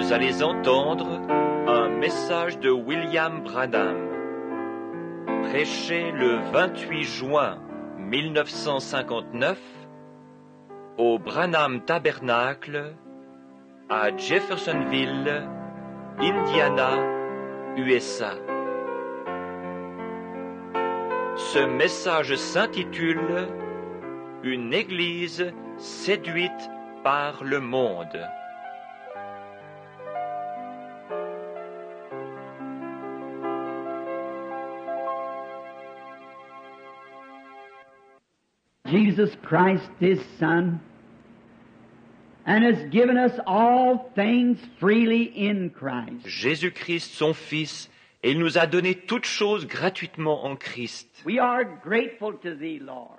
Vous allez entendre un message de William Branham, prêché le 28 juin 1959 au Branham Tabernacle à Jeffersonville, Indiana, USA. Ce message s'intitule « Une Église séduite par le monde ». Jesus Christ, His Son, and has given us all things freely in Christ. Jésus-Christ, son Fils, et il nous a donné toutes choses gratuitement en Christ. We are grateful to Thee, Lord,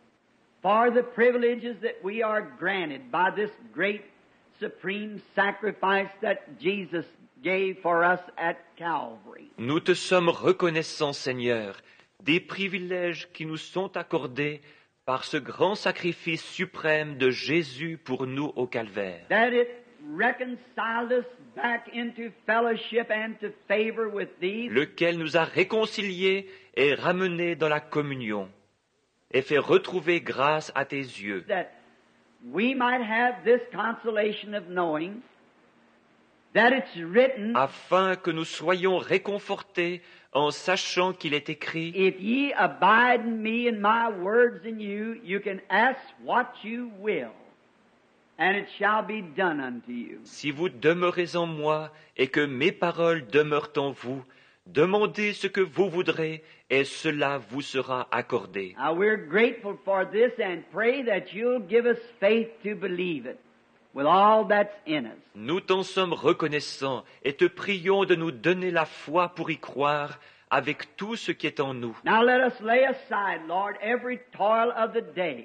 for the privileges that we are granted by this great supreme sacrifice that Jesus gave for us at Calvary. Nous te sommes reconnaissants, Seigneur, des privilèges qui nous sont accordés par ce grand sacrifice suprême de Jésus pour nous au Calvaire. That it reconciled us back into fellowship and to favor with Thee. Lequel nous a réconciliés et ramenés dans la communion, et fait retrouver grâce à tes yeux, That we might have this consolation of knowing that it's written, afin que nous soyons réconfortés en sachant qu'il est écrit if ye abide in me and my words in you, you can ask what you will, and it shall be done unto you. « Si vous demeurez en moi et que mes paroles demeurent en vous, demandez ce que vous voudrez et cela vous sera accordé. » Now we're grateful for this and pray that you'll give us faith to believe it with all that's in us. Nous t'en sommes reconnaissants et te prions de nous donner la foi pour y croire avec tout ce qui est en nous. Now let us lay aside, Lord, every toil of the day,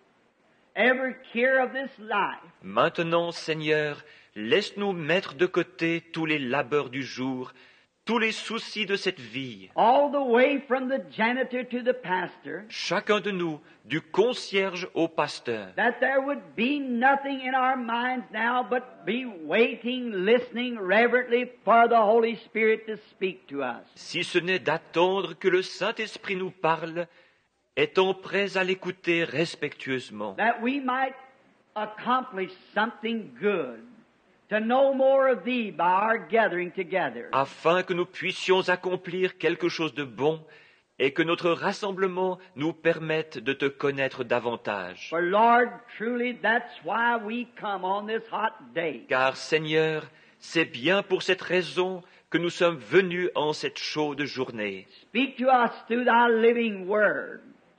every care of this life, Maintenant, Seigneur, laisse-nous mettre de côté tous les labeurs du jour, tous les soucis de cette vie. all the way from the janitor to the pastor, Chacun de nous, du concierge au pasteur, that there would be nothing in our minds now but be waiting, listening reverently for the Holy Spirit to speak to us. si ce n'est d'attendre que le Saint-Esprit nous parle, étant prêts à l'écouter respectueusement, That we might accomplish something good, to know more of Thee by our gathering together. afin que nous puissions accomplir quelque chose de bon et que notre rassemblement nous permette de te connaître davantage. For Lord, truly that's why we come on this hot day. Car Seigneur, c'est bien pour cette raison que nous sommes venus en cette chaude journée. Speak to us through Thy living Word.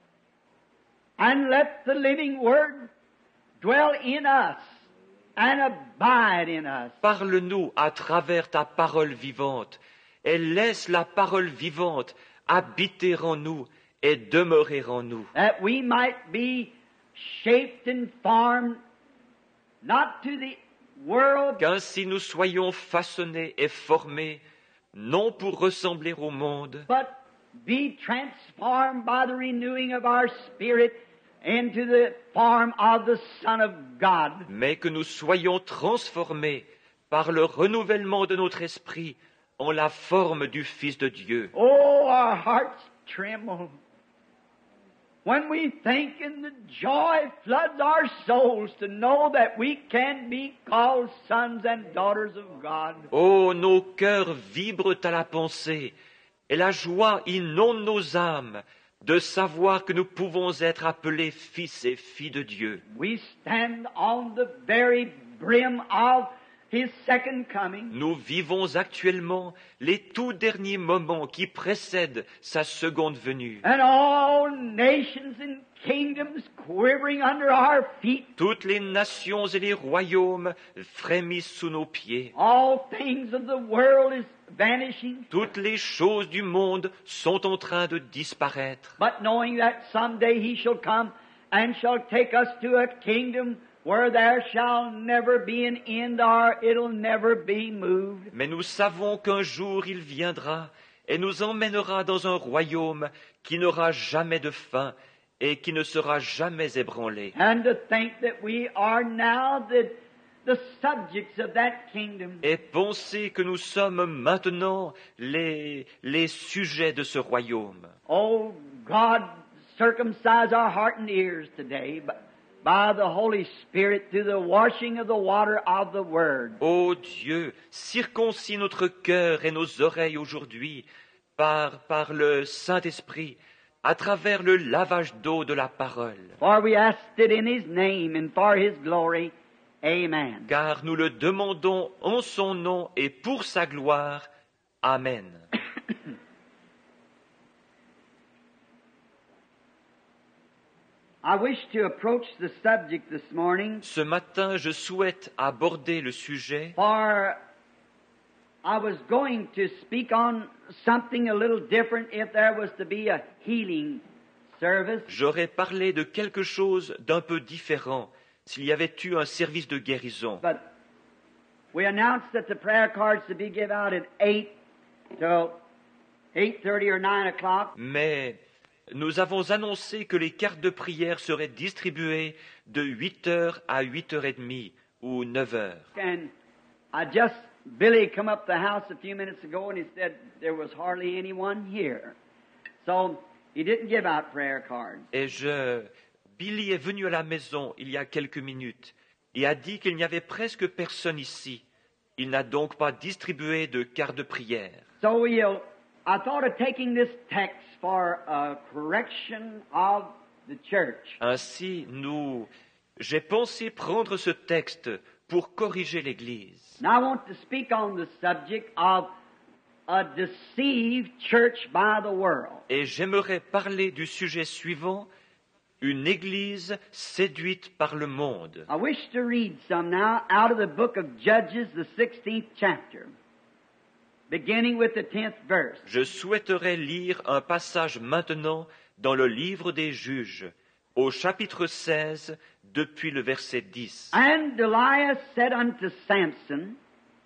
And let the living Word dwell in us and abide in us. Parle-nous à travers ta parole vivante et laisse la parole vivante habiter en nous et demeurer en nous, That we might be shaped and formed not to the world, qu'ainsi nous soyons façonnés et formés, non pour ressembler au monde, but be transformed by the renewing of our spirit into the form of the Son of God. mais que nous soyons transformés par le renouvellement de notre esprit en la forme du Fils de Dieu. Oh, our hearts tremble when we think, and the joy floods our souls to know that we can be called sons and daughters of God. Oh, nos cœurs vibrent à la pensée, et la joie inonde nos âmes de savoir que nous pouvons être appelés fils et filles de Dieu. We stand on the very brim of His second coming. Nous vivons actuellement les tout derniers moments qui précèdent sa seconde venue. And all nations and kingdoms quivering under our feet. Toutes les nations et les royaumes frémissent sous nos pieds. All things of the world is vanishing. Toutes les choses du monde sont en train de disparaître. But knowing that someday He shall come and shall take us to a kingdom where there shall never be an end or it'll never be moved. Mais nous savons qu'un jour il viendra et nous emmènera dans un royaume qui n'aura jamais de fin et qui ne sera jamais ébranlé. And to think that we are now the the subjects of that kingdom. Et pensez que nous sommes maintenant les sujets de ce royaume. Oh, God, circumcise our heart and ears today by the Holy Spirit through the washing of the water of the Word. Ô Dieu, circoncis notre cœur et nos oreilles aujourd'hui par le Saint-Esprit, à travers le lavage d'eau de la parole. For we asked it in His name and for His glory. Amen. Car nous le demandons en son nom et pour sa gloire. Amen. I wish to approach the subject this morning, Ce matin, je souhaite aborder le sujet, for I was going to speak on something a little different if there was to be a healing service. j'aurais parlé de quelque chose d'un peu différent s'il y avait eu un service de guérison. But we announced that the prayer cards to be given out at 8 till 8:30 or 9 o'clock. Mais nous avons annoncé que les cartes de prière seraient distribuées de 8h à 8h30 ou 9h. And Billy come up the house a few minutes ago and he said there was hardly anyone here. So he didn't give out prayer cards. Billy est venu à la maison il y a quelques minutes et a dit qu'il n'y avait presque personne ici. Il n'a donc pas distribué de cartes de prière. So I thought of taking this text for a correction of the church. Ainsi, j'ai pensé prendre ce texte pour corriger l'Église. Now I want to speak on the subject of a deceived church by the world. Et j'aimerais parler du sujet suivant, une Église séduite par le monde. I wish to read some now out of the book of Judges, the 16th chapter, beginning with the 10th verse. Je souhaiterais lire un passage maintenant dans le livre des Juges, au chapitre 16, depuis le verset 10. And Delilah said unto Samson,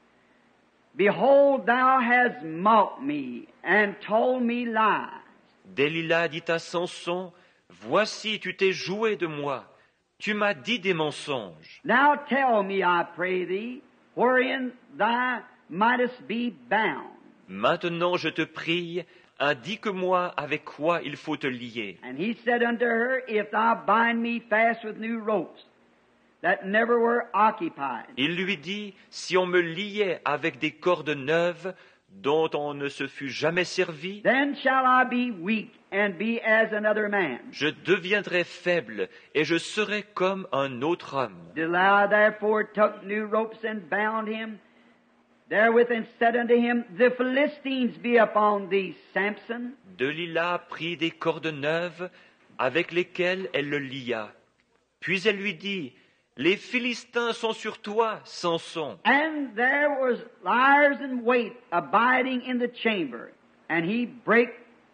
Behold, thou hast mocked me and told me lies. Delilah dit à Samson, Voici, tu t'es joué de moi, tu m'as dit des mensonges. Now tell me, I pray thee, wherein thou mightest be bound. Maintenant, je te prie, indique-moi avec quoi il faut te lier. And he said unto her, If thou bind me fast with new ropes that never were occupied. Il lui dit, si on me liait avec des cordes neuves dont on ne se fut jamais servi, Then shall I be weak and be as another man. je deviendrai faible et je serai comme un autre homme. Delilah therefore took new ropes and bound him therewith and said unto him, The Philistines be upon thee, Samson. Delilah prit des cordes neuves avec lesquelles elle le lia. Puis elle lui dit, les Philistins sont sur toi, Samson. And there was liars in wait abiding in the chamber, and he brake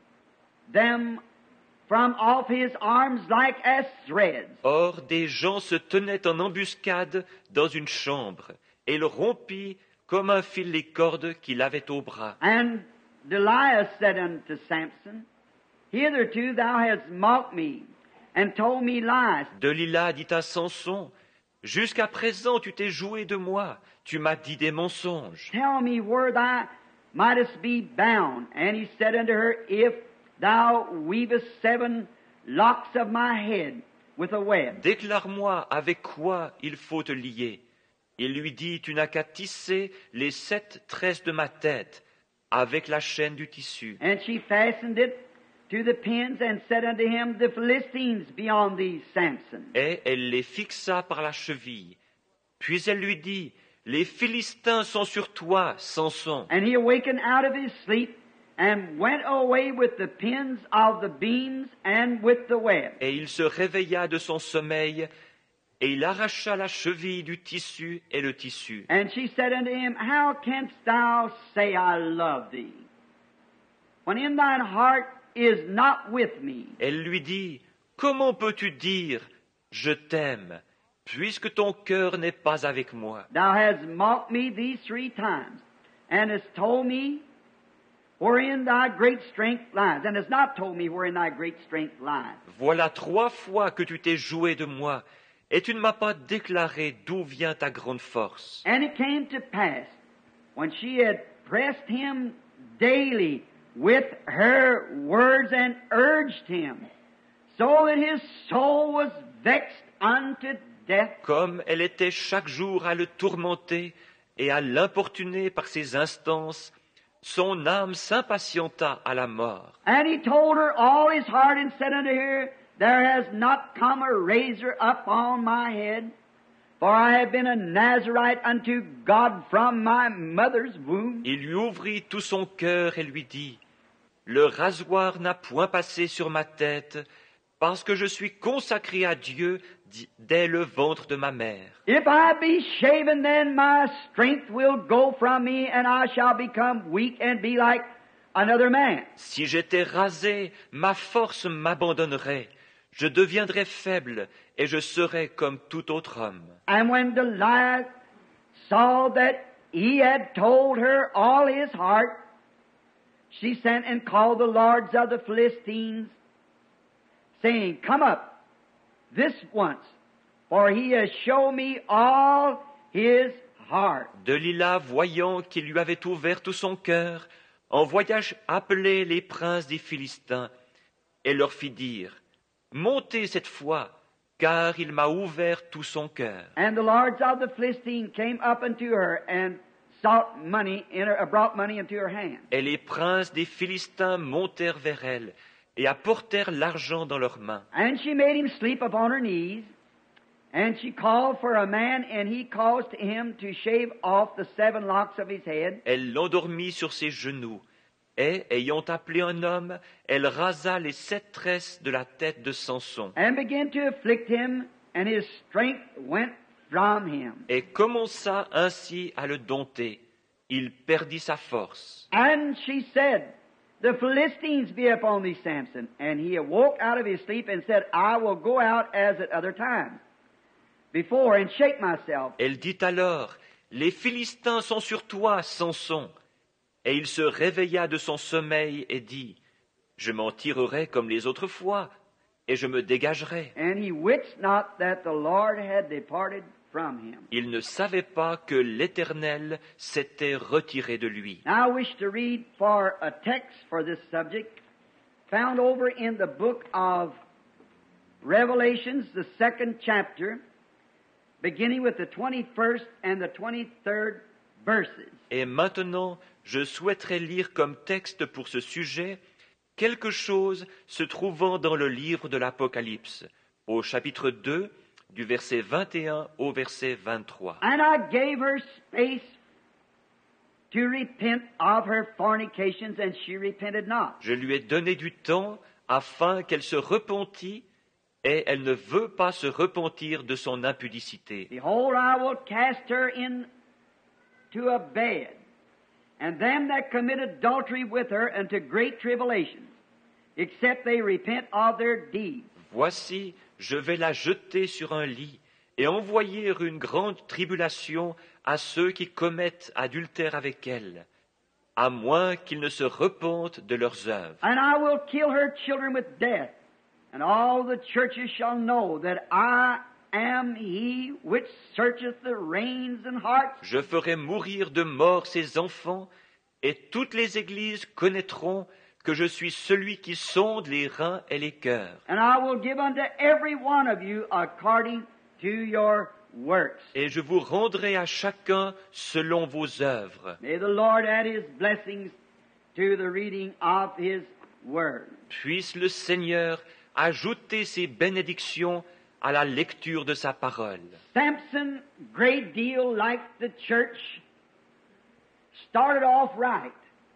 them from off his arms like as threads. Or, des gens se tenaient en embuscade dans une chambre, et il rompit comme un fil les cordes qu'il avait au bras. And Delilah said unto Samson, Hitherto thou hast mocked me, and told me lies. Delilah dit à Samson, jusqu'à présent tu t'es joué de moi, tu m'as dit des mensonges. Tell me where thou mightest be bound. And he said unto her, If thou weavest 7 locks of my head with a web. Déclare-moi avec quoi il faut te lier. Il lui dit, tu n'as qu'à tisser les 7 tresses de ma tête avec la chaîne du tissu. And she fastened it to the pins and said unto him, The Philistines be on thee, Samson. Et elle les fixa par la cheville. Puis elle lui dit, les Philistins sont sur toi, Samson. And he awakened out of his sleep and went away with the pins of the beams and with the web. Et il se réveilla de son sommeil, et il arracha la cheville du tissu et le tissu. And she said unto him, How canst thou say, I love thee, when in thine heart is not with me? Elle lui dit, comment peux-tu dire, je t'aime, puisque ton cœur n'est pas avec moi? Thou hast mocked me these 3 times, and hast told me wherein thy great strength lies, and hast not told me wherein thy great strength lies. Voilà 3 fois que tu t'es joué de moi, et tu ne m'as pas déclaré d'où vient ta grande force. And it came to pass, when she had pressed him daily with her words and urged him, so that his soul was vexed unto death. Comme elle était chaque jour à le tourmenter et à l'importuner par ses instances, son âme s'impatienta à la mort. And he told her all his heart and said unto her, There has not come a razor up on my head, for I have been a Nazarite unto God from my mother's womb. Il lui ouvrit tout son cœur et lui dit, Le rasoir n'a point passé sur ma tête, parce que je suis consacré à Dieu dès le ventre de ma mère. If I be shaven, then my strength will go from me, and I shall become weak and be like another man. Si j'étais rasé, ma force m'abandonnerait. Je deviendrais faible et je serais comme tout autre homme. And when Delilah saw that he had told her all his heart, she sent and called the lords of the Philistines, saying, Come up this once, for he has shown me all his heart. Delilah, voyant qu'il lui avait ouvert tout son cœur, envoya appeler les princes des Philistins et leur fit dire, Montez cette fois, car il m'a ouvert tout son cœur. And the lords of the Philistines came up unto her and sought money brought money into her hand. Et les princes des Philistins montèrent vers elle et apportèrent l'argent dans leurs mains. And she made him sleep upon her knees, and she called for a man, and he caused him to shave off the 7 locks of his head. Elle l'endormit sur ses genoux, et, ayant appelé un homme, elle rasa les 7 tresses de la tête de Samson, And began to afflict him, and his strength went from him. et commença ainsi à le dompter. Il perdit sa force. And she said, The Philistines be upon thee, Samson. And he awoke out of his sleep and said, I will go out as at other times before and shake myself. Elle dit alors, Les Philistins sont sur toi, Samson. Et il se réveilla de son sommeil et dit, Je m'en tirerai comme les autres fois, et je me dégagerai. And he wist not that the Lord had departed from him. Il ne savait pas que l'Éternel s'était retiré de lui. Now I wish to read for a text for this subject, found over in the book of Revelations, the 2nd chapter, beginning with the 21st and the 23rd verses. Et maintenant, je souhaiterais lire comme texte pour ce sujet quelque chose se trouvant dans le livre de l'Apocalypse, au chapitre 2, du verset 21 au verset 23. And I gave her space to repent of her fornications, and she repented not. Je lui ai donné du temps afin qu'elle se repentît, et elle ne veut pas se repentir de son impudicité. Behold, I will cast her into a bed, and them that commit adultery with her into great tribulations, except they repent of their deeds. Voici, je vais la jeter sur un lit et envoyer une grande tribulation à ceux qui commettent adultère avec elle, à moins qu'ils ne se repentent de leurs œuvres. And I will kill her children with death, and all the churches shall know that I am he which searcheth the reins and hearts. Je ferai mourir de mort ses enfants, et toutes les églises connaîtront que je suis celui qui sonde les reins et les cœurs. And I will give unto every one of you according to your works. Et je vous rendrai à chacun selon vos œuvres. May the Lord add his blessings to the reading of his word. Puisse le Seigneur ajouter ses bénédictions à la lecture de sa parole. Samson, great deal like the church, started off right.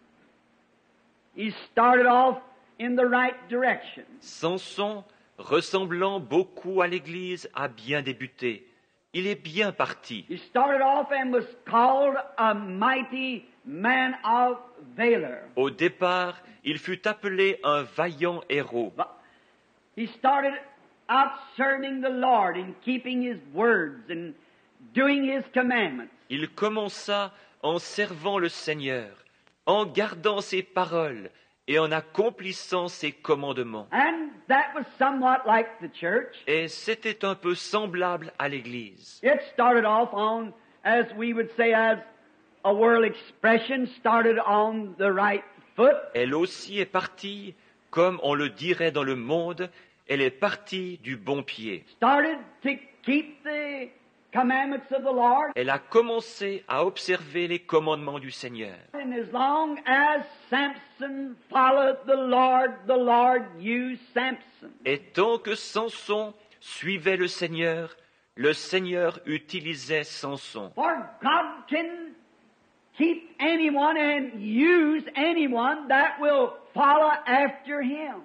He started off in the right direction. Samson, ressemblant beaucoup à l'Église, a bien débuté. Il est bien parti. He started off and was called a mighty man of valor. Au départ, il fut appelé un vaillant héros. He started out serving the Lord and keeping his words and doing his commandments. Il commença en servant le Seigneur, en gardant ses paroles et en accomplissant ses commandements. And that was somewhat like the church. Et c'était un peu semblable à l'Église. It started off on, as we would say, as a world expression, started on the right foot. Elle aussi est partie, comme on le dirait dans le monde, elle est partie du bon pied. Started to keep the commandments of the Lord. Elle a commencé à observer les commandements du Seigneur. And as long as Samson followed the Lord used Samson. Et tant que Samson suivait le Seigneur utilisait Samson. For God can keep anyone and use anyone that will follow after him.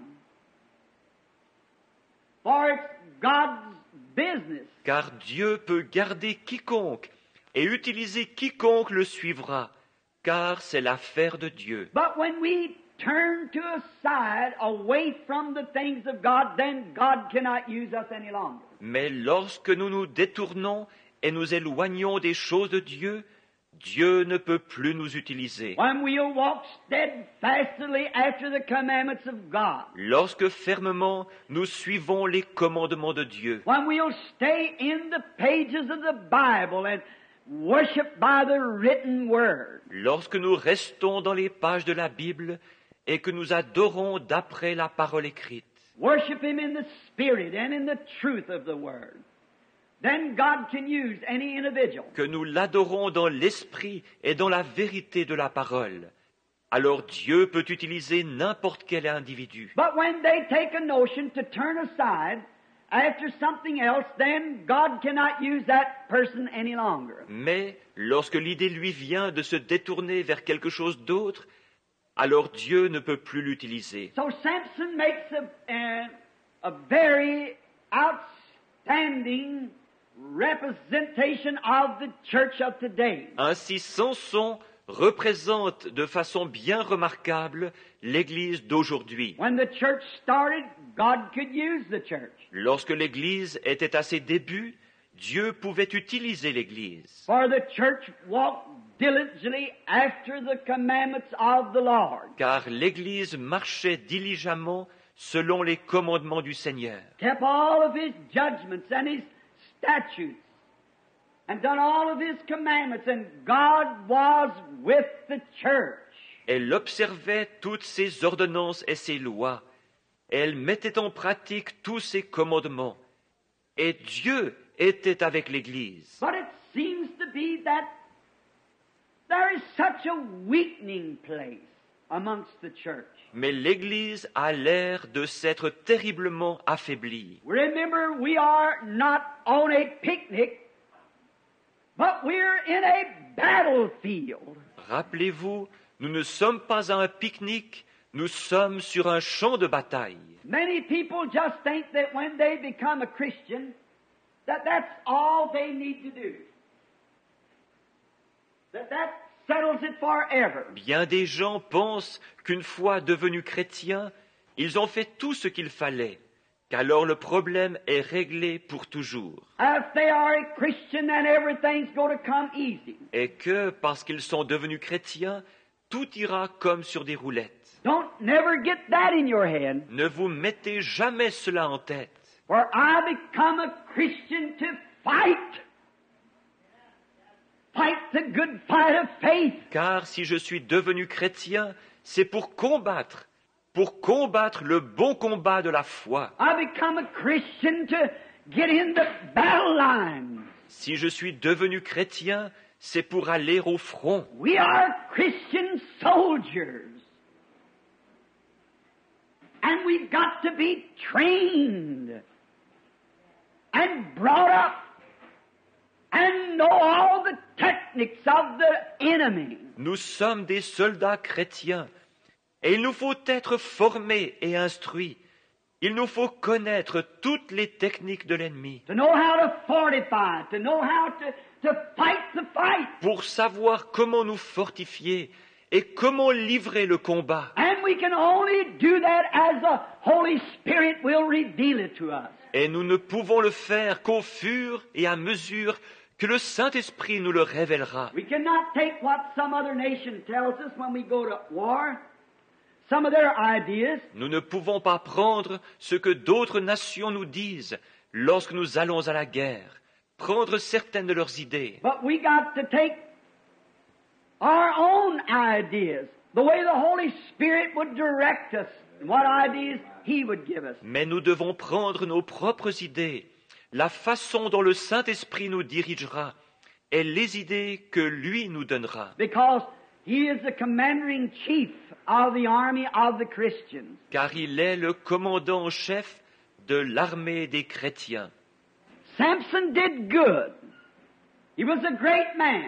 For it's God's business. Car Dieu peut garder quiconque et utiliser quiconque le suivra, car c'est l'affaire de Dieu. But when we turn to a side away from the things of God, then God cannot use us any longer. Mais lorsque nous nous détournons et nous éloignons des choses de Dieu, Dieu ne peut plus nous utiliser. When we'll walk steadfastly after the commandments of God. Lorsque fermement nous suivons les commandements de Dieu. When we'll stay in the pages of the Bible and worship by the written word. Lorsque nous restons dans les pages de la Bible et que nous adorons d'après la parole écrite. Worship Him in the Spirit and in the truth of the word. Then God can use any individual. Que nous l'adorons dans l'esprit et dans la vérité de la parole. Alors Dieu peut utiliser n'importe quel individu. But when they take a notion to turn aside after something else, then God cannot use that person any longer. Mais lorsque l'idée lui vient de se détourner vers quelque chose d'autre, alors Dieu ne peut plus l'utiliser. So Samson makes a very outstanding representation of the church of today. Ainsi, Samson représente de façon bien remarquable l'Église d'aujourd'hui. When the church started, God could use the church. Lorsque l'Église était à ses débuts, Dieu pouvait utiliser l'Église. For the church walked diligently after the commandments of the Lord. Car l'Église marchait diligemment selon les commandements du Seigneur. Kept all of His judgments and His statutes and done all of His commandments, and God was with the church. Elle observait toutes ses ordonnances et ses lois. Elle mettait en pratique tous ses commandements. Et Dieu était avec l'Église. But it seems to be that there is such a weakening place amongst the church. Mais l'Église a l'air de s'être terriblement affaiblie. Remember, we are not on a picnic, but we're in a battlefield. Rappelez-vous, nous ne sommes pas à un pique-nique, nous sommes sur un champ de bataille. Many people just think that when they become a Christian, that's all they need to do. That settles it forever. Bien des gens pensent qu'une fois devenus chrétiens, ils ont fait tout ce qu'il fallait, qu'alors le problème est réglé pour toujours. If they are a Christian, then everything's going to come easy. Et que, parce qu'ils sont devenus chrétiens, tout ira comme sur des roulettes. Don't never get that in your head. Ne vous mettez jamais cela en tête. For I become a Christian to fight. Fight the good fight of faith. Car si je suis devenu chrétien, c'est pour combattre le bon combat de la foi. I become a Christian to get in the battle line. Si je suis devenu chrétien, c'est pour aller au front. We are Christian soldiers. And we've got to be trained and brought up and know all the techniques of the enemy. Nous sommes des soldats chrétiens et il nous faut être formés et instruits. Il nous faut connaître toutes les techniques de l'ennemi To know how to fortify, to know how to fight the fight. pour savoir comment nous fortifier et comment livrer le combat. And we can only do that as the Holy Spirit will reveal it to us. Et nous ne pouvons le faire qu'au fur et à mesure que le Saint-Esprit nous le révélera. We cannot take what some other nation tells us when we go to war. some of their ideas. Nous ne pouvons pas prendre ce que d'autres nations nous disent lorsque nous allons à la guerre, prendre certaines de leurs idées. But we got to take our own ideas, the way the Holy Spirit would direct us, and what ideas He would give us. Mais nous devons prendre nos propres idées, la façon dont le Saint-Esprit nous dirigera et les idées que lui nous donnera. Because He is the commander-in-chief of the army of the Christians. Car il est le commandant en chef de l'armée des chrétiens. Samson did good. He was a great man.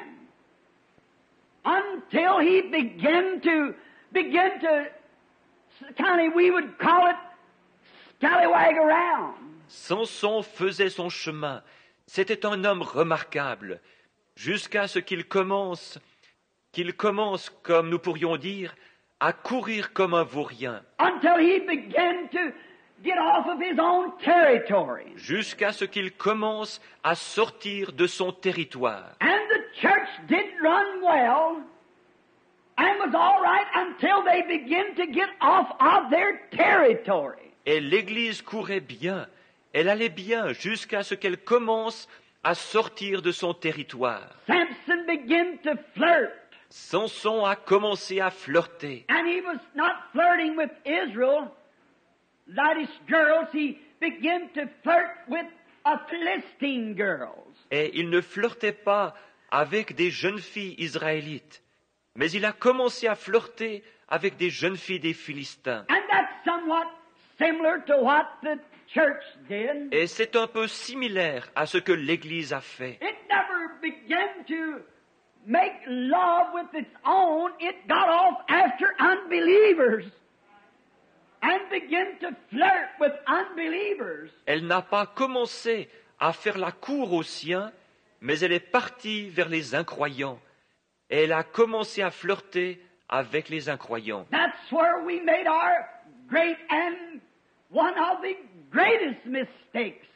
Until he began to kind of, we would call it, scallywag around. Samson faisait son chemin. C'était un homme remarquable, jusqu'à ce qu'il commence, comme nous pourrions dire, à courir comme un vaurien. Until he began to get off of his own territory. Jusqu'à ce qu'il commence à sortir de son territoire. And the church did run well and was all right until they began to get off of their territory. Et l'Église courait bien, elle allait bien jusqu'à ce qu'elle commence à sortir de son territoire. Samson began to flirt. Samson a commencé à flirter. And he was not flirting with Israel, laddish girls. He began to flirt with Philistine girls. Et il ne flirtait pas avec des jeunes filles israélites, mais il a commencé à flirter avec des jeunes filles des Philistins. And that's somewhat similar to what the church did. Et c'est un peu similaire à ce que l'Église a fait. It never began to make love with its own. It got off after unbelievers and began to flirt with unbelievers. Elle n'a pas commencé à faire la cour aux siens, mais elle est partie vers les incroyants. Et elle a commencé à flirter avec les incroyants. That's where we made our great and one of the greatest mistakes.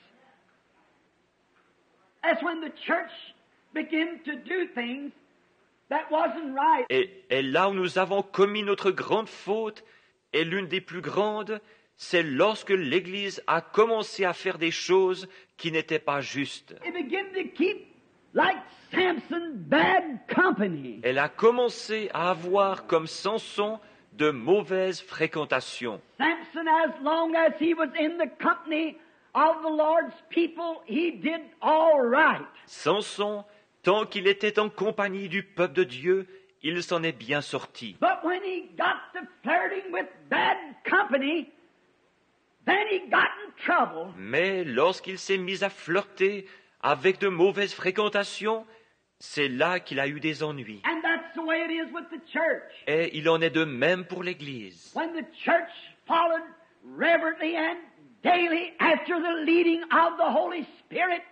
That's when the church began to do things that wasn't right. Et là où nous avons commis notre grande faute, et l'une des plus grandes, c'est lorsque l'Église a commencé à faire des choses qui n'étaient pas justes. It began to keep, like Samson, bad company. Elle a commencé à avoir comme Samson de mauvaises fréquentations. Samson, as long as he was in the company of the Lord's people, he did all right. Samson, tant qu'il était en compagnie du peuple de Dieu, il s'en est bien sorti. But when he got to flirting with bad company, then he got in trouble. Mais lorsqu'il s'est mis à flirter avec de mauvaises fréquentations, c'est là qu'il a eu des ennuis. And that's the way it is with the church. Et il en est de même pour l'Église. When the church followed reverently and daily after the leading of the Holy Spirit,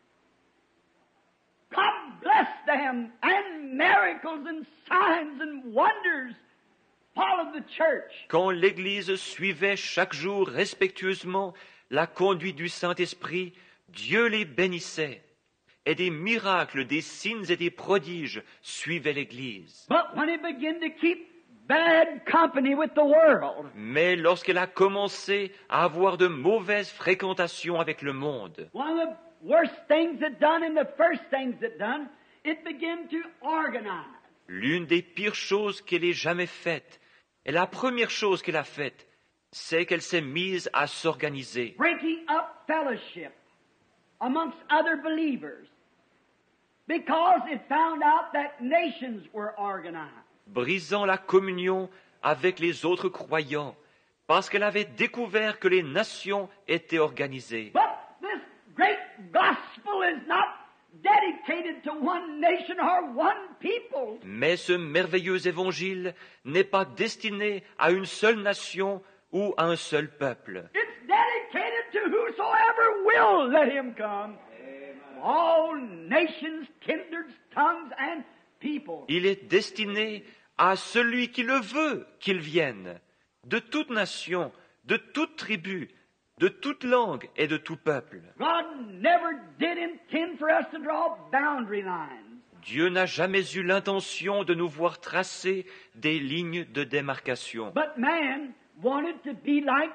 God bless them, and miracles and signs and wonders followed the church. Quand l'Église suivait chaque jour respectueusement la conduite du Saint-Esprit, Dieu les bénissait. Et des miracles, des signes et des prodiges suivaient l'Église. But when it began to keep bad company with the world, Mais lorsqu'elle a commencé à avoir de mauvaises fréquentations avec le monde, one of the worst things it done and the first things it done, it began to organize. l'une des pires choses qu'elle ait jamais faites, et la première chose qu'elle a faite, c'est qu'elle s'est mise à s'organiser, Breaking up fellowship amongst other believers because it found out that nations were organized. brisant la communion avec les autres croyants, parce qu'elle avait découvert que les nations étaient organisées. But this great gospel is not dedicated to one nation or one people. Mais ce merveilleux évangile n'est pas destiné à une seule nation ou à un seul peuple. It's dedicated to whosoever will let him come. All nations, kindreds, tongues, and people. Il est destiné à celui qui le veut qu'il vienne, de toute nation, de toute tribu, de toute langue et de tout peuple. God never did intend for us to draw boundary lines. Dieu n'a jamais eu l'intention de nous voir tracer des lignes de démarcation. But man wanted to be like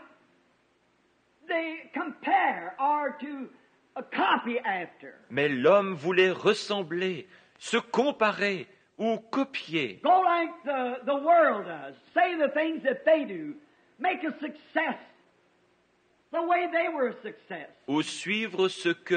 they compare or to copy after. Mais l'homme voulait ressembler, se comparer ou copier, Go like the world does. Say the things that they do. Make a success the way they were a success. ou suivre ce que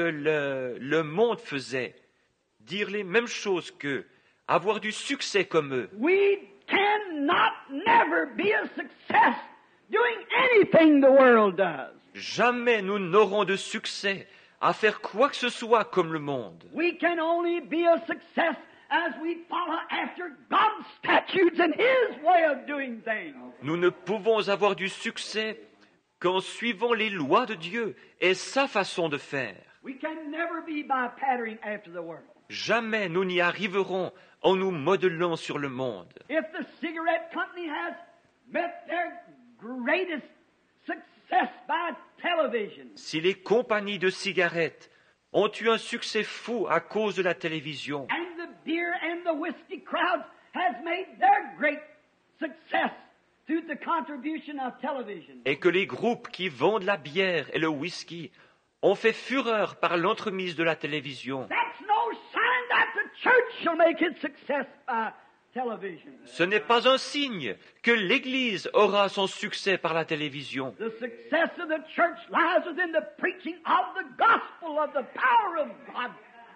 le monde faisait, dire les mêmes choses qu'eux, avoir du succès comme eux. We cannot never be a success doing anything the world does. Jamais nous n'aurons de succès à faire quoi que ce soit comme le monde. We can only be a success as we follow after God's statutes and His way of doing things. Nous ne pouvons avoir du succès qu'en suivant les lois de Dieu et sa façon de faire. We can never be by pattering after the world. Jamais nous n'y arriverons en nous modelant sur le monde. If the cigarette company has met their greatest success by television, Si les compagnies de cigarettes ont eu un succès fou à cause de la télévision, and the beer and the whiskey crowd has made their great success through the contribution of television, et que les groupes qui vendent la bière et le whisky ont fait fureur par l'entremise de la télévision, that's no sign that the church shall make its success by television. ce n'est pas un signe que l'Église aura son succès par la télévision. The success of the church lies within the preaching of the gospel of the power of God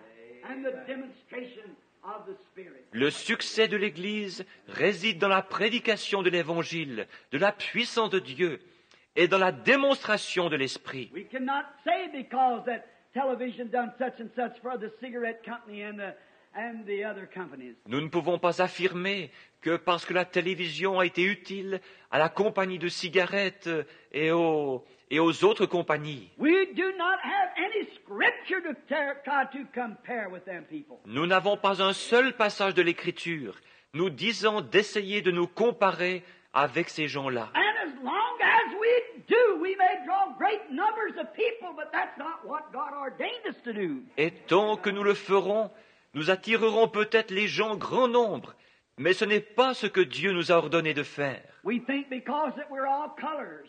and the demonstration of the Spirit. Le succès de l'Église réside dans la prédication de l'Évangile, de la puissance de Dieu et dans la démonstration de l'Esprit. We cannot say because that television done such and such for the cigarette company and the other companies. Nous ne pouvons pas affirmer que parce que la télévision a été utile à la compagnie de cigarettes et aux autres compagnies, We do not have any scripture to try to compare with them people. nous n'avons pas un seul passage de l'Écriture nous disant d'essayer de nous comparer avec ces gens-là. And as long as we do, we may draw great numbers of people, but that's not what God ordained us to do. Et tant que nous le ferons, nous attirerons peut-être les gens en grand nombre, mais ce n'est pas ce que Dieu nous a ordonné de faire. We think because that we're all colors,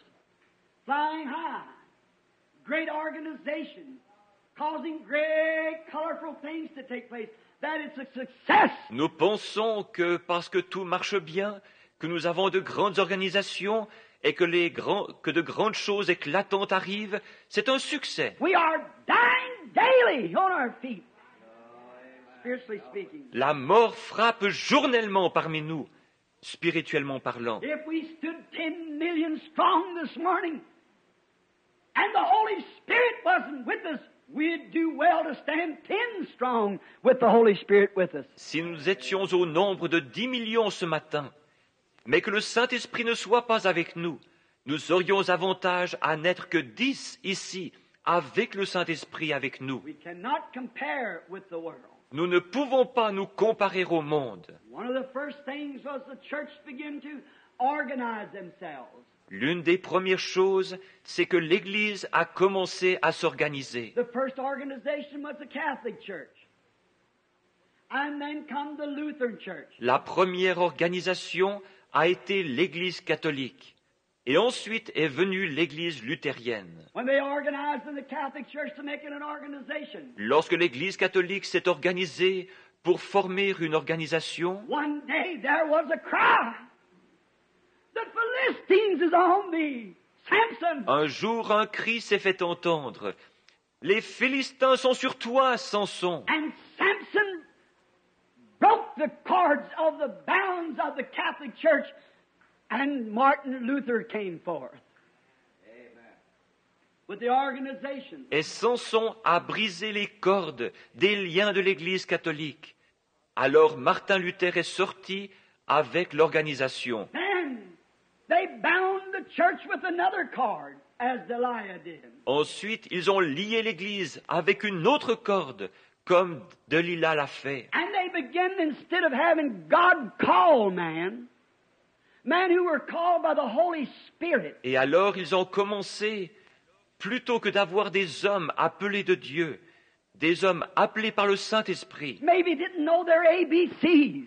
flying high, great organization, causing great colorful things to take place, that it's a success. Nous pensons que parce que tout marche bien, que nous avons de grandes organisations et que de grandes choses éclatantes arrivent, c'est un succès. We are dying daily on our feet, spiritually speaking. La mort frappe journellement parmi nous, spirituellement parlant. If we stood 10 million strong this morning and the Holy Spirit wasn't with us, we'd do well to stand 10 strong with the Holy Spirit with us. Si nous étions au nombre de 10 millions ce matin, mais que le Saint-Esprit ne soit pas avec nous, nous aurions avantage à n'être que 10 ici, avec le Saint-Esprit avec nous. We cannot compare with the world. Nous ne pouvons pas nous comparer au monde. One of the first things was the church began to organize themselves. L'une des premières choses, c'est que l'Église a commencé à s'organiser. The first organization was the Catholic Church. And then come the Lutheran Church. La première organisation a été l'Église catholique. Et ensuite est venue l'Église luthérienne. When they organized in the Catholic Church to make it an organization, Lorsque l'Église catholique s'est organisée pour former une organisation, one day there was a cry. The Philistines is on thee. Samson. un jour un cri s'est fait entendre. Les Philistins sont sur toi, Samson. And Samson broke the cords of the bounds of the Catholic Church, and Martin Luther came forth. With the organization. Et Samson a brisé les cordes des liens de l'Église catholique. Alors Martin Luther est sorti avec l'organisation. Then they bound the church with another cord, as Delilah did. Ensuite, ils ont lié l'Église avec une autre corde, comme Delilah l'a fait. And they began, instead of having God call men who were called by the Holy Spirit, Et alors ils ont commencé, plutôt que d'avoir des hommes appelés de Dieu, des hommes appelés par le Saint-Esprit, maybe didn't know their ABCs,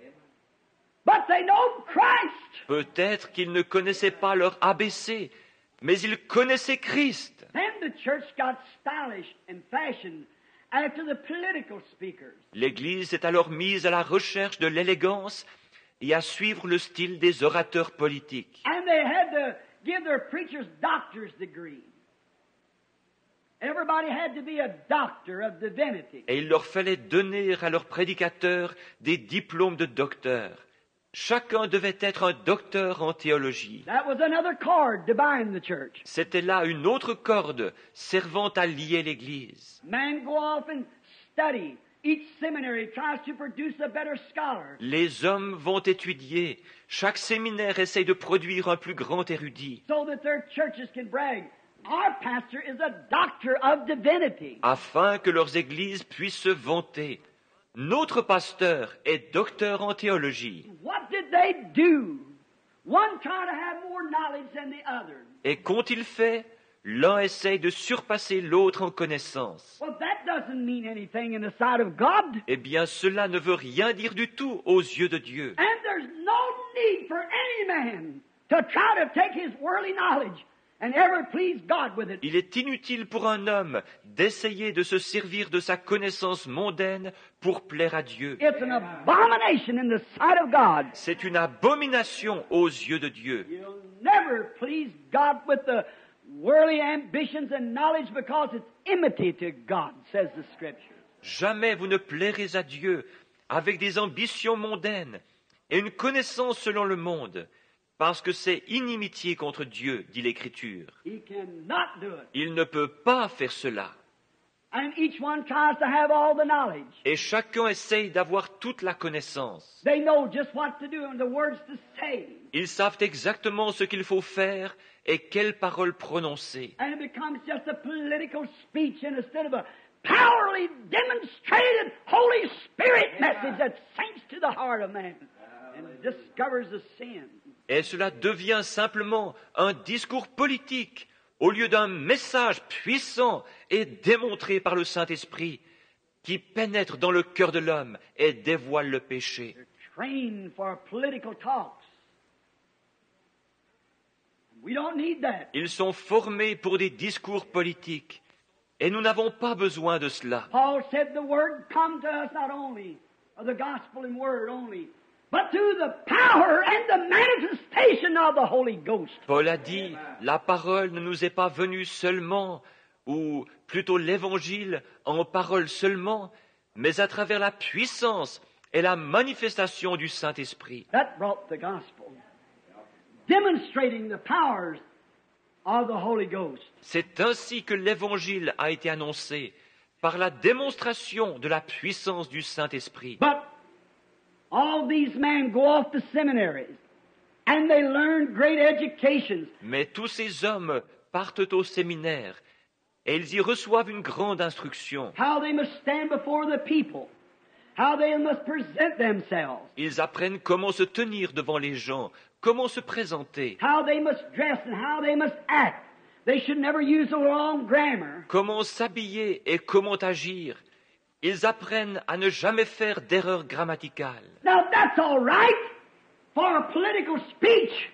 but they know Christ. peut-être qu'ils ne connaissaient pas leur ABC, mais ils connaissaient Christ. Then the church got stylish and fashioned after the political speakers. L'Église est alors mise à la recherche de l'élégance et à suivre le style des orateurs politiques. And they had to give their preachers doctor's degree. Everybody had to be a doctor of divinity. Et il leur fallait donner à leurs prédicateurs des diplômes de docteur. Chacun devait être un docteur en théologie. That was another cord to bind the church. C'était là une autre corde servant à lier l'Église. Men go off and study. Each seminary tries to produce a better scholar. Les hommes vont étudier. Chaque séminaire essaye de produire un plus grand érudit, So that their churches can brag. Our pastor is a doctor of divinity. afin que leurs églises puissent se vanter. Notre pasteur est docteur en théologie. What did they do? One tried to have more knowledge than the other. Et qu'ont-ils fait? L'un essaye de surpasser l'autre en connaissance. Well, that doesn't mean anything in the sight of God. Eh bien, cela ne veut rien dire du tout aux yeux de Dieu. And there's no need for any man to try to take his worldly knowledge and ever please God with it. Il est inutile pour un homme d'essayer de se servir de sa connaissance mondaine pour plaire à Dieu. It's an abomination in the sight of God. C'est une abomination aux yeux de Dieu. You'll never please God with the worldly ambitions and knowledge because it's enmity to God, says the Scripture. Jamais vous ne plairez à Dieu avec des ambitions mondaines et une connaissance selon le monde, parce que c'est inimitié contre Dieu, dit l'Écriture. He cannot do it. Il ne peut pas faire cela. And each one tries to have all the knowledge. Et chacun essaye d'avoir toute la connaissance. They know just what to do and the words to say. Ils savent exactement ce qu'il faut faire et quelles paroles prononcer. And it becomes just a political speech instead of a powerfully demonstrated Holy Spirit message that sinks to the heart of man and discovers the sin. Et cela devient simplement un discours politique au lieu d'un message puissant et démontré par le Saint-Esprit qui pénètre dans le cœur de l'homme et dévoile le péché. They're trained for political talks. We don't need that. Ils sont formés pour des discours politiques et nous n'avons pas besoin de cela. Paul said the word come to us not only of the gospel in word only, but through the power and the manifestation of the Holy Ghost. Paul a dit, la parole ne nous est pas venue seulement, ou plutôt l'évangile en parole seulement, mais à travers la puissance et la manifestation du Saint-Esprit. That brought the gospel, demonstrating the powers of the Holy Ghost. C'est ainsi que l'évangile a été annoncé, par la démonstration de la puissance du Saint-Esprit. But all these men go off to seminaries and they learn great educations. Mais tous ces hommes partent au séminaire et ils y reçoivent une grande instruction. How they must stand before the people, how they must present themselves, Ils apprennent comment se tenir devant les gens, comment se présenter, how they must dress and how they must act. They should never use the wrong grammar. comment s'habiller et comment agir. Ils apprennent à ne jamais faire d'erreurs grammaticales. Now that's all right for a political speech.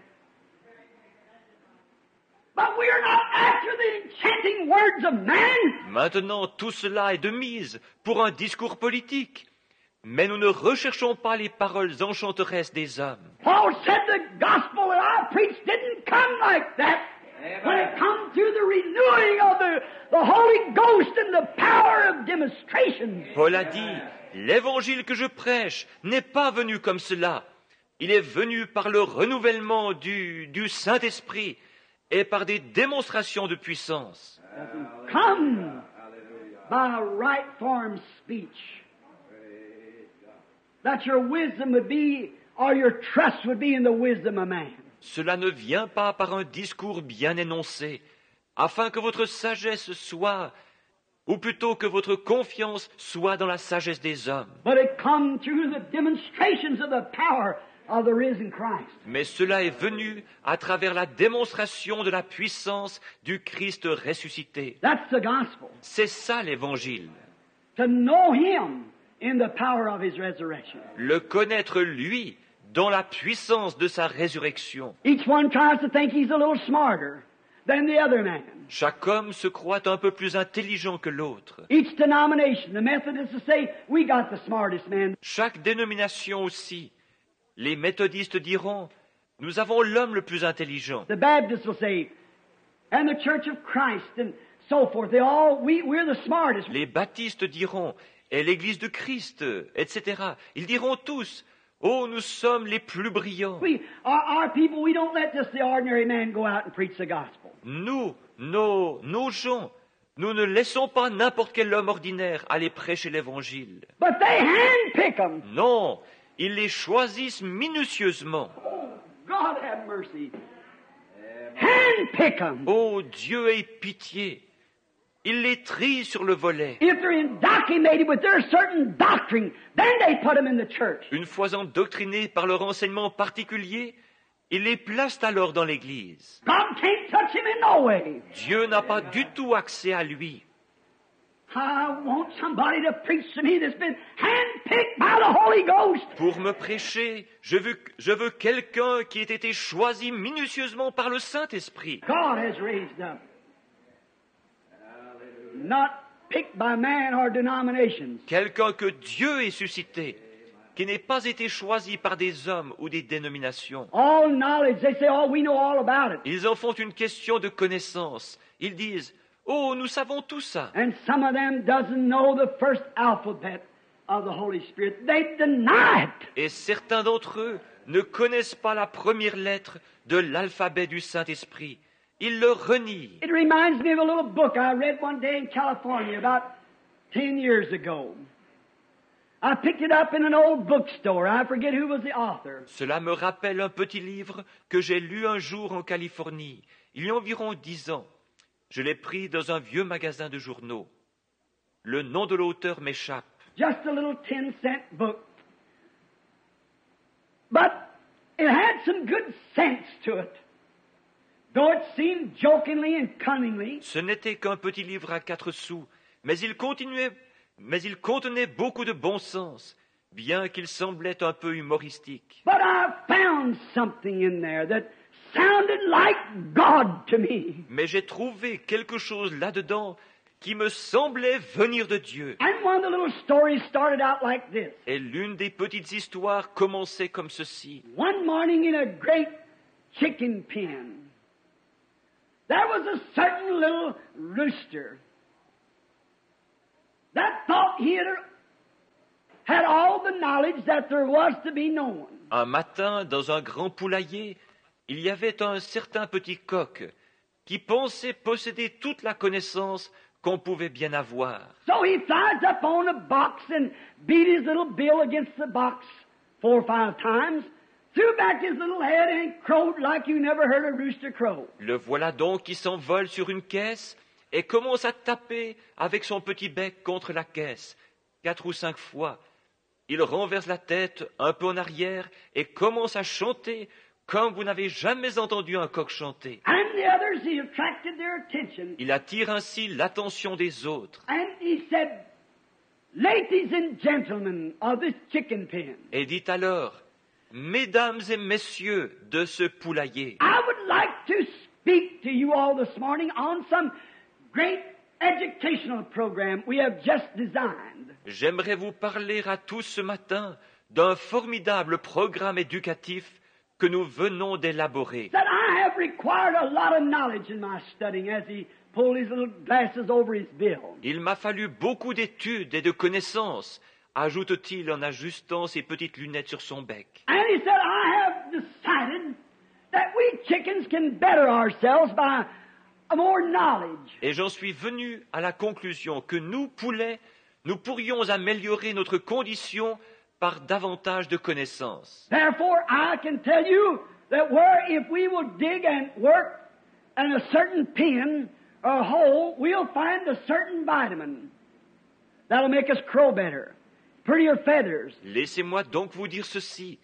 But we are not after the enchanting words of man. Maintenant, tout cela est de mise pour un discours politique. Mais nous ne recherchons pas les paroles enchanteresses des hommes. Paul said the gospel that I preached didn't come like that. When it comes through the renewing of the Holy Ghost and the power of demonstration. Paul a dit, l'évangile que je prêche n'est pas venu comme cela. Il est venu par le renouvellement du Saint-Esprit et par des démonstrations de puissance. Come by a right form speech. That your wisdom would be, or your trust would be in the wisdom of man. Cela ne vient pas par un discours bien énoncé, afin que votre sagesse soit, ou plutôt que votre confiance soit dans la sagesse des hommes. But it comes through the demonstrations of the power of the risen Christ. Mais cela est venu à travers la démonstration de la puissance du Christ ressuscité. That's the gospel. C'est ça l'Évangile. To know Him in the power of His resurrection. Le connaître lui dans la puissance de sa résurrection. Each one tries to think he's a little smarter than the other man. Chaque homme se croit un peu plus intelligent que l'autre. Each denomination, the Methodists will say, we got the smartest man. Chaque dénomination aussi. Les méthodistes diront, nous avons l'homme le plus intelligent. The Baptists will say, and the Church of Christ, and so forth. We're the smartest. Les baptistes diront, et l'Église de Christ, etc. Ils diront tous, oh, nous sommes les plus brillants. Our people, we don't let just the ordinary man go out and preach the gospel. Nous, nos gens, nous ne laissons pas n'importe quel homme ordinaire aller prêcher l'Évangile. But they handpick them. Non, ils les choisissent minutieusement. Oh, God have mercy. Handpick them. Oh, Dieu ait pitié. Ils les trient sur le volet. If they're indoctrinated with their certain doctrine, then they put them in the church. Une fois endoctrinés par leur enseignement particulier, ils les placent alors dans l'Église. God can't touch him in no way. Dieu n'a pas du tout accès à lui. I want somebody to preach to me that's been handpicked by the Holy Ghost. Pour me prêcher, je veux quelqu'un qui ait été choisi minutieusement par le Saint-Esprit. God has raised up. Not picked by man or denominations. Quelqu'un que Dieu ait suscité, qui n'ait pas été choisi par des hommes ou des dénominations. All knowledge, they say, oh, we know all about it. Ils en font une question de connaissance. Ils disent, oh, nous savons tout ça. And some of them doesn't know the first alphabet of the Holy Spirit. They deny it. Et certains d'entre eux ne connaissent pas la première lettre de l'alphabet du Saint-Esprit. Ils le renient. It reminds me of a little book I read one day in California about 10 years ago. I picked it up in an old bookstore. I forget who was the author. Cela me rappelle un petit livre que j'ai lu un jour en Californie, il y a environ 10 ans. Je l'ai pris dans un vieux magasin de journaux. Le nom de l'auteur m'échappe. Just a little 10-cent book. But it had some good sense to it. Though it seemed jokingly and cunningly. Ce n'était qu'un petit livre à 4 sous, mais il contenait beaucoup de bon sens, bien qu'il semblait un peu humoristique. But I found something in there that sounded like God to me. Mais j'ai trouvé quelque chose là-dedans qui me semblait venir de Dieu. And one of the little stories started out like this. Et l'une des petites histoires commençait comme ceci. One morning in a great chicken pen, there was a certain little rooster that thought he had all the knowledge that there was to be known. Un matin, dans un grand poulailler, il y avait un certain petit coq qui pensait posséder toute la connaissance qu'on pouvait bien avoir. So he flies up on a box and beat his little bill against the box 4 or 5 times, threw back his little head and crowed like you never heard a rooster crow. Le voilà donc qui s'envole sur une caisse et commence à taper avec son petit bec contre la caisse 4 ou 5 fois. Il renverse la tête un peu en arrière et commence à chanter comme vous n'avez jamais entendu un coq chanter. And the others, he attracted their attention. Il attire ainsi l'attention des autres. And he said, ladies and gentlemen of this chicken pen, Et dit alors, mesdames et messieurs de ce poulailler, I would like to speak to you all this morning on some great educational program we have just designed. j'aimerais vous parler à tous ce matin d'un formidable programme éducatif que nous venons d'élaborer. That I have required a lot of knowledge in my studying as he pulled his little glasses over his bill. Il m'a fallu beaucoup d'études et de connaissances, ajoute-t-il en ajustant ses petites lunettes sur son bec. And he said, I have decided that we chickens can better ourselves by more knowledge. Et j'en suis venu à la conclusion que nous, poulets, nous pourrions améliorer notre condition par davantage de connaissances. Therefore, I can tell you that if we will dig and work in a certain pen or hole, we'll find a certain vitamin that'll make us crow better, prettier feathers. Laissez-moi donc vous dire ceci.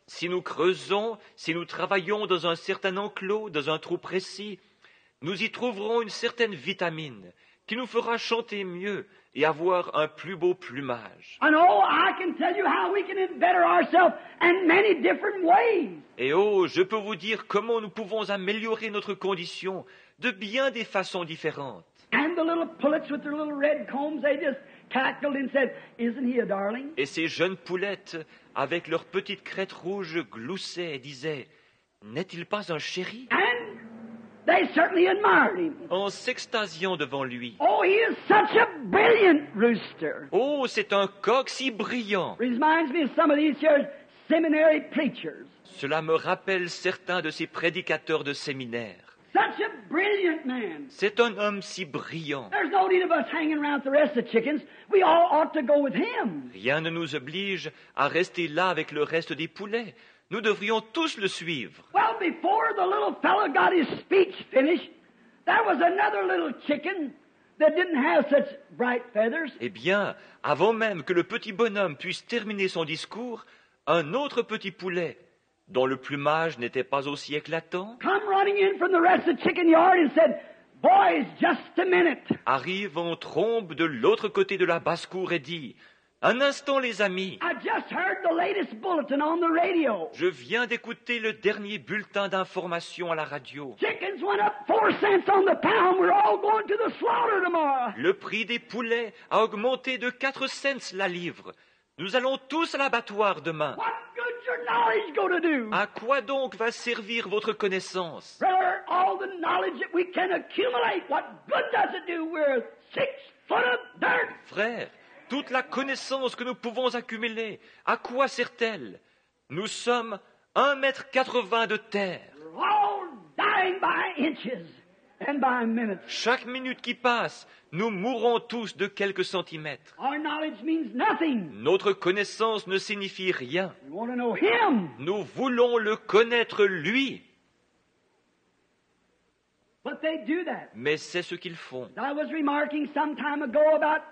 Si nous creusons, si nous travaillons dans un certain enclos, dans un trou précis, nous y trouverons une certaine vitamine qui nous fera chanter mieux et avoir un plus beau plumage. And oh, I can tell you how we can better ourselves in many different ways. Et oh, je peux vous dire comment nous pouvons améliorer notre condition de bien des façons différentes. And the little pullets with their little red combs, they just cackled and said, "Isn't he a darling?" Et ces jeunes poulettes, avec leurs petites crêtes rouges, gloussaient et disaient « N'est-il pas un chéri ?» And they certainly admired him. en s'extasiant devant lui. Oh, he is such a brilliant rooster. Oh, c'est un coq si brillant! Reminds me of some of these here seminary preachers. Cela me rappelle certains de ces prédicateurs de séminaire. Such a brilliant man. C'est un homme si brillant. There's no need of us hanging around with the rest of the chickens. We all ought to go with him. Rien ne nous oblige à rester là avec le reste des poulets. Nous devrions tous le suivre. Well, before the little fellow got his speech finished, there was another little chicken that didn't have such bright feathers. Eh bien, avant même que le petit bonhomme puisse terminer son discours, un autre petit poulet, dont le plumage n'était pas aussi éclatant, Come running in from the rest of the chicken yard and said, "Boys, just a minute." arrive en trombe de l'autre côté de la basse-cour et dit « Un instant, les amis, I just heard the latest bulletin on the radio. je viens d'écouter le dernier bulletin d'information à la radio. Chickens went up 4 cents on the pound. We're all going to the slaughter tomorrow." Le prix des poulets a augmenté de 4 cents la livre. Nous allons tous à l'abattoir demain. What good's your knowledge going to do? À quoi donc va servir votre connaissance? Brother, all the knowledge that we can accumulate, what good does it do? We're 6 foot of dirt. Frère, toute la connaissance que nous pouvons accumuler, à quoi sert-elle? Nous sommes 1,80 m de terre. We're all dying by inches and by minutes. Chaque minute qui passe, nous mourrons tous de quelques centimètres. Our knowledge means nothing. Notre connaissance ne signifie rien. We want to know Him. Nous voulons le connaître lui. But they do that. Mais c'est ce qu'ils font. I was remarking some time ago about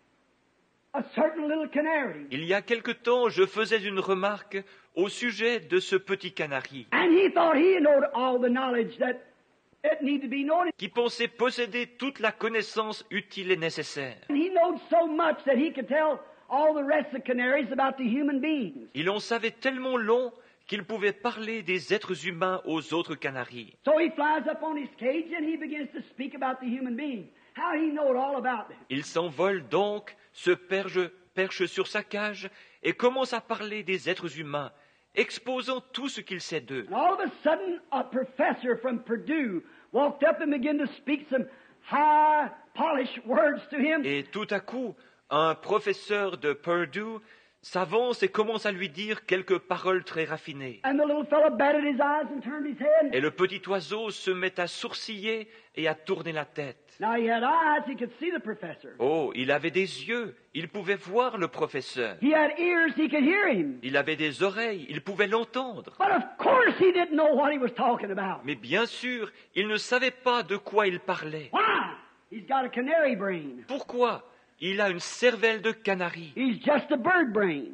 a certain little canary. Il y a quelque temps, je faisais une remarque au sujet de ce petit canari And he thought he knowed all the knowledge that it needed to be known. qui pensait posséder toute la connaissance utile et nécessaire. And he knowed so much that he could tell all the rest of the canaries about the human beings. Il en savait tellement long qu'il pouvait parler des êtres humains aux autres canaris. So he flies up on his cage and he begins to speak about the human beings. How he knowed all about them. Il s'envole donc, se perche sur sa cage et commence à parler des êtres humains, exposant tout ce qu'il sait d'eux. And all of a sudden, a professor from Purdue walked up and began to speak some high, polished words to him. Et tout à coup, un professeur de Purdue s'avance et commence à lui dire quelques paroles très raffinées. And the little fellow batted his eyes and turned his head. Et le petit oiseau se met à sourciller et à tourner la tête. Now he had eyes, he could see the professor. Oh, il avait des yeux, il pouvait voir le professeur. He had ears, he could hear him. Il avait des oreilles, il pouvait l'entendre. But of course he didn't know what he was talking about. Mais bien sûr, il ne savait pas de quoi il parlait. Why? He's got a canary brain. Pourquoi? Il a une cervelle de canari. He's just a bird brain.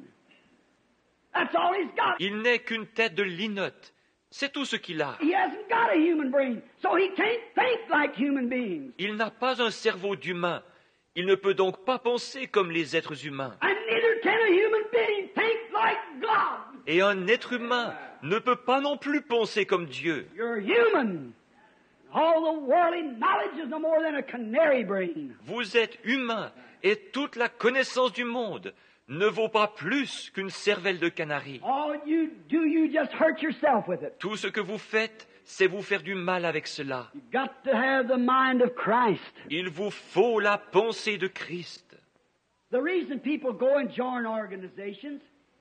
That's all he's got. Il n'est qu'une tête de linotte. C'est tout ce qu'il a. He hasn't got a human brain, so he can't think like human beings. Il n'a pas un cerveau d'humain. Il ne peut donc pas penser comme les êtres humains. And neither can a human being think like God. Et un être humain ne peut pas non plus penser comme Dieu. You're human. All the worldly knowledge is no more than a canary brain. Vous êtes humain et toute la connaissance du monde ne vaut pas plus qu'une cervelle de canari. All you do, you just hurt yourself with it. Tout ce que vous faites, c'est vous faire du mal avec cela. You've got to have the mind of Christ. Il vous faut la pensée de Christ. The reason people go and join organizations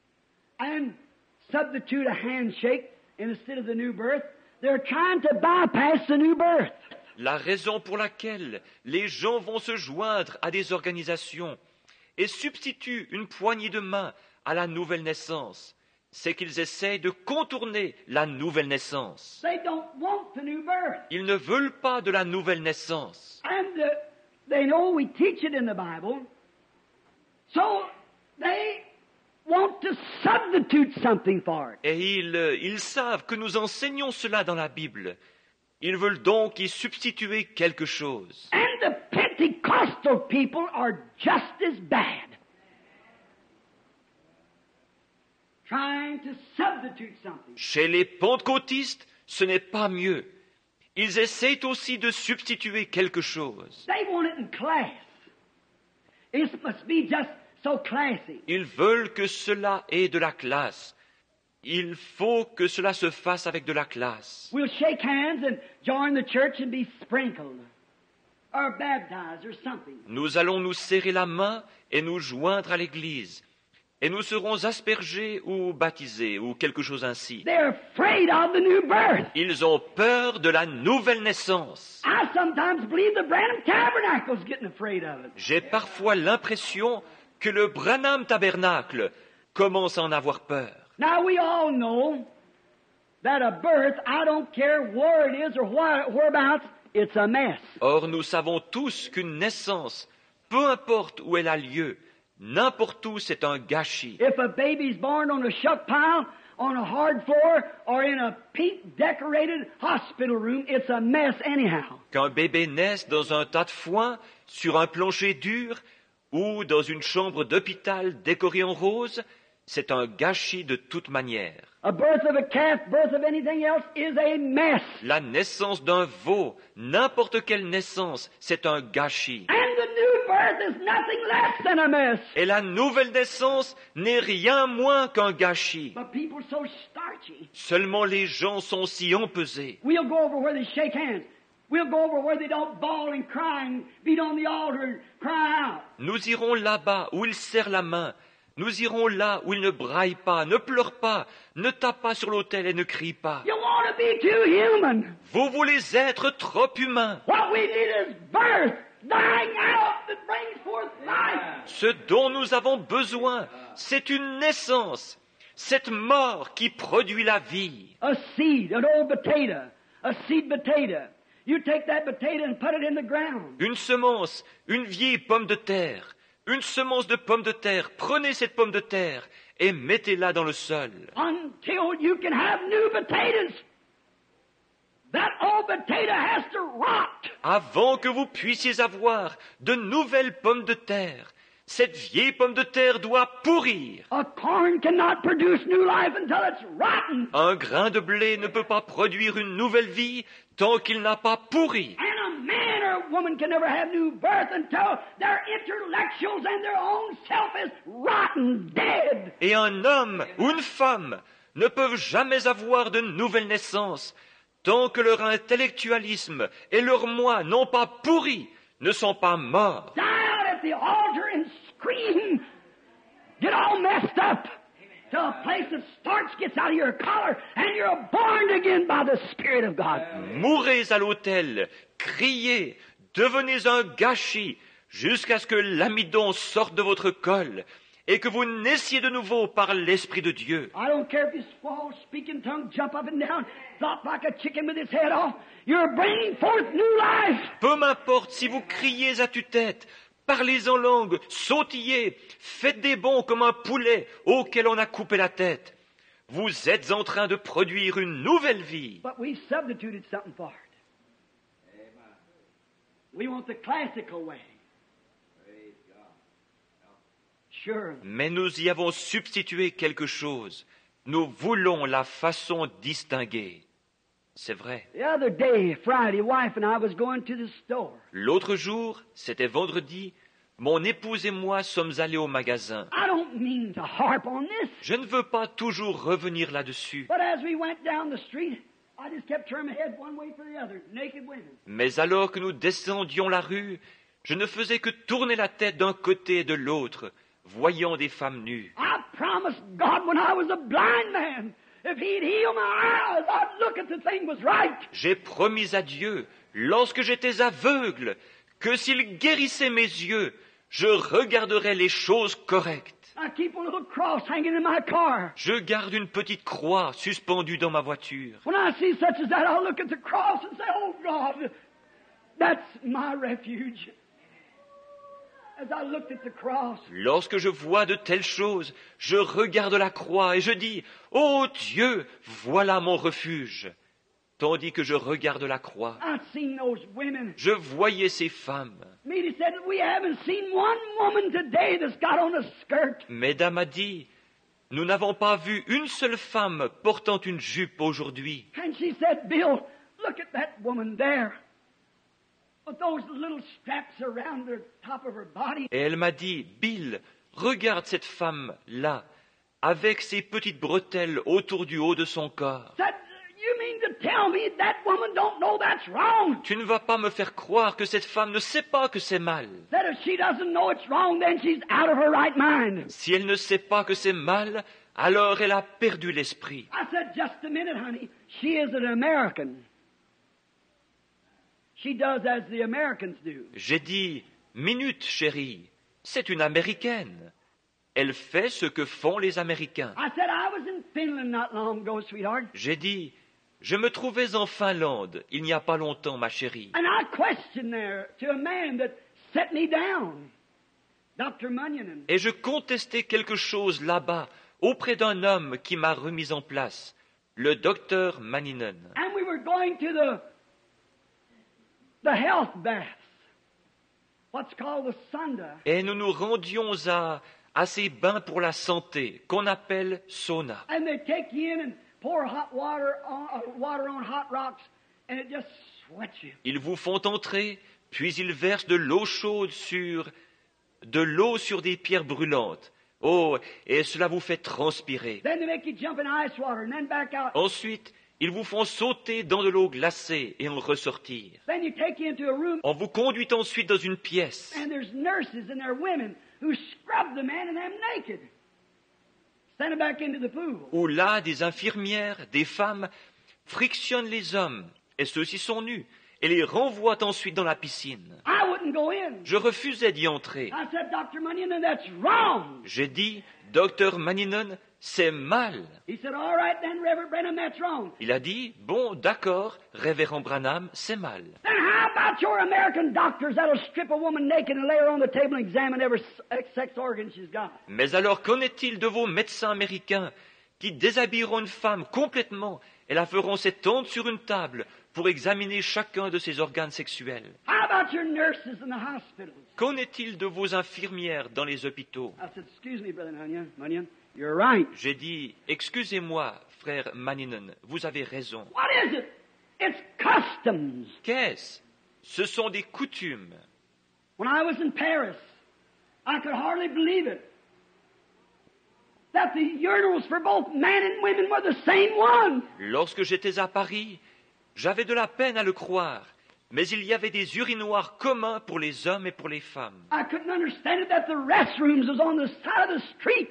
and substitute a handshake instead of the new birth, they're trying to bypass the new birth. La raison pour laquelle les gens vont se joindre à des organisations et substituent une poignée de main à la nouvelle naissance, c'est qu'ils essayent de contourner la nouvelle naissance. They don't want the new birth. Ils ne veulent pas de la nouvelle naissance. And they know we teach it in the Bible. So they want to substitute something for it. Et ils savent que nous enseignons cela dans la Bible. Ils veulent donc y substituer quelque chose. And the Pentecostal people are just as bad. Trying to substitute something. Chez les pentecôtistes, ce n'est pas mieux. Ils essayent aussi de substituer quelque chose. They want it in class. It must be just so classy. Ils veulent que cela ait de la classe. Il faut que cela se fasse avec de la classe. We'll shake hands and join the church and be sprinkled or baptized or something. Nous allons nous serrer la main et nous joindre à l'Église. Et nous serons aspergés ou baptisés ou quelque chose ainsi. They're afraid of the new birth. Ils ont peur de la nouvelle naissance. I sometimes believe the Branham Tabernacle's getting afraid of it. J'ai parfois l'impression que le Branham Tabernacle commence à en avoir peur. Now we all know that a birth, I don't care where it is or whereabouts, it's a mess. Or, nous savons tous qu'une naissance, peu importe où elle a lieu, n'importe où, c'est un gâchis. If a baby's born on a shuck pile, on a hard floor, or in a pink-decorated hospital room, it's a mess anyhow. Qu'un bébé naisse dans un tas de foin, sur un plancher dur, ou dans une chambre d'hôpital décorée en rose, c'est un gâchis de toute manière. A birth of a calf, birth of anything else is a mess. La naissance d'un veau, n'importe quelle naissance, c'est un gâchis. And the new birth is nothing less than a mess. Et la nouvelle naissance n'est rien moins qu'un gâchis. But people are so starchy. Seulement les gens sont si empesés. We'll go over where they shake hands. We'll go over where they don't bawl and cry and beat on the altar and cry out. Nous irons là-bas où ils serrent la main. Nous irons là où ils ne braillent pas, ne pleurent pas, ne tapent pas sur l'autel et ne crient pas. You want to be too human. Vous voulez être trop humain. What we need is birth, dying out that brings forth life. Ce dont nous avons besoin, c'est une naissance, cette mort qui produit la vie. A seed, an old potato, a seed potato. You take that potato and put it in the ground. Une semence, une vieille pomme de terre, une semence de pomme de terre. Prenez cette pomme de terre et mettez-la dans le sol. Until you can have new potatoes. That old potato has to rot. Avant que vous puissiez avoir de nouvelles pommes de terre, cette vieille pomme de terre doit pourrir. A corn cannot produce new life until it's rotten. Un grain de blé ne peut pas produire une nouvelle vie tant qu'il n'a pas pourri. And a man or a woman can never have new birth until their intellectuals and their own self is rotten, dead. Et un homme ou une femme ne peuvent jamais avoir de nouvelle naissance tant que leur intellectualisme et leur moi n'ont pas pourri, ne sont pas morts. Die out at the altar and scream. Get all messed up. Till a place of starch gets out of your collar and you're born again by the Spirit of God. Mourez à l'autel, criez, devenez un gâchis jusqu'à ce que l'amidon sorte de votre col et que vous naissiez de nouveau par l'Esprit de Dieu. I don't care if you squall, speak in tongues, jump up and down, flop like a chicken with his head off. You're bringing forth new life. Peu m'importe si vous criez à tue-tête, parlez en langue, sautillez, faites des bonds comme un poulet auquel on a coupé la tête. Vous êtes en train de produire une nouvelle vie. But we substituted something for it. We want the classical way. Sure. Mais nous y avons substitué quelque chose. Nous voulons la façon distinguée. C'est vrai. The other day, Friday, wife and I was going to the store. L'autre jour, c'était vendredi, mon épouse et moi sommes allés au magasin. I don't mean to harp on this, Je ne veux pas toujours revenir là-dessus. but as we went down the street, I just kept turning my head one way for the other, naked women. Mais alors que nous descendions la rue, je ne faisais que tourner la tête d'un côté et de l'autre, voyant des femmes nues. I promised God when I was a blind man, if He'd heal my eyes, I'd look at the thing was right. J'ai promis à Dieu, lorsque j'étais aveugle, que s'il guérissait mes yeux, je regarderais les choses correctes. I keep a little cross hanging in my car. Je garde une petite croix suspendue dans ma voiture. When I see such as that, I'll look at the cross and say, oh God, that's my refuge. as I looked at the cross, Lorsque je vois de telles choses, je regarde la croix et je dis, « Ô Dieu, voilà mon refuge !» Tandis que je regarde la croix, I'd seen those women. je voyais ces femmes. Meady said, we haven't seen one woman today that's got on a skirt. Mesdames a dit, « Nous n'avons pas vu une seule femme portant une jupe aujourd'hui. » And she said, Bill, look at that woman there. With those little straps around the top of her body. Et elle m'a dit, « Bill, regarde cette femme-là, avec ses petites bretelles autour du haut de son corps. Said, you mean to tell me that woman don't know that's wrong? Tu ne vas pas me faire croire que cette femme ne sait pas que c'est mal. That if she doesn't know it's wrong, then she's out of her right mind. Si elle ne sait pas que c'est mal, alors elle a perdu l'esprit. » I said, just a minute, honey. She is an American. She does as the Americans do. J'ai dit, « Minute, chérie, c'est une Américaine. Elle fait ce que font les Américains. » I said, I was in Finland not long ago, sweetheart. J'ai dit, « Je me trouvais en Finlande il n'y a pas longtemps, ma chérie. And I questioned there to a man that set me down, Dr. Munyon. Et je contestais quelque chose là-bas auprès d'un homme qui m'a remis en place, le docteur Maninen. And we were going to the health bath, what's called the Sunda. Et nous nous rendions à ces bains pour la santé qu'on appelle sauna. And they take you in and pour hot water on hot rocks, and it just sweats you. Ils vous font entrer, puis ils versent de l'eau chaude sur des pierres brûlantes. Oh, et cela vous fait transpirer. Then they make you jump in ice water and then back out. Ensuite, ils vous font sauter dans de l'eau glacée et en ressortir. Then you take you into a room, On vous conduit ensuite dans une pièce. and there's nurses and there are women who scrub the man and them naked. Send him back into the pool. Où là, des infirmières, des femmes, frictionnent les hommes, et ceux-ci sont nus, et les renvoient ensuite dans la piscine. I wouldn't go in. Je refusais d'y entrer. I said, Dr. Munyon, that's wrong. J'ai dit, Docteur Maninen, c'est mal. He said, all right then, Reverend Branham, that's wrong. Il a dit, bon, d'accord, révérend Branham, c'est mal. Then how about your American doctors that'll strip a woman naked and lay her on the table and examine every sex organ she's got? Mais alors, qu'en est-il de vos médecins américains qui déshabilleront une femme complètement et la feront s'étendre sur une table pour examiner chacun de ses organes sexuels? How about your nurses in the hospitals? Qu'en est-il de vos infirmières dans les hôpitaux? I said, excuse me, Brother Munyon, you're right. J'ai dit, excusez-moi, frère Maninen, vous avez raison. What is it? It's customs. Qu'est-ce? Ce sont des coutumes. When I was in Paris, I could hardly believe it. That the urinals for both men and women were the same one. Lorsque j'étais à Paris, j'avais de la peine à le croire, mais il y avait des urinoirs communs pour les hommes et pour les femmes. I couldn't understand it that the restrooms was on the side of the street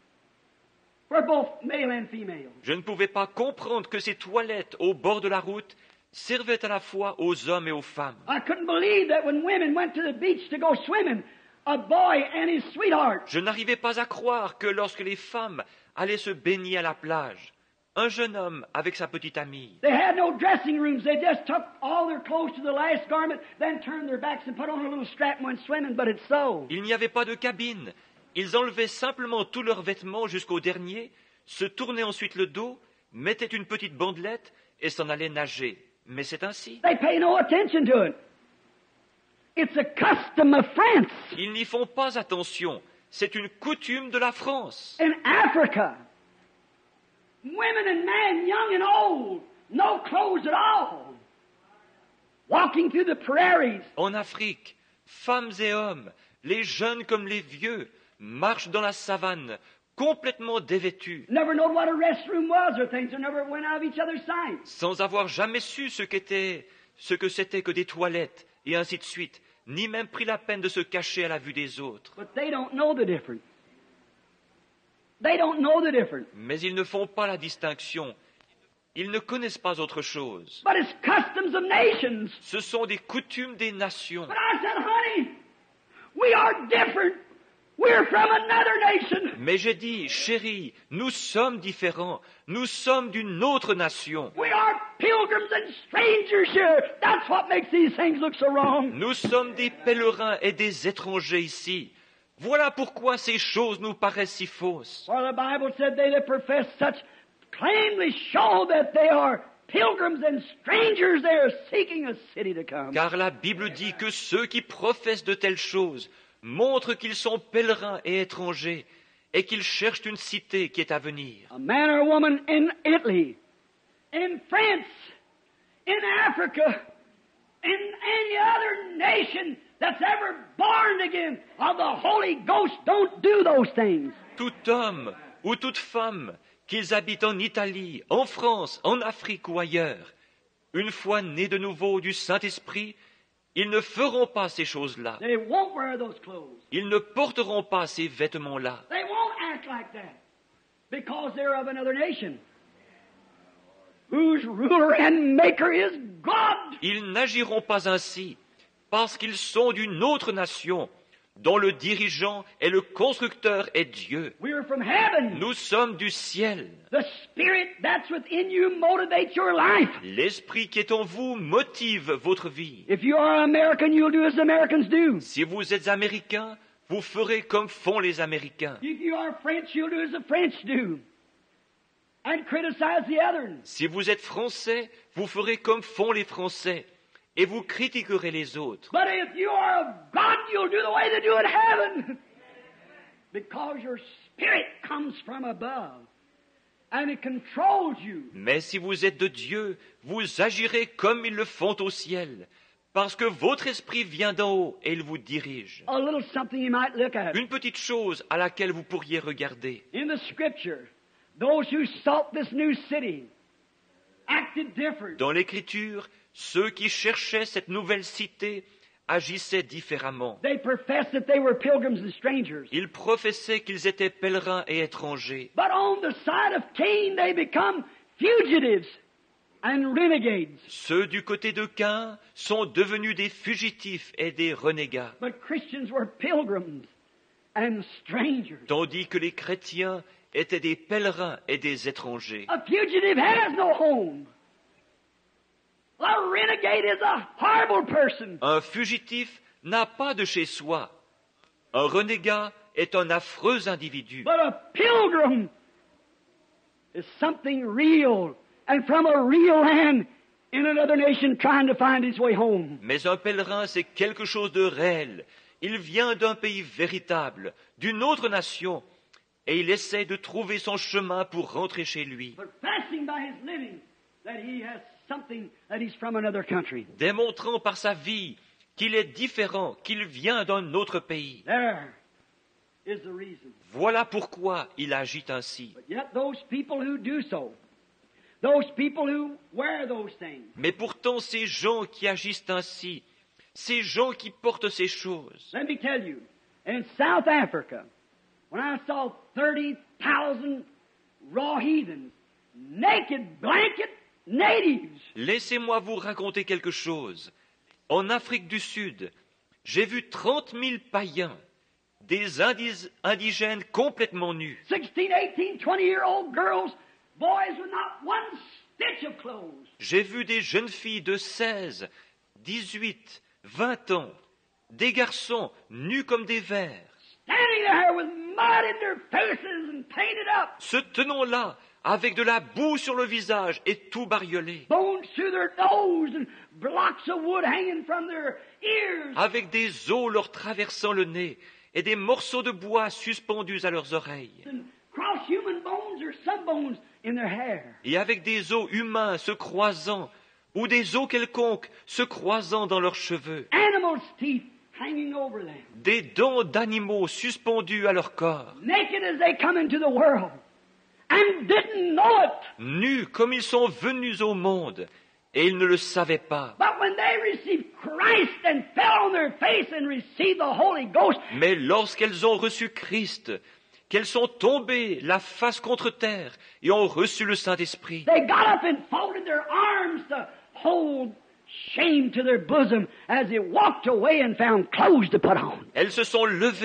for both male and female. Je ne pouvais pas comprendre que ces toilettes au bord de la route servaient à la fois aux hommes et aux femmes. I couldn't believe that when women went to the beach to go swimming, a boy and his sweetheart, Je n'arrivais pas à croire que lorsque les femmes allaient se baigner à la plage, un jeune homme avec sa petite amie, they had no dressing rooms. They just took all their clothes to the last garment, then turned their backs and put on a little strap and went swimming, but it's so. il n'y avait pas de cabine. Ils enlevaient simplement tous leurs vêtements jusqu'au dernier, se tournaient ensuite le dos, mettaient une petite bandelette et s'en allaient nager. Mais c'est ainsi. They pay no attention to it. It's a custom of France. Ils n'y font pas attention. C'est une coutume de la France. In Africa, women and men, young and old, no clothes at all, walking through the prairies. En Afrique, femmes et hommes, les jeunes comme les vieux, marchent dans la savane, complètement dévêtus, Never knowed what a restroom was or things, or never went out of each other's sight. sans avoir jamais su ce que c'était que des toilettes, et ainsi de suite, ni même pris la peine de se cacher à la vue des autres. But they don't know the difference. They don't know the difference. Mais ils ne font pas la distinction. Ils ne connaissent pas autre chose. But it's customs of nations. Ce sont des coutumes des nations. But I said, honey, we are different. We're from another nation. Mais j'ai dit, chérie, nous sommes différents. Nous sommes d'une autre nation. We are pilgrims and strangers here. That's what makes these things look so wrong. Nous sommes des pèlerins et des étrangers ici. Voilà pourquoi ces choses nous paraissent si fausses. For the Bible said they that profess such plainly show that they are pilgrims and strangers. They are seeking a city to come. Car la Bible dit que ceux qui professent de telles choses montrent qu'ils sont pèlerins et étrangers et qu'ils cherchent une cité qui est à venir. A man or a woman in Italy, in France, in Africa, in any other nation that's ever born again of the Holy Ghost don't do those things. Tout homme ou toute femme, qu'ils habitent en Italie, en France, en Afrique ou ailleurs, une fois nés de nouveau du Saint-Esprit, ils ne feront pas ces choses-là. They won't wear those clothes. Ils ne porteront pas ces vêtements-là. They won't act like that because they're of another nation whose ruler and maker is God. Ils n'agiront pas ainsi parce qu'ils sont d'une autre nation dont le dirigeant et le constructeur est Dieu. We're from heaven. Nous sommes du ciel. The Spirit that's within you motivates your life. L'esprit qui est en vous motive votre vie. If you are American, you'll do as Americans do. Si vous êtes américain, vous ferez comme font les Américains. If you are French, you'll do as the French do. And criticize the others. Si vous êtes français, vous ferez comme font les Français et vous critiquerez les autres. But if you are of God, you'll do the way they do in heaven. Because your spirit comes from above. And it controls you. Mais si vous êtes de Dieu, vous agirez comme ils le font au ciel, parce que votre esprit vient d'en haut et il vous dirige. A little something you might look at. Une petite chose à laquelle vous pourriez regarder. In the Scripture, those who sought this new city acted different. Dans l'Écriture, ceux qui cherchaient cette nouvelle cité agissaient différemment. They professed that they were pilgrims and strangers. Ils professaient qu'ils étaient pèlerins et étrangers. But on the side of Cain, they become fugitives and renegades. Ceux du côté de Caïn sont devenus des fugitifs et des renégats, But Christians were pilgrims and strangers. tandis que les chrétiens étaient des pèlerins et des étrangers. A fugitive has no home. A renegade is a horrible person. Un fugitif n'a pas de chez soi. Un renégat est un affreux individu. But a pilgrim is something real and from a real land in another nation trying to find his way home. Mais un pèlerin, c'est quelque chose de réel. Il vient d'un pays véritable, d'une autre nation, et il essaie de trouver son chemin pour rentrer chez lui, Professing by his living that he has something, that he's from another country. démontrant par sa vie qu'il est différent, qu'il vient d'un autre pays. There is the reason. Voilà pourquoi il agit ainsi. But yet those people who do so, those people who wear those things, Mais pourtant, ces gens qui agissent ainsi, ces gens qui portent ces choses, let me tell you, in South Africa, when I saw 30,000 raw heathens, naked, blanket natives, laissez-moi vous raconter quelque chose. En Afrique du Sud, j'ai vu 30 000 païens, des indigènes complètement nus, 16, 18, 20-year-old girls, boys with not one stitch of clothes, J'ai vu des jeunes filles de 16, 18, 20 ans, des garçons nus comme des vers, standing there with mud in their faces and painted up, se tenant là, avec de la boue sur le visage et tout bariolé, bones through their nose and blocks of wood hanging from their ears. avec des os leur traversant le nez et des morceaux de bois suspendus à leurs oreilles, And cross-human bones or some bones in their hair. et avec des os humains se croisant, ou des os quelconques se croisant dans leurs cheveux, Animals' teeth hanging over them. des dents d'animaux suspendues à leur corps, Naked as they come into the world. And didn't know it. nus comme ils sont venus au monde, et ils ne le savaient pas. But when they received Christ and fell on their face and received the Holy Ghost, Mais lorsqu'elles ont reçu Christ, qu'elles sont tombées la face contre terre et ont reçu le Saint-Esprit, they got up and folded their arms to hold shame to their bosom as they walked away and found clothes to put on. elles se sont levées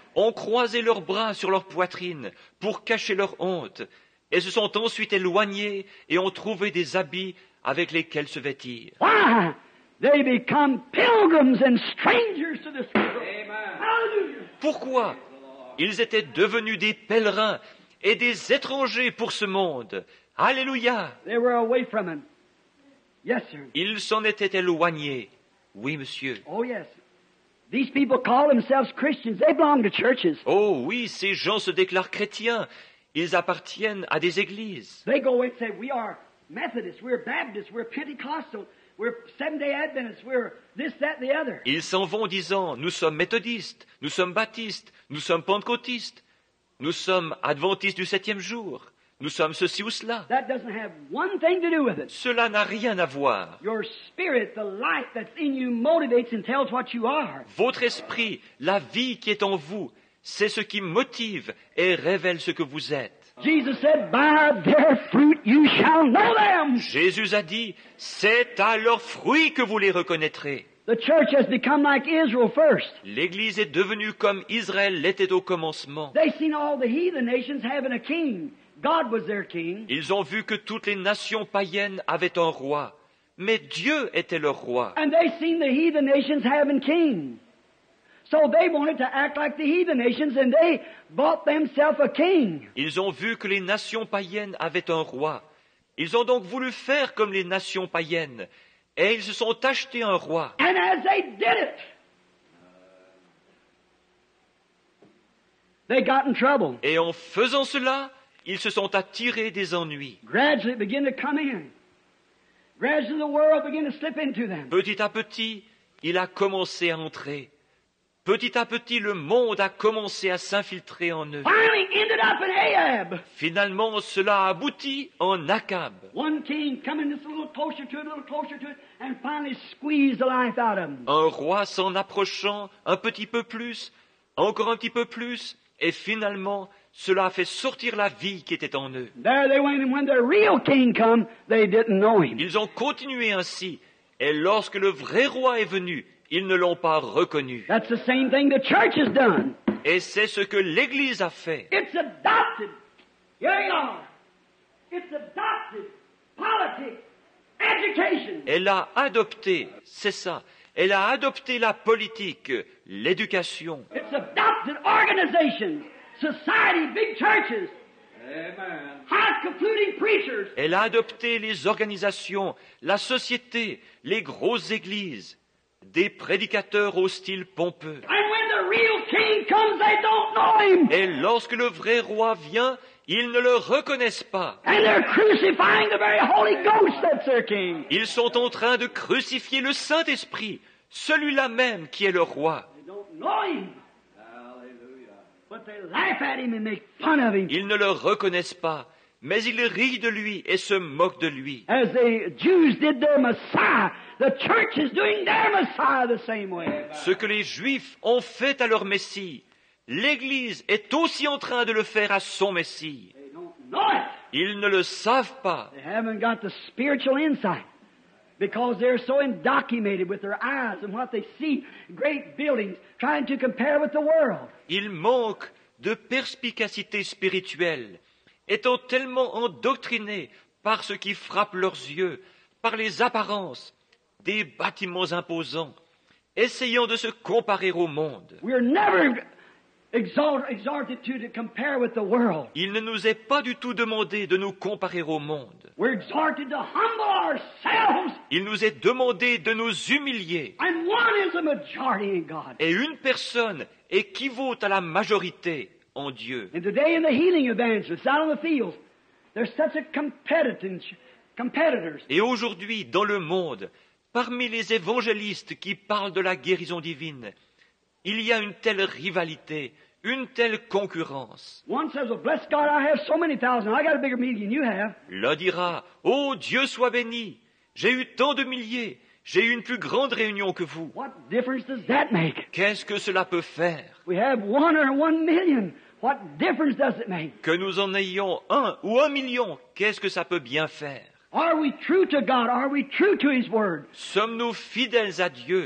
ont croisé leurs bras sur leur poitrine pour cacher leur honte, et se sont ensuite éloignés et ont trouvé des habits avec lesquels se vêtir. Why? They become pilgrims and strangers to this world. Hallelujah. Pourquoi? Ils étaient devenus des pèlerins et des étrangers pour ce monde. Alléluia! They were away from him. Yes, sir. Ils s'en étaient éloignés. Oui, monsieur. Oh, yes. These people call themselves Christians. They belong to churches. Oh oui, ces gens se déclarent chrétiens. Ils appartiennent à des églises. They go away and say, we are Methodists, we're Baptists, we're Pentecostal, we're Seventh-day Adventists, we're this, that, the other. Ils s'en vont disant, nous sommes méthodistes, nous sommes baptistes, nous sommes pentecôtistes, nous sommes adventistes du 7e jour, nous sommes ceci ou cela. That doesn't have one thing to do with it. Cela n'a rien à voir. Your spirit, the life that's in you motivates and tells what you are. Votre esprit, la vie qui est en vous, c'est ce qui motive et révèle ce que vous êtes. Jesus said, by their fruit you shall know them. Jésus a dit, c'est à leurs fruits que vous les reconnaîtrez. The church has become like Israel first. L'Église est devenue comme Israël l'était au commencement. They seen all the heathen nations having a king. God was their king. Ils ont vu que toutes les nations païennes avaient un roi, mais Dieu était leur roi. And they seen the heathen nations having king. So they wanted to act like the heathen nations and they bought themselves a king. Ils ont vu que les nations païennes avaient un roi. Ils ont donc voulu faire comme les nations païennes. Et ils se sont achetés un roi. And as they did it, they got in trouble. Et en faisant cela, ils se sont attirés des ennuis. Gradually it began to come in. Gradually the world began to slip into them. Petit à petit, il a commencé à entrer. Petit à petit, le monde a commencé à s'infiltrer en eux. Finally ended up in Ahab. Finalement, cela a abouti en Akab. One king coming just a little closer to it, and finally squeezed the life out of him. Un roi s'en approchant un petit peu plus, encore un petit peu plus, et finalement, cela a fait sortir la vie qui était en eux. There they went, and when the real king come, they didn't know him. Ils ont continué ainsi, et lorsque le vrai roi est venu, ils ne l'ont pas reconnu. That's the same thing the church has done. Et c'est ce que l'Église a fait. It's adopted. Here you are. It's adopted politics, education. Elle a adopté, c'est ça, elle a adopté la politique, l'éducation. It's adopted organizations, society, big churches. Amen. High concluding preachers. Elle a adopté les organisations, la société, les grosses églises, des prédicateurs au style pompeux. And when the real king comes, they don't know him. Et lorsque le vrai roi vient, ils ne le reconnaissent pas. And they're crucifying the very Holy Ghost that's their king. Ils sont en train de crucifier le Saint-Esprit, celui-là même qui est le roi. They don't know him. Hallelujah. But they laugh at him and make fun of him. Ils ne le reconnaissent pas, mais ils rient de lui et se moquent de lui. As the Jews did their Messiah, the church is doing their Messiah the same way. Ce que les Juifs ont fait à leur Messie, l'Église est aussi en train de le faire à son Messie. They don't know it. Ils ne le savent pas. They haven't got the spiritual insight because they're so indoctrinated with their eyes and what they see, great buildings, trying to compare with the world. Ils manquent de perspicacité spirituelle, étant tellement endoctrinés par ce qui frappe leurs yeux, par les apparences, des bâtiments imposants, essayant de se comparer au monde. We're never exhorted to compare with the world. Il ne nous est pas du tout demandé de nous comparer au monde. We're exhorted to humble ourselves. Il nous est demandé de nous humilier. And one is a majority in God. Et une personne équivaut à la majorité en Dieu. And today in the healing evangelists out on the fields, there's such a competitors. Et aujourd'hui, dans le monde, parmi les évangélistes qui parlent de la guérison divine, il y a une telle rivalité, une telle concurrence. One says, well, bless God, I have so many thousand. I got a bigger meeting than you have. L'un dira, oh Dieu soit béni, j'ai eu tant de milliers, j'ai eu une plus grande réunion que vous. What difference does that make? Qu'est-ce que cela peut faire? We have 1 or 1 million. What difference does it make? Que nous en ayons 1 ou 1 million, qu'est-ce que ça peut bien faire? Are we true to God? Are we true to His Word? Sommes-nous fidèles à Dieu?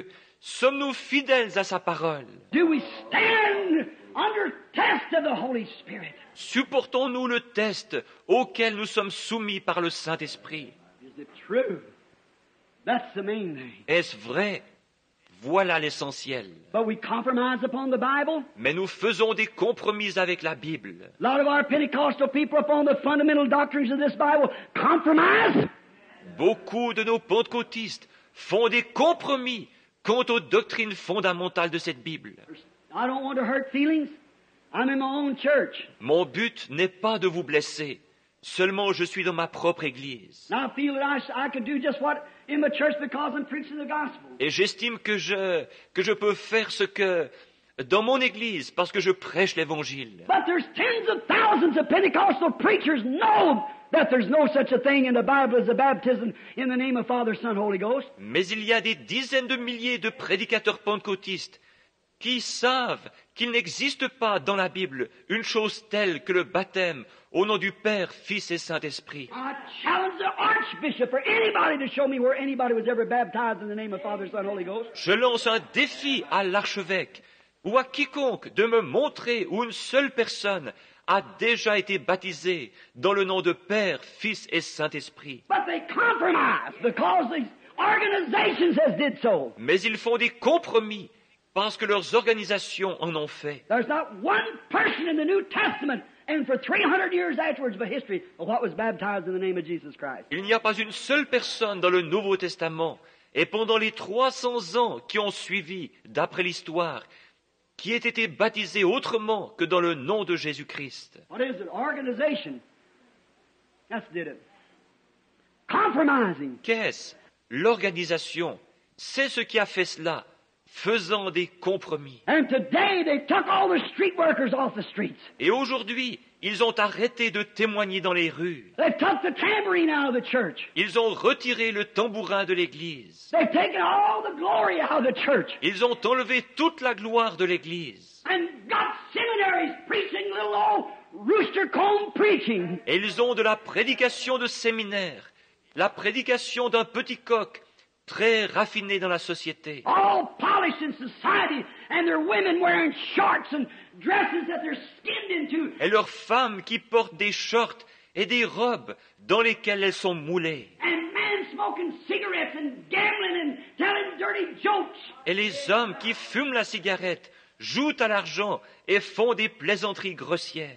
Sommes-nous fidèles à sa parole? Do we stand under test of the Holy Spirit? Supportons-nous le test auquel nous sommes soumis par le Saint-Esprit? Is it true? That's the main thing. Est-ce vrai? Voilà l'essentiel. But we compromise upon the Bible. Mais nous faisons des compromis avec la Bible. A lot of our Pentecostal people upon the fundamental doctrines of this Bible compromise. Beaucoup de nos pentecôtistes font des compromis quant aux doctrines fondamentales de cette Bible. I don't want to hurt feelings. I'm in my own church. Mon but n'est pas de vous blesser. Seulement, je suis dans ma propre église. And I feel that I could do just what in the church because I'm preaching the gospel. Et j'estime que je peux faire ce que dans mon église parce que je prêche l'évangile. But there's tens of thousands of Pentecostal preachers know that there's no such a thing in the Bible as a baptism in the name of Father, Son, Holy Ghost. Mais il y a des dizaines de milliers de prédicateurs pentecôtistes qui savent qu'il n'existe pas dans la Bible une chose telle que le baptême au nom du Père, Fils et Saint-Esprit. I challenge the Archbishop or anybody to show me where anybody was ever baptized in the name of Father, Son, Holy Ghost. Je lance un défi à l'archevêque ou à quiconque de me montrer où une seule personne a déjà été baptisée dans le nom de Père, Fils et Saint-Esprit. But they compromise because these organizations has did so. Mais ils font des compromis parce que leurs organisations en ont fait. There's not one person in the New Testament and for 300 years afterwards of a history of what was baptized in the name of Jesus Christ. Il n'y a pas une seule personne dans le Nouveau Testament et pendant les 300 ans qui ont suivi, d'après l'histoire, qui ait été baptisé autrement que dans le nom de Jésus-Christ. What is it? Organization. That's did it. Compromising. Qu'est-ce? L'organisation. C'est ce qui a fait cela, faisant des compromis. And today they took all the street workers off the streets. Et aujourd'hui, ils ont arrêté de témoigner dans les rues. They took the tambourine out of the church. Ils ont retiré le tambourin de l'Église. They've taken all the glory out of the church. Ils ont enlevé toute la gloire de l'Église. And got seminaries preaching little old rooster comb preaching. Et ils ont de la prédication de séminaire, la prédication d'un petit coq, très raffiné dans la société. All polished in society, and their women wearing shorts and dresses that they're skinned into. Et leurs femmes qui portent des shorts et des robes dans lesquelles elles sont moulées. And men smoking cigarettes and gambling and telling dirty jokes. Et les hommes qui fument la cigarette, jouent à l'argent et font des plaisanteries grossières.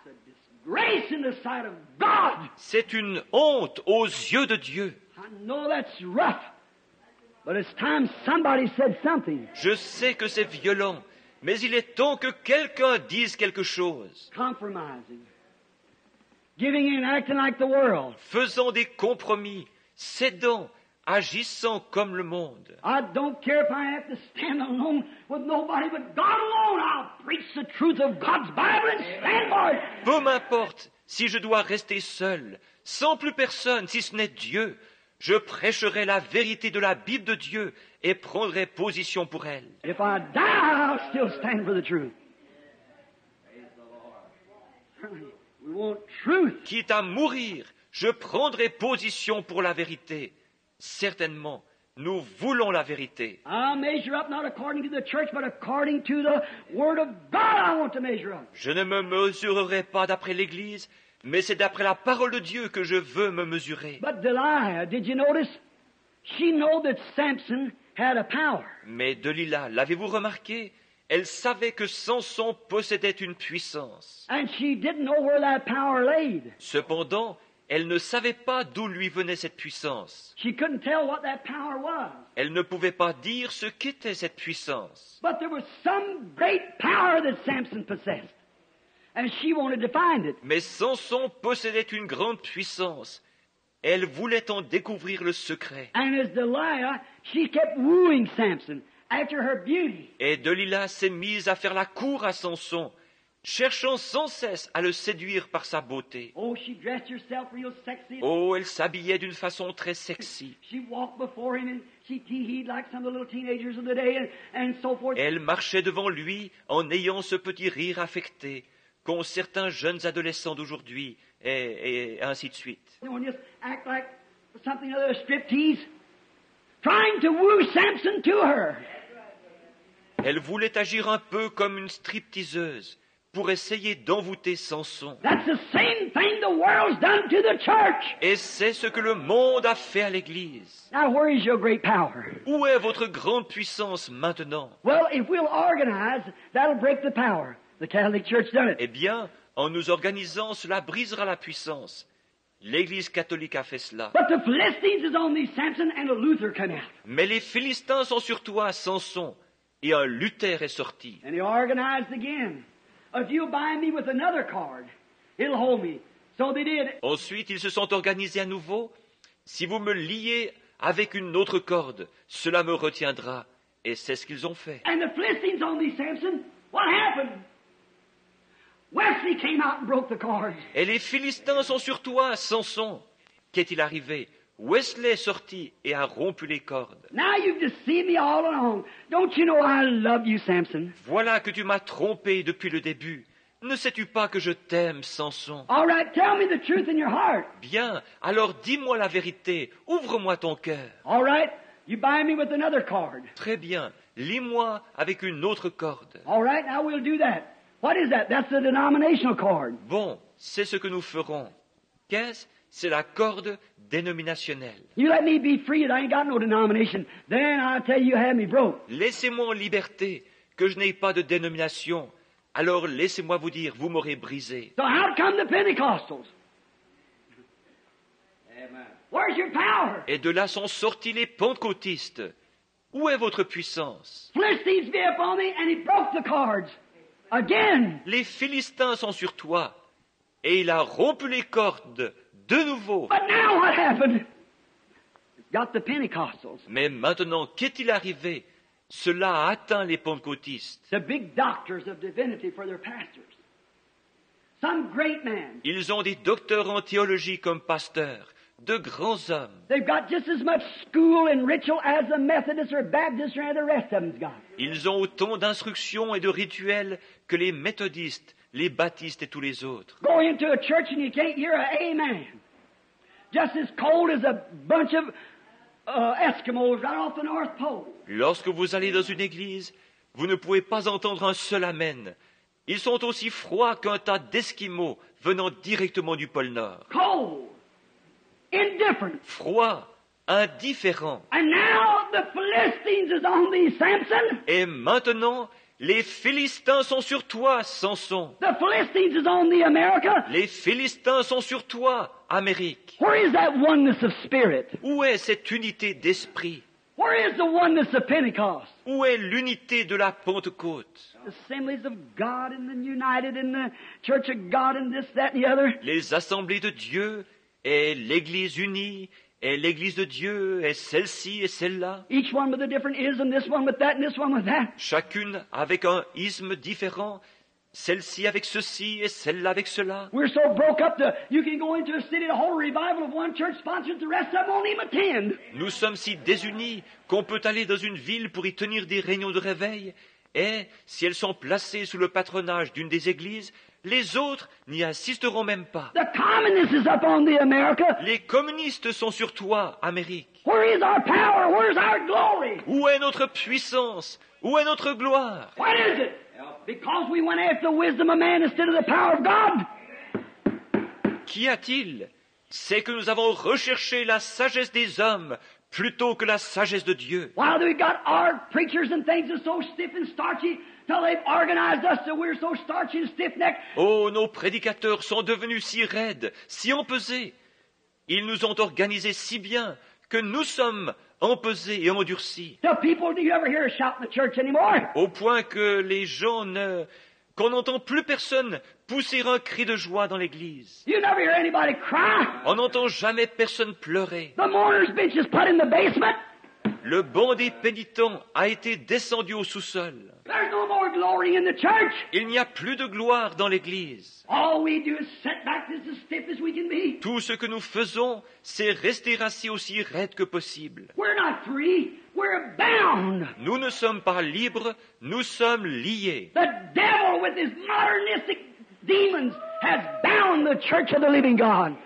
Grace in the sight of God. C'est une honte aux yeux de Dieu. I know that's rough, but it's time somebody said something. Je sais que c'est violent, mais il est temps que quelqu'un dise quelque chose. Compromising. Giving in, acting like the world. Faisant des compromis, cédant, agissant comme le monde. I don't care if I have to stand alone with nobody but God alone. I'll preach the truth of God's Bible and stand for it. Peu m'importe si je dois rester seul, sans plus personne si ce n'est Dieu. Je prêcherai la vérité de la Bible de Dieu et prendrai position pour elle. If I die, I'll still stand for the truth. We want truth. Quitte à mourir, je prendrai position pour la vérité. Certainement, nous voulons la vérité. I'll measure up not according to the church, but according to the Word of God I want to measure up. Je ne me mesurerai pas d'après l'Église, mais c'est d'après la parole de Dieu que je veux me mesurer. But Delilah, did you notice? She knew that Samson had a power. Mais Delilah, l'avez-vous remarqué? Elle savait que Samson possédait une puissance. And she didn't know where that power laid. Cependant, elle ne savait pas d'où lui venait cette puissance. She couldn't tell what that power was. Elle ne pouvait pas dire ce qu'était cette puissance. But there was some great power that Samson possessed. And she wanted to find it. Mais Samson possédait une grande puissance. Elle voulait en découvrir le secret. And as Delilah, she kept wooing Samson after her beauty. Et Delilah s'est mise à faire la cour à Samson, cherchant sans cesse à le séduire par sa beauté. Oh, she dressed herself real sexy. Oh, elle s'habillait d'une façon très sexy. She walked before him and she tee-heed like some of the little teenagers of the day and so forth. Elle marchait devant lui en ayant ce petit rire affecté qu'ont certains jeunes adolescents d'aujourd'hui, et ainsi de suite. You know, and just act like something other striptease, trying to woo Samson to her. Elle voulait agir un peu comme une stripteaseuse pour essayer d'envoûter Samson. That's the same thing the world's done to the church. Et c'est ce que le monde a fait à l'Église. Now, where is your great power? Où est votre grande puissance maintenant? Well, if we'll organize, that'll break the power. The Catholic Church done it. Eh bien, en nous organisant, cela brisera la puissance. L'Église catholique a fait cela. But the Philistines is on these Samson and a Luther come out. Mais les Philistins sont sur toi, Samson, et un Luther est sorti. And they organized again. If you'll bind me with another card, it'll hold me. So they did. Ensuite, ils se sont organisés à nouveau. Si vous me liez avec une autre corde, cela me retiendra. Et c'est ce qu'ils ont fait. And the Philistines on these Samson, what happened? Wesley came out and broke the cords. Et les Philistins sont sur toi, Samson. Qu'est-il arrivé? Wesley est sorti et a rompu les cordes. Now you've deceived me all along. Don't you know I love you, Samson? Voilà que tu m'as trompé depuis le début. Ne sais-tu pas que je t'aime, Samson? All right, tell me the truth in your heart. Bien, alors dis-moi la vérité. Ouvre-moi ton cœur. All right, you bind me with another card. Très bien, lie-moi avec une autre corde. All right, now we'll do that. What is that? That's the denominational card. Bon, c'est ce que nous ferons. Qu'est-ce? C'est la corde dénominationnelle. You let me be free, I ain't got no denomination. Then I'll tell you had me broke. Laissez-moi en liberté, que je n'ai pas de dénomination. Alors laissez-moi vous dire, vous m'aurez brisé. So how come the Pentecostals? Amen. Where's your power? Et de là sont sortis les pentecôtistes. Où est votre puissance? Philistines be upon me, and he broke the cards. Again. Les Philistins sont sur toi. Et il a rompu les cordes de nouveau. But now what happened? Got the Pentecostals. Mais maintenant, qu'est-il arrivé? Cela a atteint les pentecôtistes. The big doctors of divinity for their pastors. Some great man. Ils ont des docteurs en théologie comme pasteurs, de grands hommes. They've got just as much school and ritual as the Methodists or Baptists or the rest of them's got. Ils ont autant d'instructions et de rituels que les méthodistes, les baptistes et tous les autres. Go into a church and you can't hear an amen. Just as cold as a bunch of Eskimos right off the North Pole. Lorsque vous allez dans une église, vous ne pouvez pas entendre un seul amen. Ils sont aussi froids qu'un tas d'Esquimaux venant directement du pôle Nord. Cold. Indifferent. Froid, indifférent. And now the Philistines is on thee, Samson. Et maintenant, les Philistins sont sur toi, Samson. The Philistines is on thee, America. Les Philistins sont sur toi, Amérique. Where is that oneness of spirit? Où est cette unité d'esprit? Where is the oneness of Pentecost? Où est l'unité de la Pentecôte? Assemblies of God and the united in the Church of God and this, that, and the other. Les assemblées de Dieu et l'Église unie et l'Église de Dieu et celle-ci et celle-là. Each one with a different ism, this one with that and this one with that. Chacune avec un isme différent. Celle-ci avec ceci et celle-là avec cela. We're so broke up that you can go into a city, the whole revival of one church sponsors, the rest of them won't even attend. Nous sommes si désunis qu'on peut aller dans une ville pour y tenir des réunions de réveil et, si elles sont placées sous le patronage d'une des églises, les autres n'y assisteront même pas. The communists is up on thee, America. Les communistes sont sur toi, Amérique. Where is our power? Where's our glory? Où est notre puissance? Où est notre gloire? What is it? Because we went after the wisdom of man instead of the power of God. Qu'y a-t-il? C'est que nous avons recherché la sagesse des hommes plutôt que la sagesse de Dieu. While we got our preachers and things are so stiff and starchy, till they've organized us so we're so starchy and stiff-necked. Oh, nos prédicateurs sont devenus si raides, si empesés. Ils nous ont organisés si bien que nous sommes empesés et endurcis. The people, do you ever hear a shout in the church anymore? Au point que les gens qu'on n'entend plus personne pousser un cri de joie dans l'église. You never hear anybody cry. On n'entend jamais personne pleurer. The mourner's bench is put in the basement. Le banc des pénitents a été descendu au sous-sol. There's no more glory in the church. Il n'y a plus de gloire dans l'église. All we do is sit back as stiff as we can be. Tout ce que nous faisons, c'est rester assis aussi raide que possible. We're not free. We're bound. Nous ne sommes pas libres, nous sommes liés. The devil with his modernistic demons has bound the church of the living God.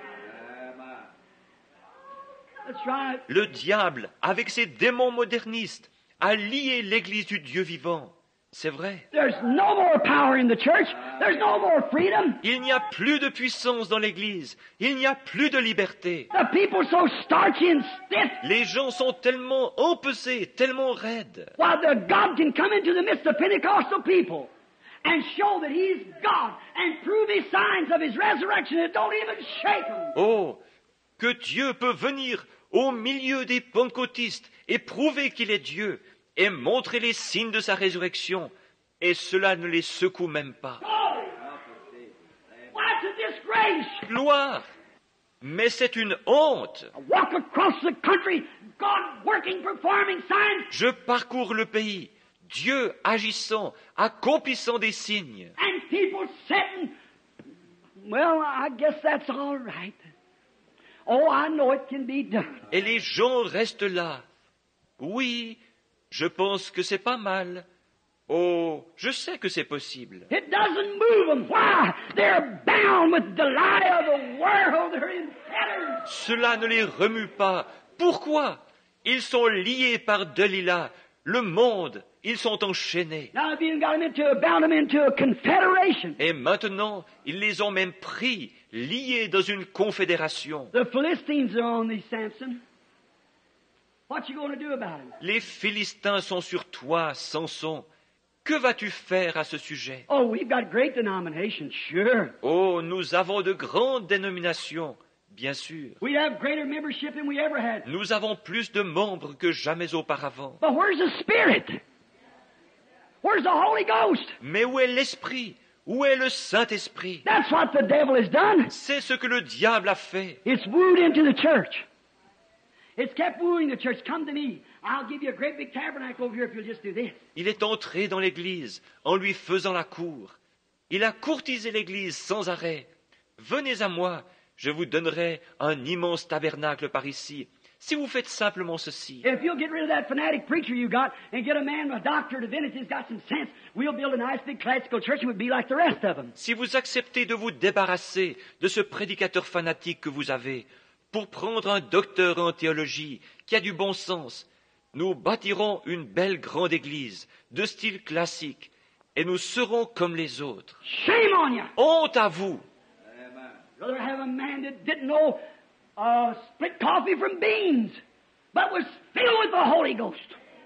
That's right. Le diable, avec ses démons modernistes, a lié l'église du Dieu vivant. C'est vrai. There's no more power in the church. There's no more freedom. Il n'y a plus de puissance dans l'Église. Il n'y a plus de liberté. The people are so starchy and stiff. Les gens sont tellement empesés, tellement raides. While the God can come into the midst of Pentecostal people and show that He's God and prove His signs of His resurrection that don't even shake them. Oh, que Dieu peut venir au milieu des pentecôtistes et prouver qu'il est Dieu et montrer les signes de sa résurrection, et cela ne les secoue même pas. Glory! Why, it's a disgrace. Gloire! Mais c'est une honte. I walk across the country, God working, performing signs, Je parcours le pays, Dieu agissant, accomplissant des signes, and people sitting. Well, I guess that's all right. Oh, I know it can be done. et les gens restent là. Oui, je pense que c'est pas mal. Oh, je sais que c'est possible. It doesn't move them. Why? They're bound with Delilah of the world. They're in fetters. Cela ne les remue pas. Pourquoi? Ils sont liés par Delilah, le monde. Ils sont enchaînés. Now they've even bound them into a confederation. Et maintenant, ils les ont même pris, liés dans une confédération. The Philistines are on these, Samson. What you going to do about it? Les Philistins sont sur toi, Samson. Que vas-tu faire à ce sujet? Oh, we've got great denominations, sure. Oh, nous avons de grandes dénominations, bien sûr. We have greater membership than we ever had. Nous avons plus de membres que jamais auparavant. But where's the Spirit? Where's the Holy Ghost? Mais où est l'Esprit? Où est le Saint-Esprit? That's what the devil has done. C'est ce que le diable a fait. It's wooed into the church. It's kept wooing the church. Come to me. I'll give you a great big tabernacle over here if you'll just do this. Il est entré dans l'Église en lui faisant la cour. Il a courtisé l'Église sans arrêt. Venez à moi, je vous donnerai un immense tabernacle par ici, si vous faites simplement ceci. If you'll get rid of that fanatic preacher you got and get a man, a doctor of divinity who's got some sense, we'll build a nice big classical church and we'll be like the rest of them. Si vous acceptez de vous débarrasser de ce prédicateur fanatique que vous avez, pour prendre un docteur en théologie qui a du bon sens, nous bâtirons une belle grande église de style classique et nous serons comme les autres. Shame on you! Honte à vous! Rather have a man that didn't know split coffee from beans, but was filled with the Holy Ghost.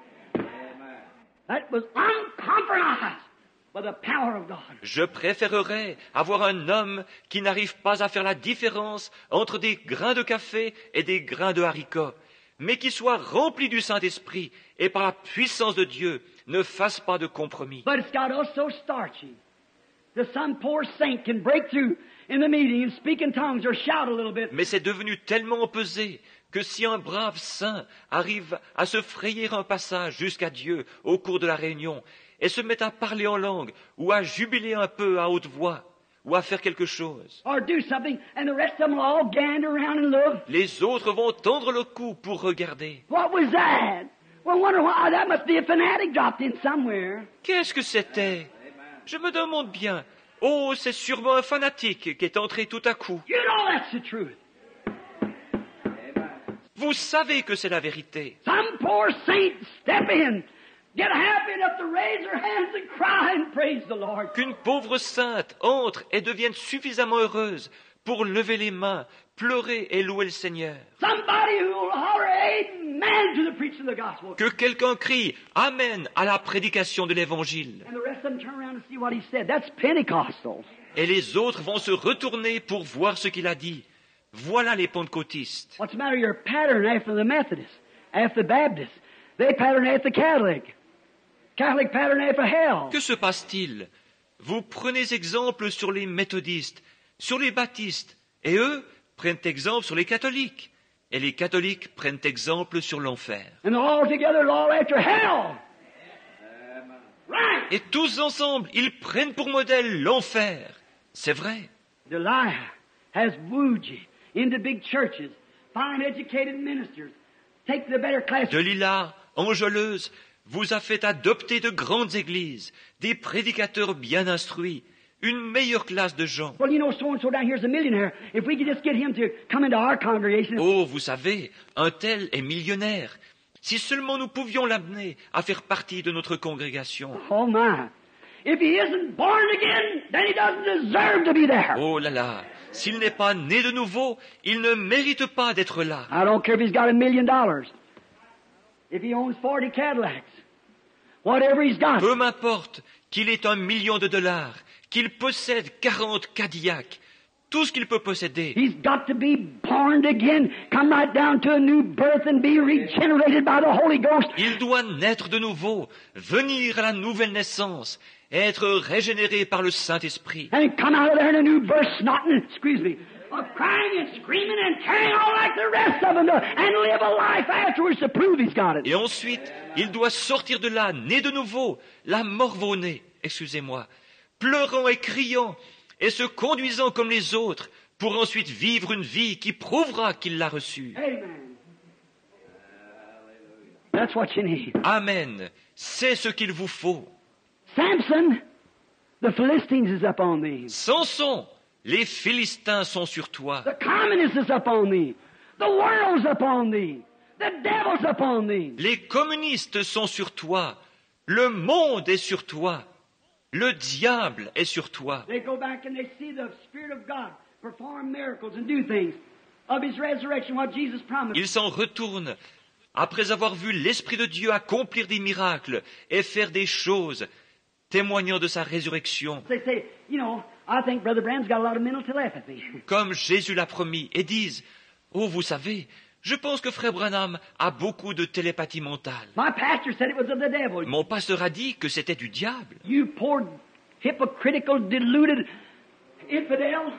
That was uncompromised by the power of God. Je préférerais avoir un homme qui n'arrive pas à faire la différence entre des grains de café et des grains de haricots, mais qui soit rempli du Saint-Esprit et par la puissance de Dieu ne fasse pas de compromis. But it's got us so starchy that some poor saint can break through in the meeting and speak in tongues or shout a little bit. Mais c'est devenu tellement pesé que si un brave saint arrive à se frayer un passage jusqu'à Dieu au cours de la réunion et se met à parler en langue ou à jubiler un peu à haute voix ou à faire quelque chose, Or do something, and the rest of them will all gander around and look. les autres vont tendre le cou pour regarder. What was that? Well, wonder why that must be a fanatic dropped in somewhere. Qu'est-ce que c'était? Je me demande bien. Oh, c'est sûrement un fanatique qui est entré tout à coup. You know that's the truth. Vous savez que c'est la vérité. Some poor saint step in, get happy enough to raise their hands and cry and praise the Lord. Qu'une pauvre sainte entre et devienne suffisamment heureuse pour lever les mains, pleurer et louer le Seigneur. Somebody who will holler amen to the preaching of the gospel. Que quelqu'un crie Amen à la prédication de l'Évangile. And the rest of them turn around and see what he said. That's Pentecostals. Et les autres vont se retourner pour voir ce qu'il a dit. Voilà les pentecôtistes. What's the matter? You're patterned after the Methodists, after the Baptists. They pattern after the Catholic. Catholic pattern after hell. Que se passe-t-il? Vous prenez exemple sur les méthodistes, sur les baptistes, et eux prennent exemple sur les catholiques. Et les catholiques prennent exemple sur l'enfer. And all together, all after hell. Right. Et tous ensemble, ils prennent pour modèle l'enfer. C'est vrai. Delilah has wooed you into big churches, fine educated ministers. Take the better class. Delilah, enjôleuse, vous a fait adopter de grandes églises, des prédicateurs bien instruits, une meilleure classe de gens. Well, you know, so-and-so down here is a millionaire. If we could just get him to come into our congregation. Oh, vous savez, un tel est millionnaire. Si seulement nous pouvions l'amener à faire partie de notre congrégation. Oh my. If he isn't born again, then he doesn't deserve to be there. Oh là là, s'il n'est pas né de nouveau, il ne mérite pas d'être là. I don't care if he's got $1 million. If he owns 40 Cadillacs. Whatever he's got. Peu m'importe qu'il ait $1 million, qu'il possède 40 Cadillacs, tout ce qu'il peut posséder. He's got to be born again, come right down to a new birth and be regenerated by the Holy Ghost. Il doit naître de nouveau, venir à la nouvelle naissance, être régénéré par le Saint-Esprit. And come out of there in a new birth, snotting, crying and screaming and carrying on like the rest of them, and live a life afterwards to prove he's got it. Et ensuite, il doit sortir de là, né de nouveau, la morve-au-nez, excusez-moi, pleurant et criant, et se conduisant comme les autres, pour ensuite vivre une vie qui prouvera qu'il l'a reçue. Amen. That's what you need. Amen. C'est ce qu'il vous faut. Samson, the Philistines is upon thee. Samson, les Philistins sont sur toi. The communists is upon thee. The world's upon thee. The devil's upon thee. Les communistes sont sur toi. Le monde est sur toi. Le diable est sur toi. They go back and they see the Spirit of God perform miracles and do things of His resurrection, what Jesus promised. Ils s'en retournent après avoir vu l'Esprit de Dieu accomplir des miracles et faire des choses témoignant de sa résurrection. They say, I think Brother Branham's got a lot of mental telepathy. Comme Jésus l'a promis, et disent, « Oh, vous savez, je pense que Frère Branham a beaucoup de télépathie mentale. My pastor said it was of the devil. Mon pasteur a dit que c'était du diable. You poor hypocritical, deluded infidel,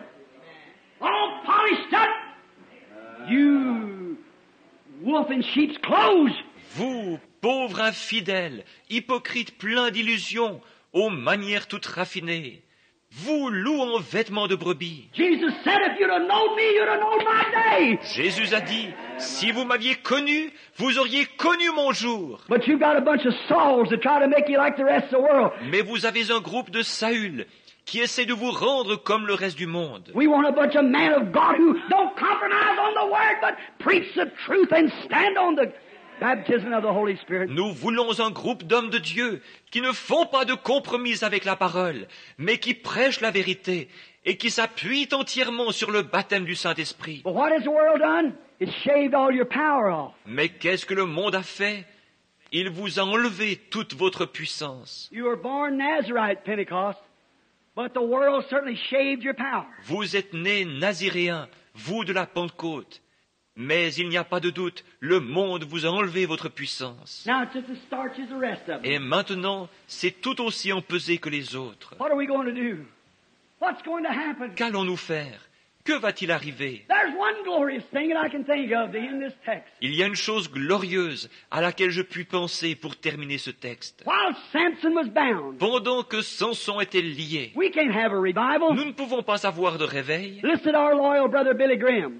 all polished up. You wolf in sheep's clothes. Vous, pauvres infidèles, hypocrites pleins d'illusions, aux manières toutes raffinées, vous, loups en vêtements de brebis. Jesus said, if you'd have known me, you'd have known my day. Jésus a dit, si vous m'aviez connu, vous auriez connu mon jour. But you've got a bunch of Sauls that try to make you like the rest of the world. Mais vous avez un groupe de Saül qui essaie de vous rendre comme le reste du monde. We want a bunch of men of God who don't compromise on the word, but preach the truth and stand on the baptism of the Holy Spirit. Nous voulons un groupe d'hommes de Dieu qui ne font pas de compromis avec la parole, mais qui prêchent la vérité et qui s'appuient entièrement sur le baptême du Saint-Esprit. But what has the world done? It shaved all your power off. Mais qu'est-ce que le monde a fait? Il vous a enlevé toute votre puissance. You were born Nazarite, Pentecost, but the world certainly shaved your power. Vous êtes nés naziréens, vous de la Pentecôte. Mais il n'y a pas de doute, le monde vous a enlevé votre puissance. Now it's just as starchy as the rest of them. Et maintenant, c'est tout aussi empesé que les autres. What are we going to do? What's going to happen? Qu'allons-nous faire? Que va-t-il arriver? There's one glorious thing that I can think of in this text. Il y a une chose glorieuse à laquelle je puis penser pour terminer ce texte. While Samson was bound, Pendant que Samson était lié, we can't have a revival. nous ne pouvons pas avoir de réveil. Listen to our loyal brother Billy Graham.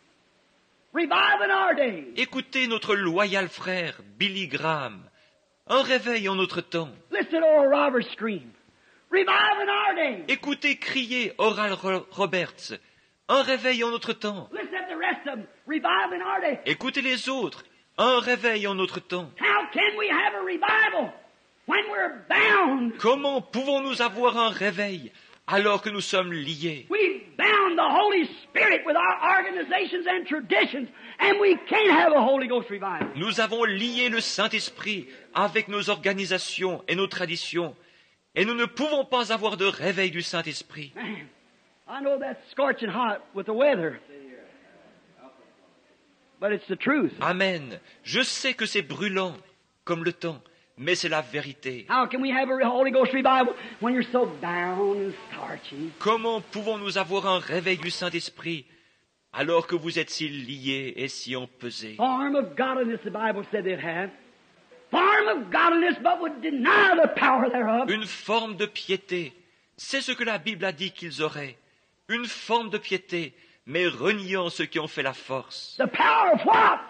Revive in our day. Écoutez notre loyal frère Billy Graham. Un réveil en notre temps. Listen to old Robert scream. Revive in our day. Écoutez crier Oral Roberts. Un réveil en notre temps. Listen to the rest of them. Revive in our day. Écoutez les autres. Un réveil en notre temps. How can we have a revival when we're bound? Comment pouvons-nous avoir un réveil alors que nous sommes liés? We bound the Holy Spirit with our organizations and traditions, and we can't have a Holy Ghost revival. Nous avons lié le Saint-Esprit avec nos organisations et nos traditions, et nous ne pouvons pas avoir de réveil du Saint-Esprit. Man, I know that's scorching hot with the weather, but it's the truth. Amen. Je sais que c'est brûlant comme le temps, mais c'est la vérité. How can we have a Holy Ghost revival when you're so bound and starchy? Comment pouvons-nous avoir un réveil du Saint-Esprit alors que vous êtes si liés et si empesés? Form of godliness, the Bible said they'd have. Form of godliness, but would deny the power thereof. Une forme de piété, c'est ce que la Bible a dit qu'ils auraient. Une forme de piété, mais reniant ceux qui ont fait la force. The power of what?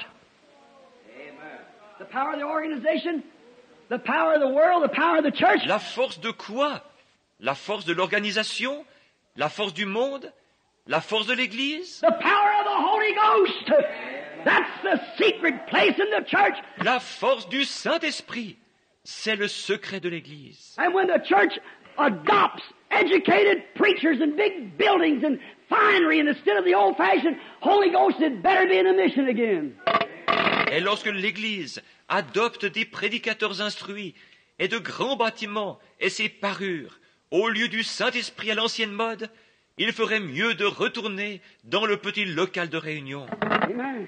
The power of the organization? The power of the world? The power of the church? La force de quoi? La force de l'organisation? La force du monde? La force de l'Église? The power of the Holy Ghost. That's the secret place in the church. La force du Saint-Esprit, c'est le secret de l'Église. And when the church adopts educated preachers and big buildings and finery, and instead of the old-fashioned Holy Ghost, it better be in a mission again. Et lorsque l'Église adopte des prédicateurs instruits et de grands bâtiments et ses parures, au lieu du Saint-Esprit à l'ancienne mode, il ferait mieux de retourner dans le petit local de réunion. Amen.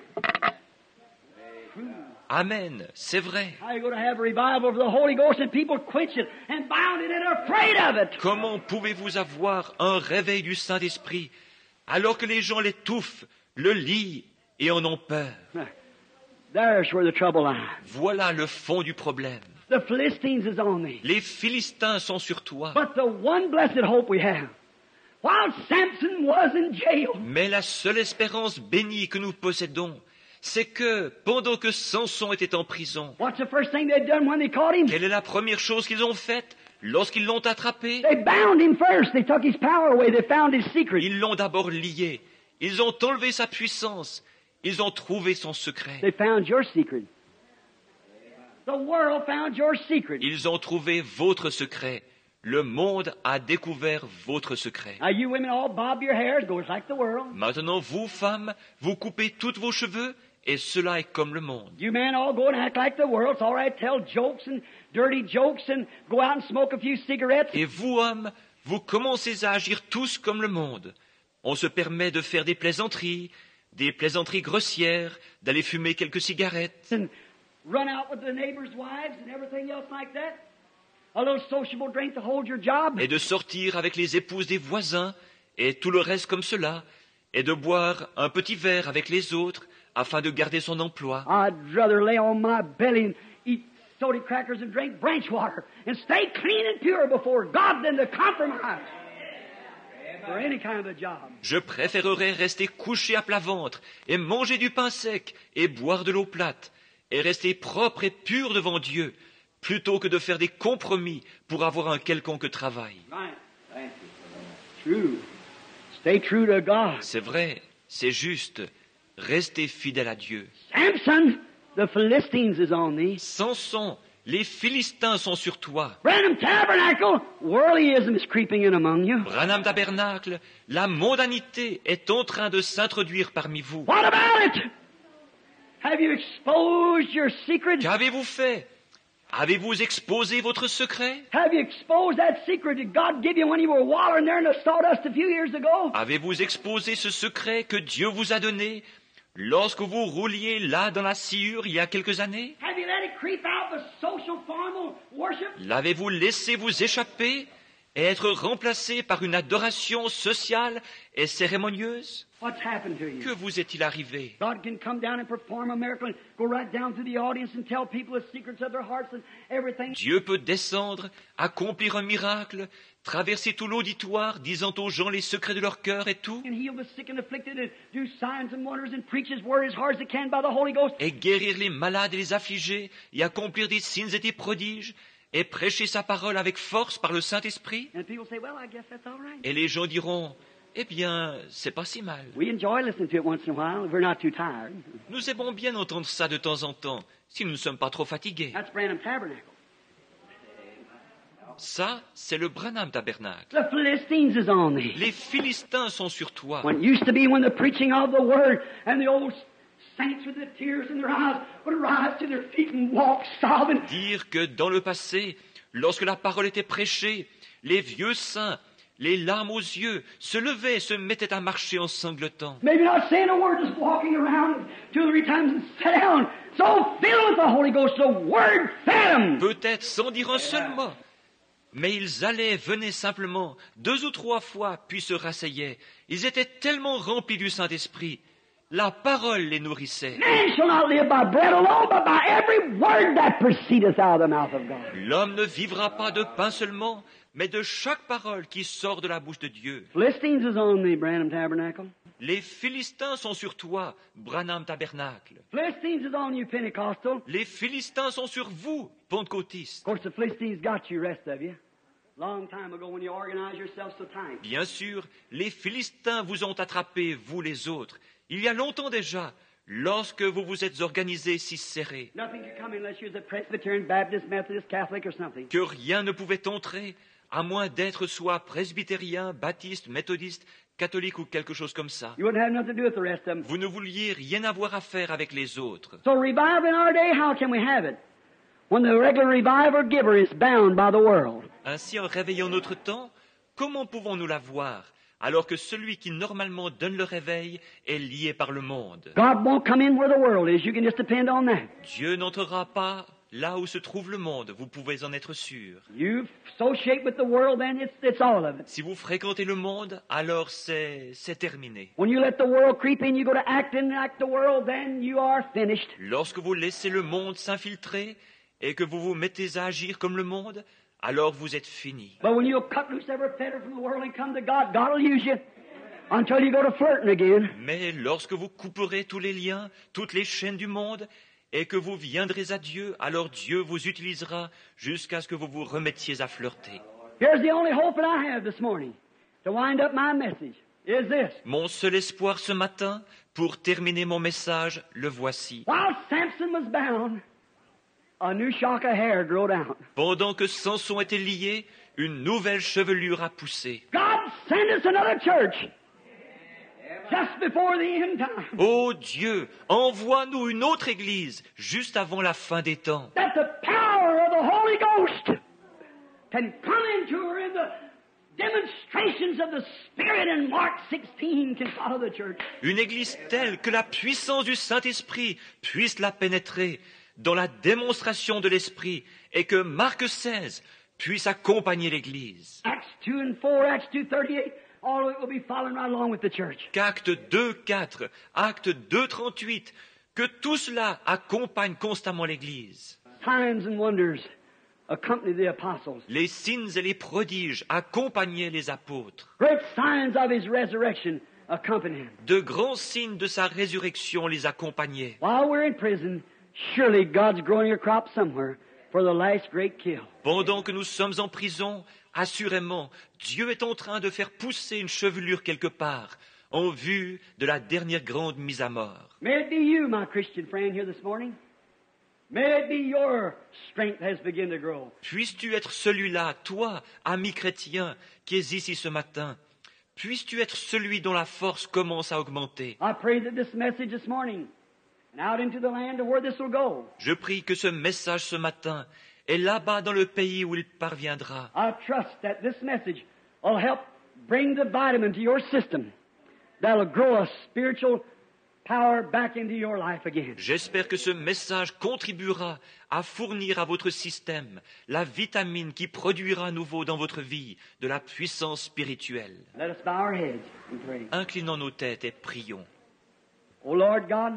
Amen, c'est vrai. How you going to have a revival of the Holy Ghost and people quench it and bound it and are afraid of it? Comment pouvez-vous avoir un réveil du Saint-Esprit alors que les gens l'étouffent, le lient et en ont peur? There's where the trouble lies. Voilà le fond du problème. The Philistines is on thee. Les Philistins sont sur toi. But the one blessed hope we have, while Samson was in jail, Mais la seule espérance bénie que nous possédons, c'est que, pendant que Samson était en prison, what's the first thing they'd done when they caught him? quelle est la première chose qu'ils ont faite lorsqu'ils l'ont attrapé? They bound him first. They took his power away. They found his secret. Ils l'ont d'abord lié. Ils ont enlevé sa puissance. Ils ont trouvé son secret. They found your secret. The world found your secret. Ils ont trouvé votre secret. Le monde a découvert votre secret. Now you women all bob your hair. It goes like the world. Maintenant, vous, femmes, vous coupez tous vos cheveux et cela est comme le monde. You men all go and act like the world. It's all right. Tell jokes and dirty jokes and go out and smoke a few cigarettes. Et vous, hommes, vous commencez à agir tous comme le monde. On se permet de faire des plaisanteries grossières, d'aller fumer quelques cigarettes, And run out with the neighbors' wives and everything else like that. A little sociable drink to hold your job. et de sortir avec les épouses des voisins, et tout le reste comme cela, et de boire un petit verre avec les autres, afin de garder son emploi. I'd rather lay on my belly and eat soda crackers and drink branch water and stay clean and pure before God than to compromise for any kind of a job. Je préférerais rester couché à plat ventre, et manger du pain sec, et boire de l'eau plate, et rester propre et pur devant Dieu, plutôt que de faire des compromis pour avoir un quelconque travail. Right. Thank you. True. Stay true to God. C'est vrai, c'est juste. Restez fidèle à Dieu. Samson, the Philistines is on thee. Samson, les Philistins sont sur toi. Branham Tabernacle, worldlyism is creeping in among you. Branham Tabernacle, la mondanité est en train de s'introduire parmi vous. What about it? Have you exposed your secret? Qu'avez-vous fait? Avez-vous exposé votre secret? Have you exposed that secret that God gave you when you were wallowing there in the sawdust a few years ago? Avez-vous exposé ce secret que Dieu vous a donné lorsque vous rouliez là dans la sciure il y a quelques années? Have you let it creep out the social formal worship? L'avez-vous laissé vous échapper et être remplacé par une adoration sociale et cérémonieuse? What's happened to you? Que vous est-il arrivé? God can come down and perform a miracle and go right down through the audience and tell people the secrets of their hearts and everything. Dieu peut descendre, accomplir un miracle, traverser tout l'auditoire, disant aux gens les secrets de leur cœur et tout, And heal the sick and afflicted and do signs and wonders and preach His word as hard as He can by the Holy Ghost. et guérir les malades et les affligés, et accomplir des signes et des prodiges, et prêcher sa parole avec force par le Saint-Esprit. And people say, well, I guess that's all right. Et les gens diront, eh bien, c'est pas si mal. We enjoy listening to it once in a while if we're not too tired. Nous aimons bien entendre ça de temps en temps, si nous ne sommes pas trop fatigués. That's Branham Tabernacle. Ça, c'est le Branham Tabernacle. The Philistines is on thee. Les Philistins sont sur toi. When it used to be when the preaching of the word and the old saints with the tears in their eyes would rise to their feet and walk sobbing. Dire que dans le passé, lorsque la parole était prêchée, les vieux saints, les larmes aux yeux, se levaient et se mettaient à marcher en sanglotant. Maybe not saying a word, just walking around 2 or 3 times and sit down. So filled with the Holy Ghost, the word fed them. Peut-être sans dire un seul mot. Mais ils allaient, venaient simplement, 2 ou 3 fois, puis se rasseyaient. Ils étaient tellement remplis du Saint-Esprit. La parole les nourrissait. Man shall not live by bread alone, but by every word that proceedeth out of the mouth of God. L'homme ne vivra pas de pain seulement, mais de chaque parole qui sort de la bouche de Dieu. Philistines is on the Branham Tabernacle. Les Philistins sont sur toi, Branham Tabernacle. Philistines is on you, Pentecostal. Les Philistins sont sur vous, Pentecôtistes. Of course, the Philistines got you, rest of you. Long time ago when you organized yourselves so tight. Bien sûr, les Philistins vous ont attrapé, vous les autres. Il y a longtemps déjà, Lorsque vous vous êtes organisés si serrés Nothing could come unless you're a Presbyterian, Baptist, Methodist, Catholic or something. que rien ne pouvait entrer, à moins d'être soit presbytérien, baptiste, méthodiste, catholique ou quelque chose comme ça. You wouldn't have nothing to do with the rest of them. Vous ne vouliez rien avoir à faire avec les autres. So revive in our day, how can we have it? When the regular reviver giver is bound by the world. Ainsi, en réveillant notre temps, comment pouvons-nous l'avoir alors que celui qui normalement donne le réveil est lié par le monde? God won't come in where the world is. You can just depend on that. Dieu n'entrera pas là où se trouve le monde, vous pouvez en être sûr. You associate with the world, then it's all of it. Si vous fréquentez le monde, alors c'est terminé. When you let the world creep in, you go to acting like the world, then you are finished. Lorsque vous laissez le monde s'infiltrer et que vous vous mettez à agir comme le monde, alors vous êtes fini. But when you cut loose every fetter from the world and come to God, God will use you until you go to flirting again. Mais lorsque vous couperez tous les liens, toutes les chaînes du monde, et que vous viendrez à Dieu, alors Dieu vous utilisera jusqu'à ce que vous vous remettiez à flirter. Here's the only hope that I have this morning to wind up my message is this. Mon seul espoir ce matin, pour terminer mon message, le voici. While Samson was bound, a new shock of hair growed out. Pendant que Samson était lié, une nouvelle chevelure a poussé. God send us another church just before the end time. Ô Dieu, envoie-nous une autre église juste avant la fin des temps. That the power of the Holy Ghost can come into her in the demonstrations of the Spirit in Mark 16 can follow the church. Une église telle que la puissance du Saint-Esprit puisse la pénétrer dans la démonstration de l'Esprit et que Marc 16 puisse accompagner l'église. Acts 2 and 4, Acts 2:38, all of it will be following right along with the church. Qu'Acte 2, 4, Acte 2, 38, que tout cela accompagne constamment l'église. Signs and wonders accompany the apostles. Les signes et les prodiges accompagnaient les apôtres. Great signs of his resurrection accompany him. De grands signes de sa résurrection les accompagnaient. While we're in prison, surely God's growing a crop somewhere for the last great kill. Pendant que nous sommes en prison, assurément, Dieu est en train de faire pousser une chevelure quelque part en vue de la dernière grande mise à mort. May it be you, my Christian friend, here this morning. May it be your strength has begun to grow. Puisses-tu être celui-là, toi, ami chrétien, qui es ici ce matin, puisses-tu être celui dont la force commence à augmenter. I pray that this message this morning and out into the land of where this will go. Je prie que ce message ce matin est là-bas dans le pays où il parviendra. I trust that this message will help bring the vitamin to your system that'll grow a spiritual power back into your life again. J'espère que ce message contribuera à fournir à votre système la vitamine qui produira à nouveau dans votre vie de la puissance spirituelle. Let us bow our heads and pray. Inclinons nos têtes et prions. O Lord God,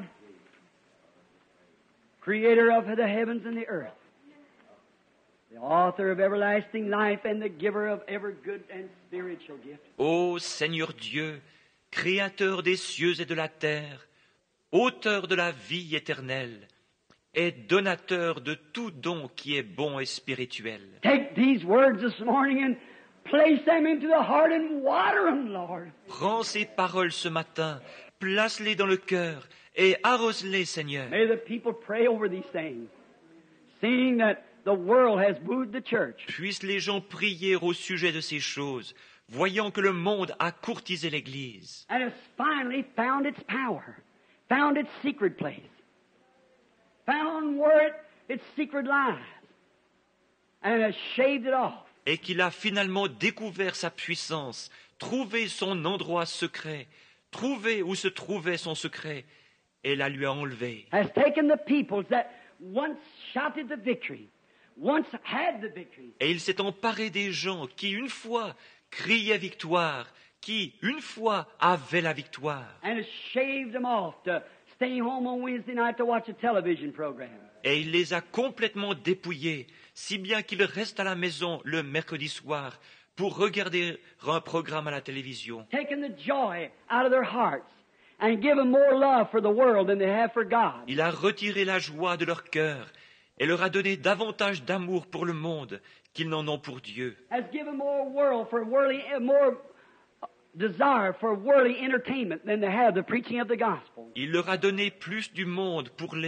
Creator of the heavens and the earth, the author of everlasting life and the giver of every good and spiritual gift. Ô Seigneur Dieu, Créateur des cieux et de la terre, auteur de la vie éternelle, et donateur de tout don qui est bon et spirituel. Take these words this morning and place them into the heart and water them, Lord. Prends ces paroles ce matin, place-les dans le cœur et arrose-les, Seigneur. May the people pray over these things, seeing that the world has booed the church. Puissent les gens prier au sujet de ces choses, voyant que le monde a courtisé l'Église. And has finally found its power, found its secret place, found where its secret lies, and has shaved it off. Et qu'il a finalement découvert sa puissance, trouvé son endroit secret, trouvé où se trouvait son secret, et la lui a enlevé. Has taken the peoples that once shouted the victory, once had the victory, Et il s'est emparé des gens qui une fois criaient victoire, qui une fois avaient la victoire. and has shaved them off to stay home on Wednesday night to watch a television program. Et il les a complètement dépouillés, si bien qu'ils restent à la maison le mercredi soir pour regarder un programme à la télévision. Taken the joy out of their hearts and given more love for the world than they have for God. Il a retiré la joie de leur cœur et leur a donné davantage d'amour pour le monde qu'ils n'en ont pour Dieu. Has given more world for worldly, more desire for worldly entertainment than they have the preaching of the gospel. Il leur a donné plus du monde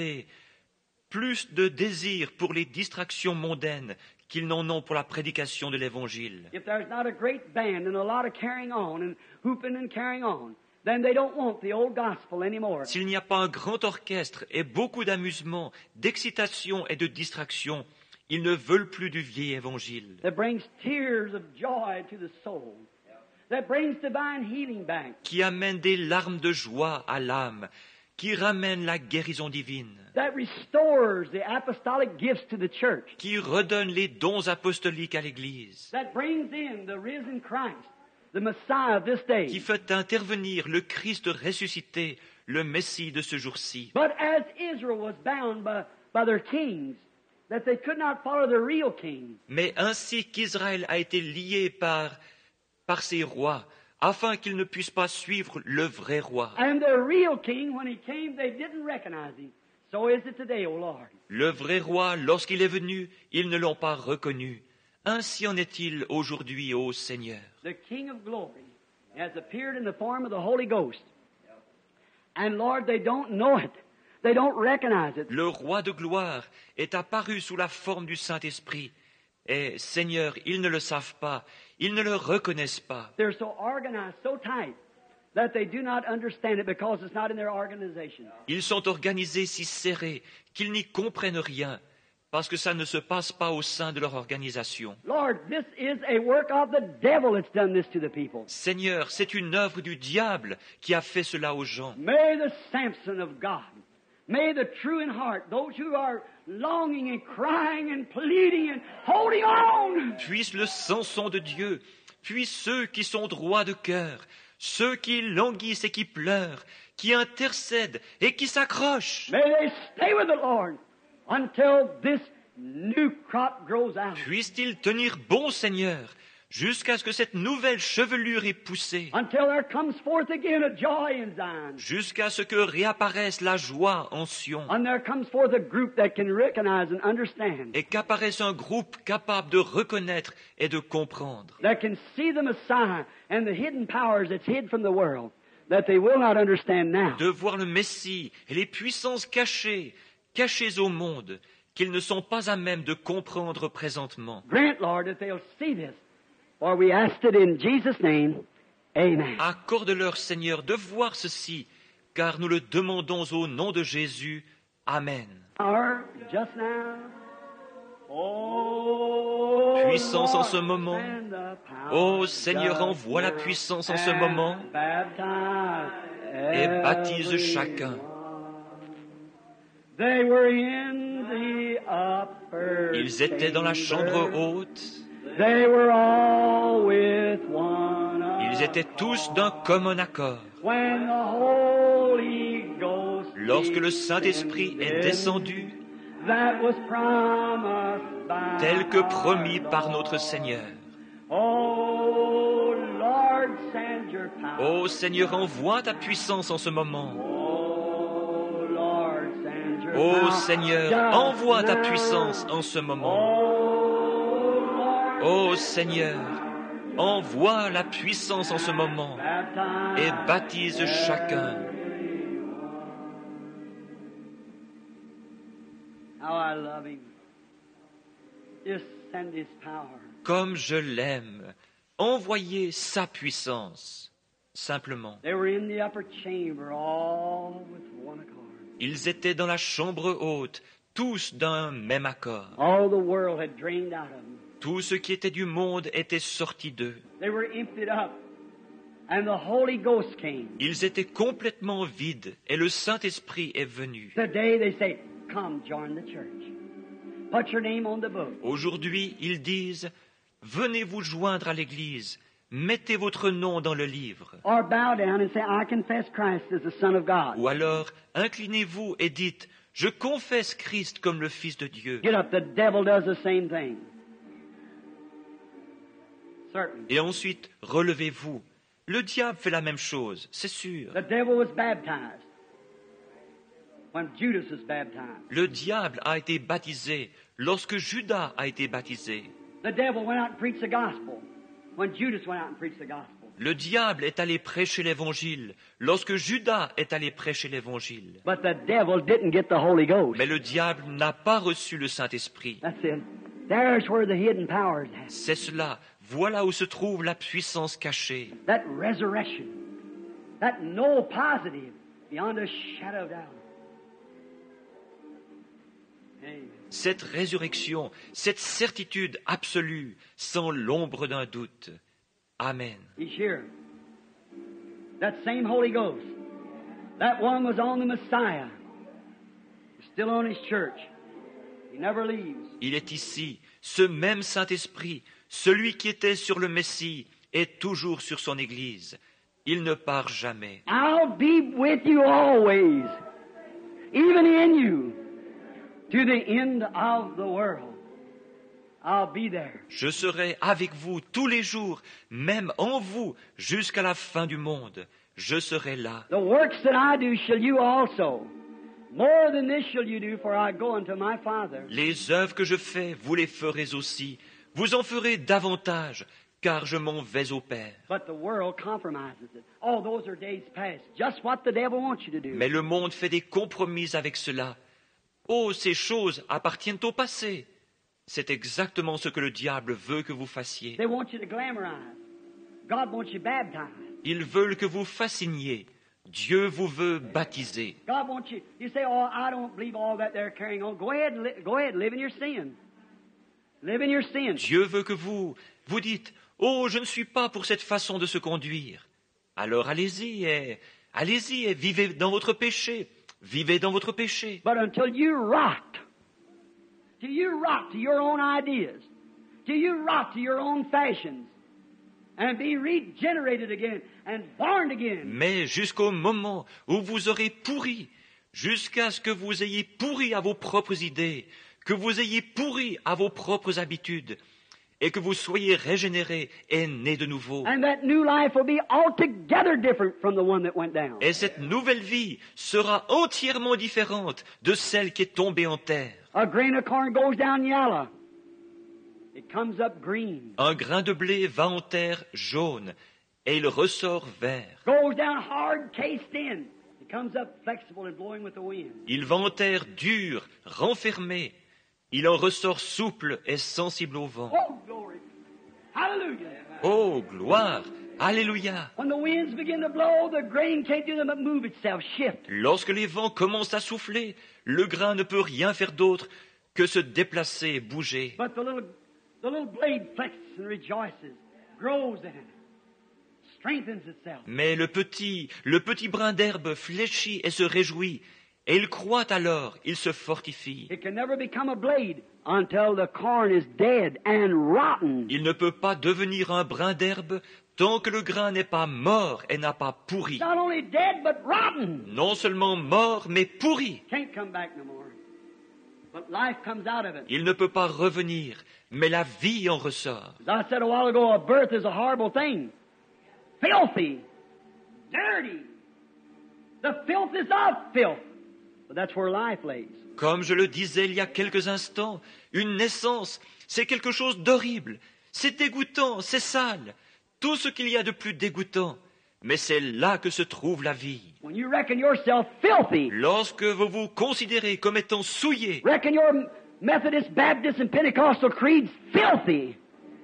plus de désir pour les distractions mondaines qu'ils n'en ont pour la prédication de l'Évangile. If there's not a great band and a lot of carrying on and hooping and carrying on, then they don't want the old gospel anymore. S'il n'y a pas un grand orchestre et beaucoup d'amusement, d'excitation et de distraction, ils ne veulent plus du vieil Évangile. That brings tears of joy to the soul. That brings divine healing back. Qui amène des larmes de joie à l'âme, qui ramène la guérison divine, That restores the apostolic gifts to the church. qui redonne les dons apostoliques à l'Église, That brings in the risen Christ, the Messiah of this day. qui fait intervenir le Christ ressuscité, le Messie de ce jour-ci. But as Israel was bound by their kings, that they could not follow the real king. Mais ainsi qu'Israël a été lié par ses rois, afin qu'ils ne puissent pas suivre le vrai roi. And the real king, when he came, they didn't recognize him. So is it today, O Lord. Le vrai roi, lorsqu'il est venu, ils ne l'ont pas reconnu. Ainsi en est-il aujourd'hui, ô Seigneur. The King of glory has appeared in the form of the Holy Ghost. And Lord, they don't know it. They don't recognize it. Le roi de gloire est apparu sous la forme du Saint-Esprit. Et Seigneur, ils ne le savent pas, ils ne le reconnaissent pas. They're so organized, so tight, that they do not understand it because it's not in their organization. Ils sont organisés si serrés qu'ils n'y comprennent rien, parce que ça ne se passe pas au sein de leur organisation. Lord, this is a work of the devil that's done this to the people. Seigneur, c'est une œuvre du diable qui a fait cela aux gens. May the Samson of God, may the true in heart, those who are longing and crying and pleading and holding on. Puisse le Samson de Dieu, puisse ceux qui sont droits de cœur, ceux qui languissent et qui pleurent, qui intercèdent et qui s'accrochent, May they stay with the Lord until this new crop grows out. puissent-ils tenir bon, Seigneur, jusqu'à ce que cette nouvelle chevelure ait poussé, Until there comes forth again a joy in Zion. jusqu'à ce que réapparaisse la joie en Sion, And there comes forth a group that can recognize and understand. et qu'apparaisse un groupe capable de reconnaître et de comprendre, That can see the Messiah and the hidden powers that's hid from the world that they will not understand now. de voir le Messie et les puissances cachées au monde, qu'ils ne sont pas à même de comprendre présentement. Grant, Lord, that they'll see this. For we asked it in Jesus' name. Amen. Accorde-leur, Seigneur, de voir ceci, car nous le demandons au nom de Jésus. Amen. Power just now. Oh, Puissance en Lord, ce moment. send the power Ô Seigneur, just envoie la now puissance en ce and moment baptize et baptise everyone. chacun. They were in the upper Ils étaient dans la chambre chamber. haute. They were all with one Ils étaient tous d'un commun accord. When the Holy Ghost Lorsque le Saint-Esprit est descendu, that was promised by tel que promis par notre Seigneur. Oh Lord, send your power. Ô Seigneur, envoie ta puissance en ce moment. Oh Lord, send your Ô power. Seigneur, Just envoie ta now. puissance en ce moment. Oh Lord, Ô Seigneur, envoie la puissance en ce moment baptize et baptise chacun. How I love him. Just send his power. Comme je l'aime, envoyez sa puissance. Simplement, They were in the upper chamber, all with one accord. ils étaient dans la chambre haute, tous d'un même accord. All the world had drained out of them. Tout ce qui était du monde était sorti d'eux. They were emptied up, and the Holy Ghost came. Ils étaient complètement vides et le Saint-Esprit est venu. Today they say, come join the church. Put your name on the book. Aujourd'hui, ils disent, venez vous joindre à l'Église, mettez votre nom dans le livre. Or bow down and say, I confess Christ as the Son of God. Ou alors, inclinez-vous et dites, je confesse Christ comme le Fils de Dieu. Get up, the devil does the same thing. Certainly. Et ensuite, relevez-vous. Le diable fait la même chose, c'est sûr. The devil was baptized when Judas was baptized. Le diable a été baptisé lorsque Judas a été baptisé. The devil went out and preached the gospel when Judas went out and preached the gospel. Le diable est allé prêcher l'évangile lorsque Judas est allé prêcher l'évangile. But the devil didn't get the Holy Ghost. Mais le diable n'a pas reçu le Saint-Esprit. That's it. There's where the hidden power is at. C'est cela. Voilà où se trouve la puissance cachée. That resurrection. That no positive beyond a shadow of doubt. Amen. Cette résurrection, cette certitude absolue, sans l'ombre d'un doute. Amen. He's here. That same Holy Ghost. That one was on the Messiah. He's still on his church. He never leaves. Il est ici, ce même Saint-Esprit, celui qui était sur le Messie, est toujours sur son Église. Il ne part jamais. I'll be with you always, even in you, to the end of the world. I'll be there. Je serai avec vous tous les jours, même en vous, jusqu'à la fin du monde. Je serai là. The works that I do shall you also. More than this shall you do, for I go unto my Father. Les œuvres que je fais, vous les ferez aussi. Vous en ferez davantage, car je m'en vais au Père. But the world compromises it. Oh, those are days past. Just what the devil wants you to do. Mais le monde fait des compromis avec cela. Oh, ces choses appartiennent au passé. C'est exactement ce que le diable veut que vous fassiez. They want you to glamorize. God wants you baptized. Ils veulent que vous fasciniez. Dieu vous veut baptiser. God wants you. You say, "Oh, I don't believe all that they're carrying on." Go ahead, live in your sin. Live in your sin. Dieu veut que vous dites, « Oh, je ne suis pas pour cette façon de se conduire. » Alors allez-y et vivez dans votre péché. Vivez dans votre péché. But until you rot to your own ideas, till you rot to your own fashions, and be regenerated again and born again. Mais jusqu'au moment où vous aurez pourri, jusqu'à ce que vous ayez pourri à vos propres idées, que vous ayez pourri à vos propres habitudes, et que vous soyez régénérés et nés de nouveau. And that new life will be altogether different from the one that went down. Et cette nouvelle vie sera entièrement différente de celle qui est tombée en terre. A grain of corn goes down yellow. It comes up green. Un grain de blé va en terre jaune et il ressort vert. Goes down hard, cased in. It comes up flexible and blowing with the wind. Il va en terre dure, renfermée. Il en ressort souple et sensible au vent. Oh, glory. Hallelujah. Oh, gloire! Alléluia! When the winds begin to blow, the grain can't do nothing but move itself, shift. Lorsque les vents commencent à souffler, le grain ne peut rien faire d'autre que se déplacer et bouger. But the little blade flexes and rejoices, grows in it, strengthens itself. Mais le petit brin d'herbe fléchit et se réjouit, et il croît alors, il se fortifie. It can never become a blade until the corn is dead and rotten. Il ne peut pas devenir un brin d'herbe tant que le grain n'est pas mort et n'a pas pourri. Not only dead, but rotten. Non seulement mort, mais pourri. Can't come back no more. But life comes out of it. Il ne peut pas revenir, mais la vie en ressort. As I said a while ago, a birth is a horrible thing. Filthy. Dirty. The filth is of filth. But that's where life lays. Comme je le disais il y a quelques instants, une naissance, c'est quelque chose d'horrible. C'est dégoûtant, c'est sale. Tout ce qu'il y a de plus dégoûtant. Mais c'est là que se trouve la vie. When you reckon yourself filthy, Lorsque vous vous considérez comme étant souillé, reckon your Methodist, Baptist, and Pentecostal creeds filthy,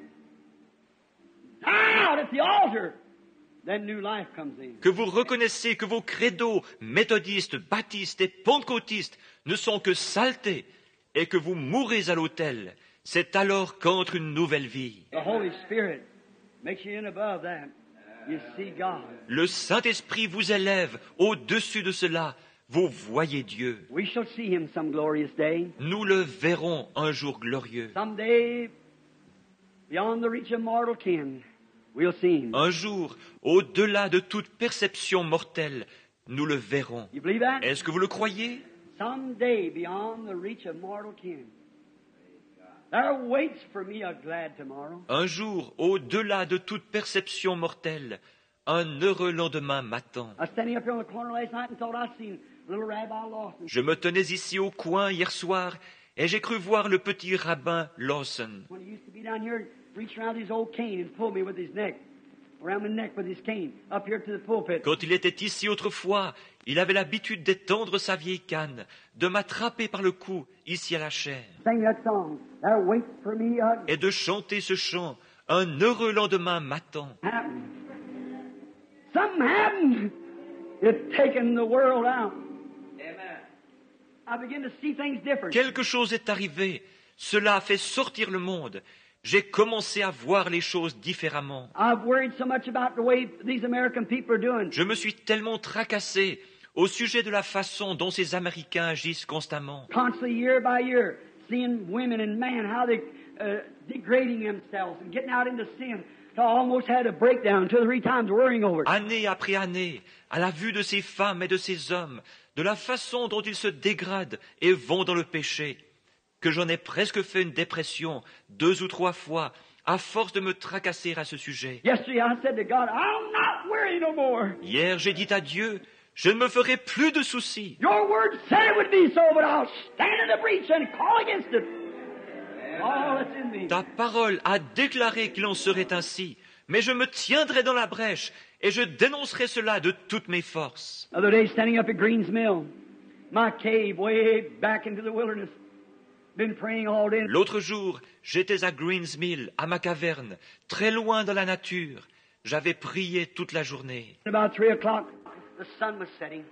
out at the altar, then new life comes in. que vous reconnaissez que vos credos méthodistes, baptistes et pentecôtistes ne sont que saleté et que vous mourrez à l'autel, c'est alors qu'entre une nouvelle vie. The Holy Spirit makes you in above that. You see God. Le Saint-Esprit vous élève au-dessus de cela. Vous voyez Dieu. We shall see Him some glorious day. Nous le verrons un jour glorieux. Someday, beyond the reach of mortal kin, we'll see Him. Un jour, au-delà de toute perception mortelle, nous le verrons. You believe that? Est-ce que vous le croyez? Someday, beyond the reach of mortal kin, there waits for me a glad tomorrow. Un jour, au-delà de toute perception mortelle, un heureux lendemain m'attend. I was standing up here on the corner last night and thought I seen little Rabbi Lawson. Je me tenais ici au coin hier soir et j'ai cru voir le petit rabbin Lawson. When he used to be down here, reach around his old cane and pull me with his neck. around my neck with his cane, up here to the pulpit. Quand il était ici autrefois, il avait l'habitude d'étendre sa vieille canne, de m'attraper par le cou, ici à la chaire, Sing that song. There waits for me a et de chanter ce chant. Un heureux lendemain m'attend. happened. Something happened. It's taken the world out. Amen. I begin to see things different. Quelque chose est arrivé. Cela a fait sortir le monde. J'ai commencé à voir les choses différemment. I've worried so much about the way these American people are doing. Je me suis tellement tracassé au sujet de la façon dont ces Américains agissent constamment. Constantly, year by year, seeing women and men, how they degrading themselves and getting out into sin. I almost had a breakdown 2 or 3 times worrying over it. Année après année, à la vue de ces femmes et de ces hommes, de la façon dont ils se dégradent et vont dans le péché, que j'en ai presque fait une dépression 2 ou 3 fois, à force de me tracasser à ce sujet. Yesterday I said to God, I'll not worry no more. Hier, j'ai dit à Dieu, je ne me ferai plus de soucis. Your word said it would be so, but I'll stand in the breach and call against it. All that's in me. Ta parole a déclaré qu'il en serait ainsi, mais je me tiendrai dans la brèche et je dénoncerai cela de toutes mes forces. The other day, standing up at Green's Mill, my cave way back into the wilderness, been praying all day. L'autre jour, j'étais à Greens Mill, à ma caverne, très loin dans la nature. J'avais prié toute la journée. About 3 o'clock, the sun was setting.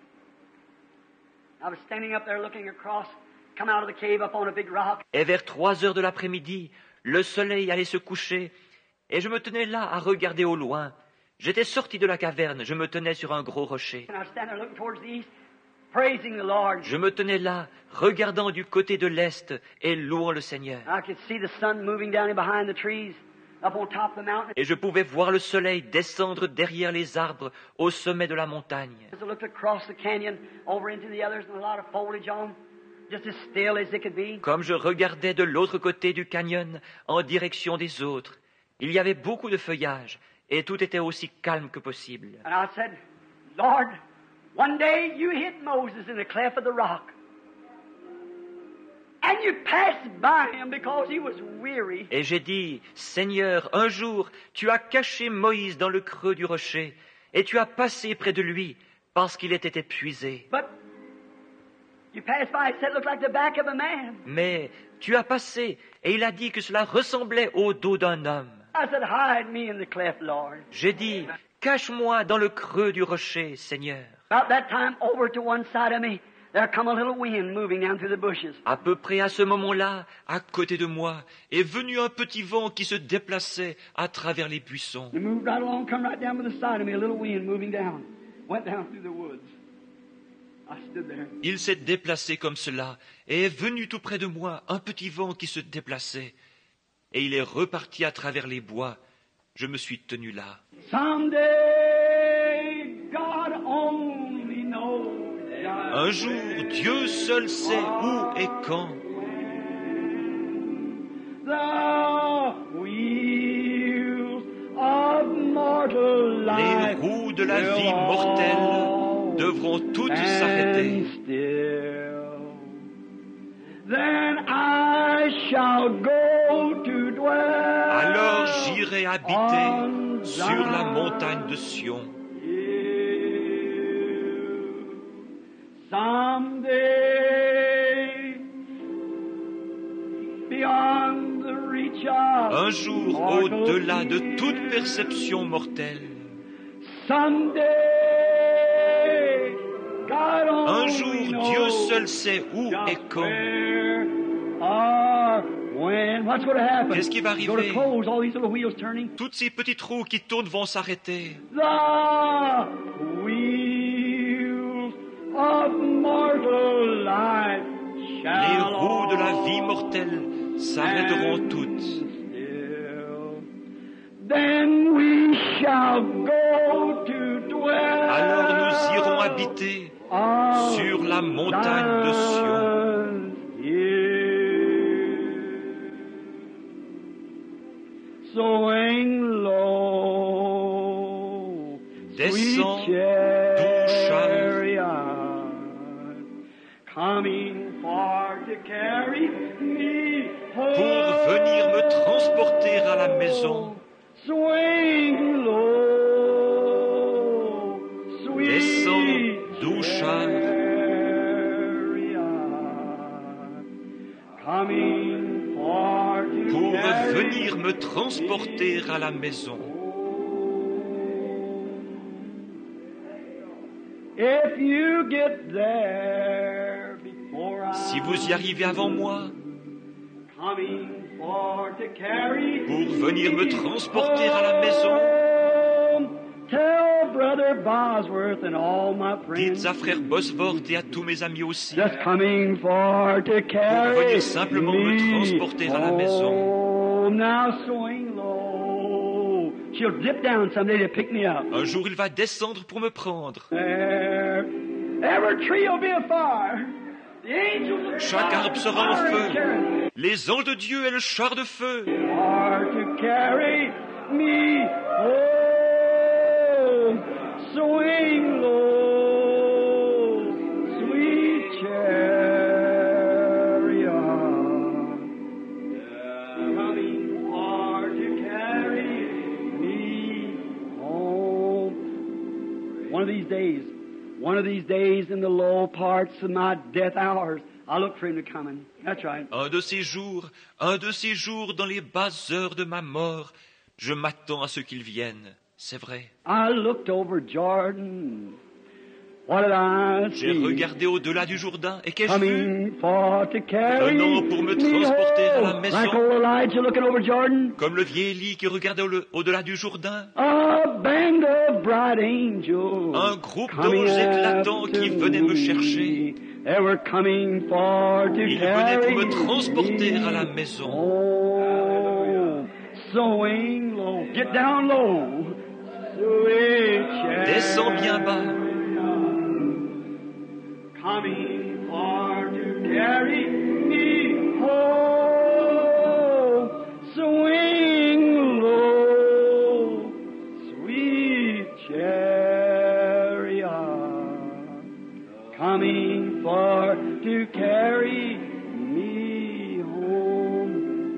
I was standing up there looking across, come out of the cave up on a big rock. Et vers 3 heures de l'après-midi, le soleil allait se coucher, et je me tenais là à regarder au loin. J'étais sorti de la caverne, je me tenais sur un gros rocher. And I was standing there looking towards the east, praising the Lord. Je me tenais là, regardant du côté de l'est et louant le Seigneur. I could see the sun moving down in behind the trees, up on top of the mountain. Et je pouvais voir le soleil descendre derrière les arbres au sommet de la montagne. As I looked across the canyon, over into the others, and a lot of foliage on, just as still as it could be. Comme je regardais de l'autre côté du canyon, en direction des autres, il y avait beaucoup de feuillage, et tout était aussi calme que possible. And I said, Lord, one day you hid Moses in the cleft of the rock. And you passed by him because he was weary. Et j'ai dit, Seigneur, un jour, tu as caché Moïse dans le creux du rocher, et tu as passé près de lui, parce qu'il était épuisé. But you passed by, it said it looked like the back of a man. Mais tu as passé, et il a dit que cela ressemblait au dos d'un homme. I said, hide me in the cleft, Lord. J'ai dit, cache-moi dans le creux du rocher, Seigneur. About that time, over to one side of me, there come a little wind moving down through the bushes. À peu près à ce moment-là, à côté de moi, est venu un petit vent qui se déplaçait à travers les buissons. It moved right along, come right down by the side of me, a little wind moving down. Went down through the woods. I stood there. Il s'est déplacé comme cela, et est venu tout près de moi un petit vent qui se déplaçait. Et il est reparti à travers les bois. Je me suis tenu là. Someday, God only knows. Un jour, Dieu seul sait où et quand. The wheels of mortal Les life roues de la vie mortelle devront toutes s'arrêter. stand still. Then I shall go to dwell Alors j'irai habiter on sur la montagne de Sion. Someday, beyond the reach of Un jour, au-delà de toute perception mortelle. Someday, God Un only jour, knows Dieu seul sait où et just quand. where or when. What's going to happen? Qu'est-ce qui va It's going to arriver? close, all these little wheels turning. Toutes ces petites roues qui tournent vont s'arrêter. The wheels of mortal life Les shall roues de la vie mortelle s'arrêteront toutes. still. Then we shall go to dwell Alors nous irons habiter on sur la montagne de Sion. Zion's hill. Swing low, Descends, sweet doux chariot, coming far to carry me home. Pour venir me transporter à la maison. Swing low, transporter à la maison. If you get there before I Si vous y arrivez avant moi, coming for to carry pour venir me transporter à la maison, home, tell Brother Bosworth and all my friends dites à frère Bosworth et à tous mes amis aussi, just coming for to carry pour venir simplement me transporter à la maison. home. Now swing low. She'll dip down someday to pick me up. Un jour il va descendre pour me prendre. There, every tree will be afire. The angels of Chaque God arbre sera en are feu. carrying Les anges de Dieu et le char de feu. are to carry me home. Swing low, sweet chariot. Coming far to carry me home. One of these days in the low parts of my death hours, I look for him to come. That's right. Un de ces jours dans les basses heures de ma mort, je m'attends à ce qu'il vienne. C'est vrai. I looked over Jordan. What did I J'ai see? regardé au-delà du Jourdain et qu'ai-je vu? Coming for to carry Venant pour me transporter à la home. maison. Like old Elijah looking over Jordan. Comme le vieil Élie qui regardait au-delà du Jourdain. A band of bright angels. Un groupe coming d'anges éclatants after qui venaient me me. chercher. They were coming for to Ils carry venaient pour me transporter me à la maison. home. Swing low. Get down low. Sweet Descends bien bas. coming for to carry me home. Swing low, sweet chariot, coming for to carry me home.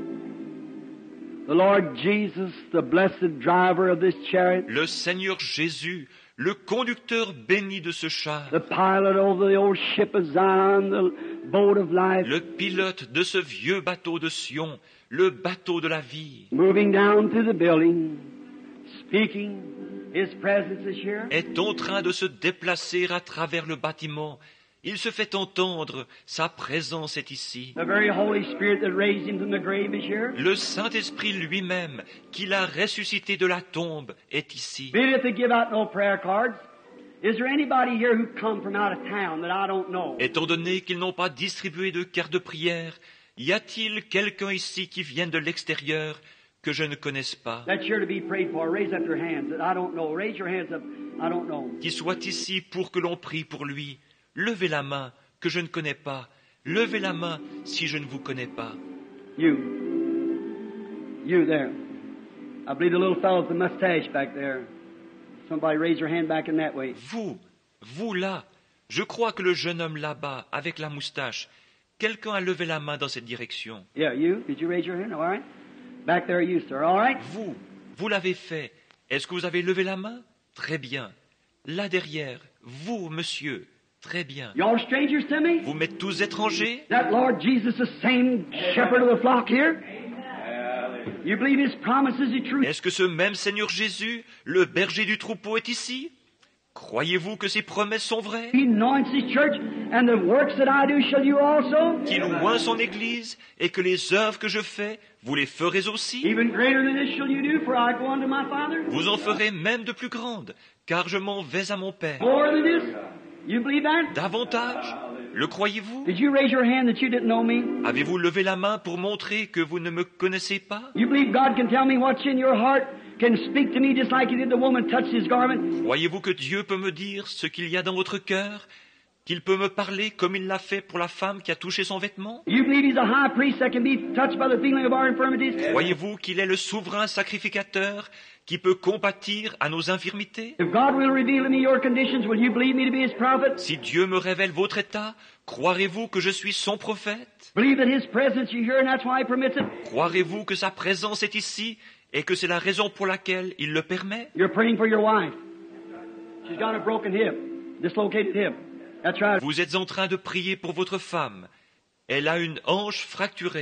The Lord Jesus, the blessed driver of this chariot, Le Seigneur Jésus, le conducteur béni de ce char, the pilot over the old ship of Zion, the boat of life, le pilote de ce vieux bateau de Sion, le bateau de la vie, moving down through the building, speaking. His presence is here. est en train de se déplacer à travers le bâtiment. Il se fait entendre, sa présence est ici. The very Holy Spirit that raised him from the grave is here. Le Saint-Esprit lui-même, qui l'a ressuscité de la tombe, est ici. Being to give out no prayer cards, is there anybody here who come from out of town that I don't know? Étant donné qu'ils n'ont pas distribué de cartes de prière, y a-t-il quelqu'un ici qui vienne de l'extérieur que je ne connaisse pas, That's here to be prayed for. Raise up your hands that I don't know. Raise your hands up. I don't know. qui soit ici pour que l'on prie pour lui? Levez la main que je ne connais pas. Levez la main si je ne vous connais pas. You there. I believe the little fellow with the mustache back there. Somebody raise your hand back in that way. Vous là, je crois que le jeune homme là-bas, avec la moustache, quelqu'un a levé la main dans cette direction. Yeah, you. Did you raise your hand? All right. Back there, you, sir. All right. Vous l'avez fait. Est-ce que vous avez levé la main? Très bien. Là derrière, vous, monsieur. Très bien. You all strangers to me? Vous m'êtes tous étrangers? That Lord Jesus, the same shepherd of the flock here? You believe His promises are true? Est-ce que ce même Seigneur Jésus, le berger du troupeau, est ici? Croyez-vous que ses promesses sont vraies? He anoints His church, and the works that I do shall you also? Qu'il oint son Église, et que les œuvres que je fais, vous les ferez aussi? Even greater than this shall you do, for I go unto my Father. Vous en ferez même de plus grandes, car je m'en vais à mon Père. More than this? You believe that? Davantage? Le croyez-vous? Did you raise your hand that you didn't know me? Avez-vous levé la main pour montrer que vous ne me connaissez pas? You believe God can tell me what's in your heart, can speak to me just like He did the woman touched His garment? Croyez-vous que Dieu peut me dire ce qu'il y a dans votre cœur? Qu'il peut me parler comme il l'a fait pour la femme qui a touché son vêtement? You believe He's a high priest that can be touched by the feeling of our infirmities? Croyez-vous qu'il est le souverain sacrificateur qui peut compatir à nos infirmités? If God will reveal to me your conditions, will you believe me to be His prophet? Si Dieu me révèle votre état, croirez-vous que je suis son prophète? Believe that His presence is here and that's why He permits it? Croirez-vous que sa présence est ici et que c'est la raison pour laquelle il le permet? You're praying for your wife. She's got a broken hip, dislocated hip. That's right. Vous êtes en train de prier pour votre femme. Elle a une hanche fracturée,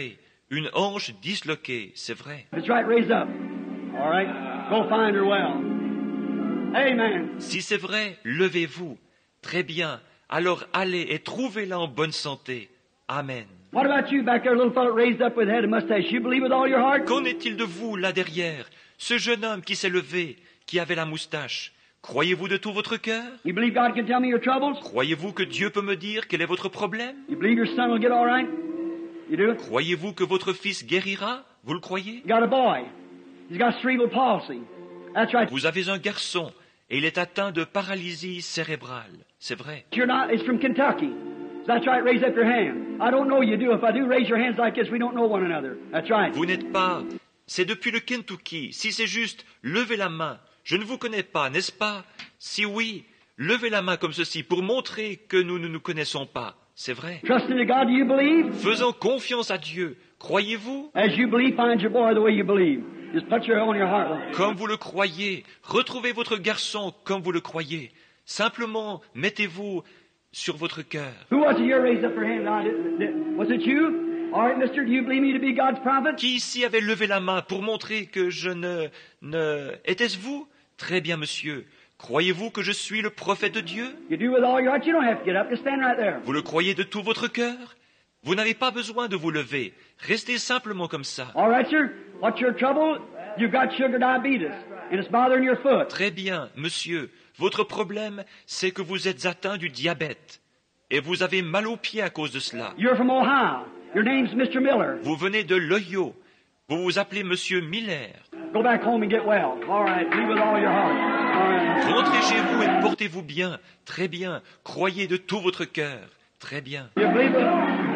Une hanche disloquée, c'est vrai. If it's right, raise up. All right? Go find her well. Amen. Si c'est vrai, levez-vous. Très bien. Alors allez et trouvez-la en bonne santé. Amen. What about you back there, little fellow raised up with head and mustache? You believe with all your heart? Qu'en est-il de vous, là derrière, ce jeune homme qui s'est levé, qui avait la moustache? Croyez-vous de tout votre cœur? You believe God can tell me your troubles? Croyez-vous que Dieu peut me dire quel est votre problème? You believe your son will get all right? You do? Croyez-vous que votre fils guérira? Vous le croyez? You got a boy. He's got cerebral palsy. That's right. Vous avez un garçon et il est atteint de paralysie cérébrale. C'est vrai. You're not. It's from Kentucky. That's right. Raise up your hand. I don't know you do. If I do, raise your hands like this. We don't know one another. That's right. Vous n'êtes pas... C'est depuis le Kentucky. Si c'est juste, levez la main. Je ne vous connais pas, n'est-ce pas? Si oui, levez la main comme ceci pour montrer que nous ne nous connaissons pas. C'est vrai. Trusting to God, do you believe? Faisons confiance à Dieu. Croyez-vous? As you believe, find your boy the way you believe. Just put your on your heart. Comme vous le croyez. Retrouvez votre garçon comme vous le croyez. Simplement, mettez-vous sur votre cœur. Who was it here raised up your hand? Was it you? All right, mister, do you believe me to be God's prophet? Qui ici avait levé la main pour montrer que je ne... Était-ce vous? Très bien, monsieur. Croyez-vous que je suis le prophète de Dieu? You do with all your heart. You don't have to get up. Just stand right there. Vous le croyez de tout votre cœur? Vous n'avez pas besoin de vous lever. Restez simplement comme ça. All right, sir. What's your trouble? You've got sugar diabetes, and it's bothering your foot. Très bien, monsieur. Votre problème, c'est que vous êtes atteint du diabète. Et vous avez mal aux pieds à cause de cela. You're from Ohio. Your name's Mr. Miller. Vous venez de l'Ohio. Vous vous appelez monsieur Miller. Go back home and get well. All right. Believe with all your heart. All right. Rentrez chez vous et portez-vous bien. Très bien. Croyez de tout votre cœur. Très bien. You believe it?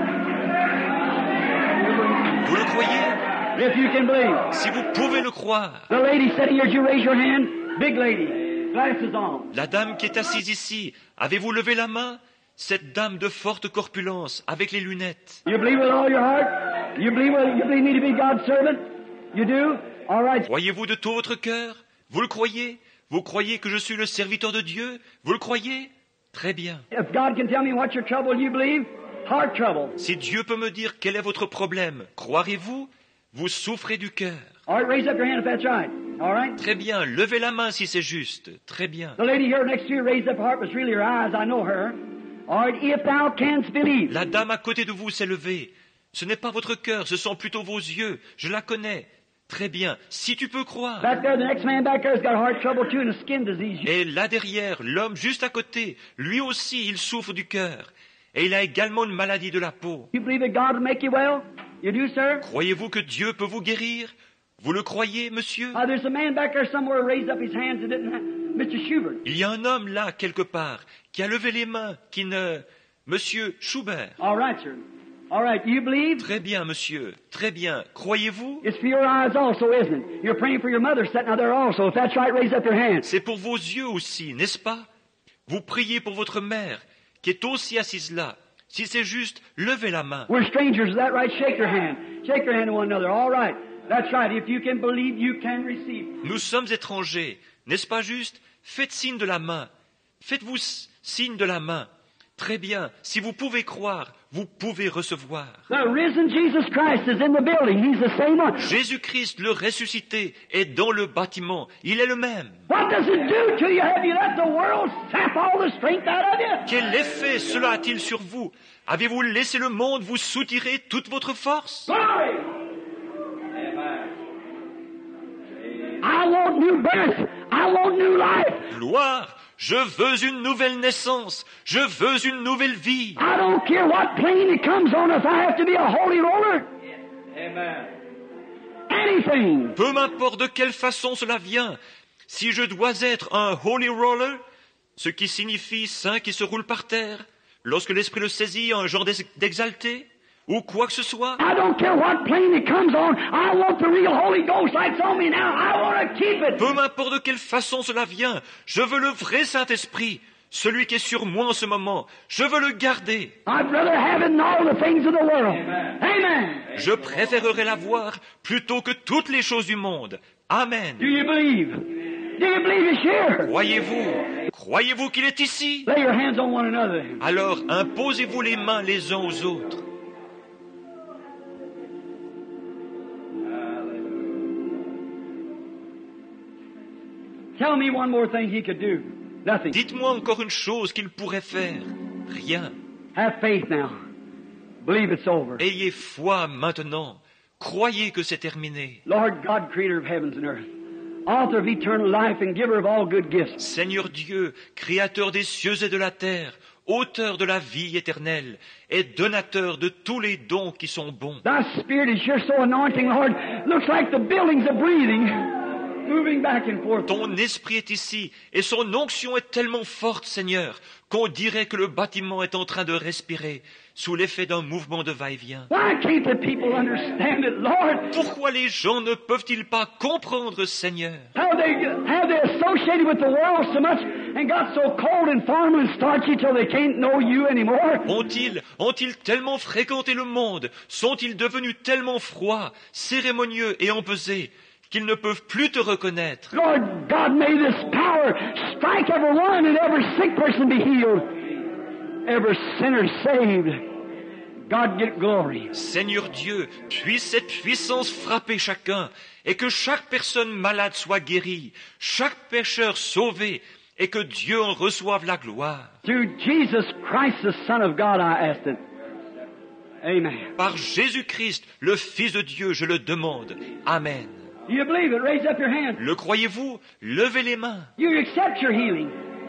Vous le croyez? If you can believe. Si vous pouvez le croire. The lady sitting here, did you raise your hand? Big lady. Glasses on. La dame qui est assise ici, avez-vous levé la main? Cette dame de forte corpulence, avec les lunettes. You believe with all your heart? You believe me to be God's servant? You do? All right. Croyez-vous de tout votre cœur? Vous le croyez? Vous croyez que je suis le serviteur de Dieu? Vous le croyez? Très bien. If God can tell me what's your trouble, you believe? Heart trouble. Si Dieu peut me dire quel est votre problème, croirez-vous? Vous souffrez du cœur. All right, raise up your hand if that's right. All right. Très bien, levez la main si c'est juste. Très bien. The lady here next to you raised up her heart, but it's really her eyes. I know her. All right, if thou canst believe. La dame à côté de vous s'est levée. Ce n'est pas votre cœur, ce sont plutôt vos yeux. Je la connais. Très bien. Si tu peux croire. Back there, the next man back there has got heart trouble too and a skin disease. Et là derrière, l'homme juste à côté, lui aussi, il souffre du cœur. Et il a également une maladie de la peau. You believe that God will make you well? You do, sir? Croyez-vous que Dieu peut vous guérir? Vous le croyez, monsieur? There's a man back there somewhere raised up his hands and didn't. Mr. Schubert. Il y a un homme là, quelque part, qui a levé les mains, qui ne... Monsieur Schubert. All right, sir. All right, you believe? Très bien, monsieur. Très bien. Croyez-vous? It's for your eyes also, isn't it? You're praying for your mother sitting out there also. If that's right, raise up your hands. C'est pour vos yeux aussi, n'est-ce pas? Vous priez pour votre mère, qui est aussi assise là. Si c'est juste, levez la main. We're strangers, is that right? Shake your hand. Shake your hand to one another. All right. That's right. If you can believe, you can receive. Nous sommes étrangers, n'est-ce pas juste? Faites signe de la main. Faites-vous signe de la main. Très bien. Si vous pouvez croire, vous pouvez recevoir. The risen Jesus Christ is in the building. He's the same one. Jésus-Christ, le ressuscité, est dans le bâtiment. Il est le même. What does it do to you? Have you let the world sap all the strength out of you? Quel effet cela a-t-il sur vous? Avez-vous laissé le monde vous soutirer toute votre force? Glory! I want new birth. I want new life. Gloire! Je veux une nouvelle naissance. Je veux une nouvelle vie. I don't care what plane it comes on if I have to be a holy roller. Amen. Anything. Peu m'importe de quelle façon cela vient. Si je dois être un holy roller, ce qui signifie saint qui se roule par terre, lorsque l'esprit le saisit, un genre d'exalté, ou quoi que ce soit. I don't care what plane it comes on. I want the real Holy Ghost like it's on me now. I want to keep it. Peu m'importe de quelle façon cela vient, je veux le vrai Saint-Esprit, celui qui est sur moi en ce moment. Je veux le garder. I'd rather have it than all the things of the world. Amen. Je préférerais l'avoir plutôt que toutes les choses du monde. Amen. Do you believe? Do you believe it's here? Croyez-vous? Croyez-vous qu'il est ici? Lay your hands on one another. Alors imposez-vous les mains les uns aux autres. Tell me one more thing he could do. Nothing. Dites-moi encore une chose qu'il pourrait faire. Rien. Have faith now. Believe it's over. Ayez foi maintenant. Croyez que c'est terminé. Lord God, creator of heavens and earth, author of eternal life and giver of all good gifts. Seigneur Dieu, créateur des cieux et de la terre, auteur de la vie éternelle et donateur de tous les dons qui sont bons. Thy spirit is here so anointing, Lord. Looks like the buildings are breathing, moving back and forth. Ton esprit est ici et son onction est tellement forte, Seigneur, qu'on dirait que le bâtiment est en train de respirer sous l'effet d'un mouvement de va-et-vient. Why can't the people understand it, Lord? Pourquoi les gens ne peuvent-ils pas comprendre, Seigneur? How they associated with the world so much and got so cold and formal and starchy till they can't know you anymore? Ont-ils tellement fréquenté le monde? Sont-ils devenus tellement froids, cérémonieux et empesés qu'ils ne peuvent plus te reconnaître? Lord God, may this power strike everyone and every sick person be healed, every sinner saved. God get glory. Seigneur Dieu, puisse cette puissance frapper chacun et que chaque personne malade soit guérie, chaque pécheur sauvé et que Dieu en reçoive la gloire. Through Jesus Christ, the Son of God, I ask it. Amen. Par Jésus-Christ, le Fils de Dieu, je le demande. Amen. Do you believe it? Raise up your hand. Le croyez-vous? Levez les mains. You accept your healing.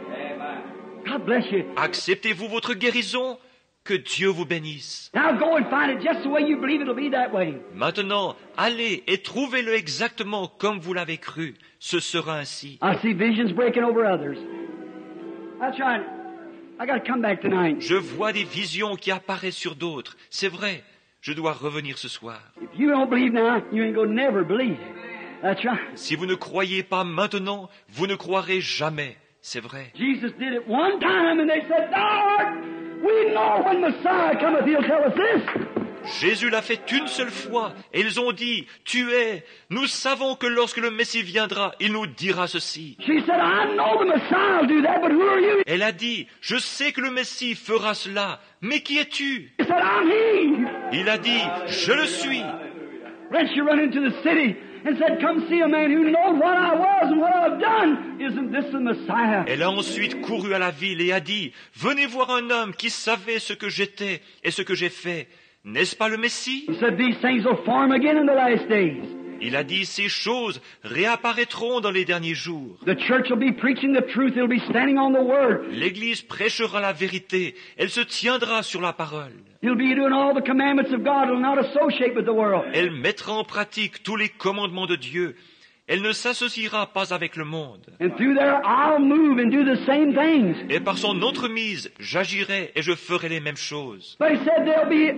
God bless you. Acceptez-vous votre guérison? Que Dieu vous bénisse. Now go and find it just the way you believe it'll be that way. Maintenant, allez et trouvez-le exactement comme vous l'avez cru. Ce sera ainsi. I see visions breaking over others. That's right. I got to come back tonight. Je vois des visions qui apparaissent sur d'autres. C'est vrai. Je dois revenir ce soir. If you don't believe now, you ain't gonna never believe. That's right. Si vous ne croyez pas maintenant, vous ne croirez jamais. C'est vrai. Jesus did it one time and they said, Lord, we know when Messiah cometh, he'll tell us this. Jésus l'a fait une seule fois et ils ont dit, tu es, nous savons que lorsque le Messie viendra, il nous dira ceci. She said, I know the Messiah will do that, but who are you? Elle a dit, je sais que le Messie fera cela, mais qui es-tu? He said, I'm he. Il a dit, je le suis. Then she run into the city and said, come see a man who knows what I was and what I've done. Isn't this the Messiah? Elle a ensuite couru à la ville et a dit, venez voir un homme qui savait ce que j'étais et ce que j'ai fait. N'est-ce pas le Messie? He said, these things will form again in the last days. Il a dit, ces choses réapparaîtront dans les derniers jours. The church will be preaching the truth. It'll be standing on the word. L'Église prêchera la vérité. Elle se tiendra sur la parole. He'll be doing all the commandments of God. He'll not associate with the world. Elle mettra en pratique tous les commandements de Dieu. Elle ne s'associera pas avec le monde. And through there, I'll move and do the same things. Et par son entremise, j'agirai et je ferai les mêmes choses. But he said they'll be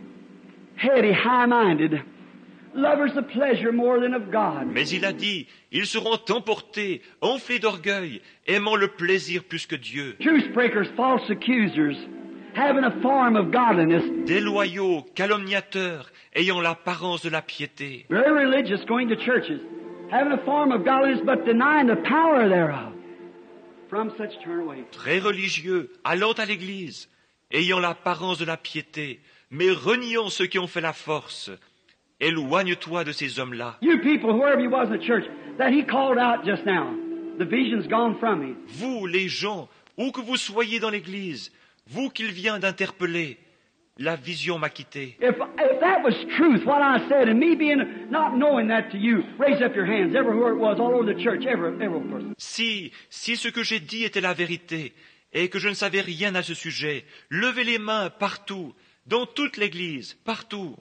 heady, high-minded, lovers of pleasure more than of God. Mais il a dit, ils seront emportés, enflés d'orgueil, aimant le plaisir plus que Dieu. Truth breakers, false accusers, having a form of godliness, Déloyaux, calomniateurs, ayant l'apparence de la piété. very religious, going to churches, having a form of godliness but denying the power thereof. From such turn away. Très religieux, allant à l'église, ayant l'apparence de la piété, mais reniant ceux qui ont fait la force. Éloigne-toi de ces hommes-là. You people, whoever you was in the church, that he called out just now, the vision's gone from me. Vous, les gens, où que vous soyez dans l'église, vous qu'il vient d'interpeller, la vision m'a quitté. If that was truth, what I said, and me being not knowing that to you, raise up your hands, everywhere it was, all over the church, every person. Si ce que j'ai dit était la vérité, et que je ne savais rien à ce sujet, levez les mains partout, dans toute l'église, partout.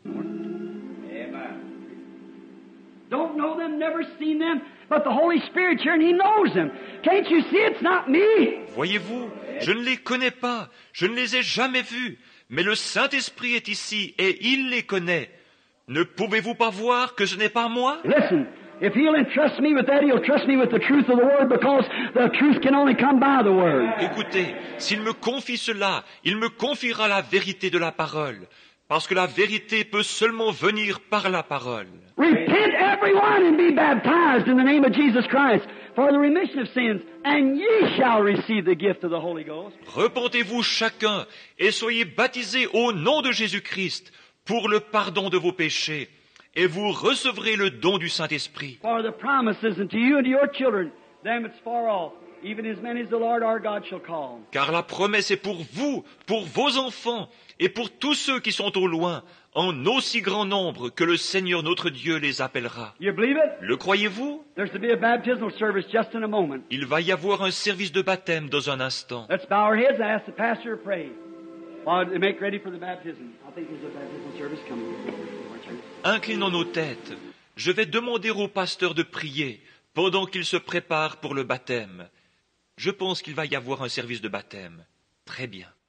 Don't know them, never seen them, but the Holy Spirit's here and He knows them. Can't you see it's not me? Voyez-vous, je ne les connais pas, je ne les ai jamais vus, mais le Saint-Esprit est ici et il les connaît. Ne pouvez-vous pas voir que ce n'est pas moi? Listen, if He'll entrust me with that, He'll trust me with the truth of the Word because the truth can only come by the Word. Écoutez, s'il me confie cela, il me confiera la vérité de la parole, parce que la vérité peut seulement venir par la parole. Repent everyone and be baptized in the name of Jesus Christ for the remission of sins, and ye shall receive the gift of the Holy Ghost. Repentez-vous chacun et soyez baptisés au nom de Jésus-Christ pour le pardon de vos péchés, et vous recevrez le don du Saint-Esprit. For the promises unto you and to your children, them that's far off, even as many as the Lord our God shall call. Car la promesse est pour vous, pour vos enfants, et pour tous ceux qui sont au loin, en aussi grand nombre que le Seigneur notre Dieu les appellera. You believe it? Le croyez-vous? There's to be a baptismal service just in a moment. Il va y avoir un service de baptême dans un instant. Let's bow our heads and ask the pastor to pray while they make ready for the baptism. I think there's a baptismal service coming. Inclinons nos têtes. Je vais demander au pasteur de prier pendant qu'il se prépare pour le baptême. Je pense qu'il va y avoir un service de baptême. Très bien.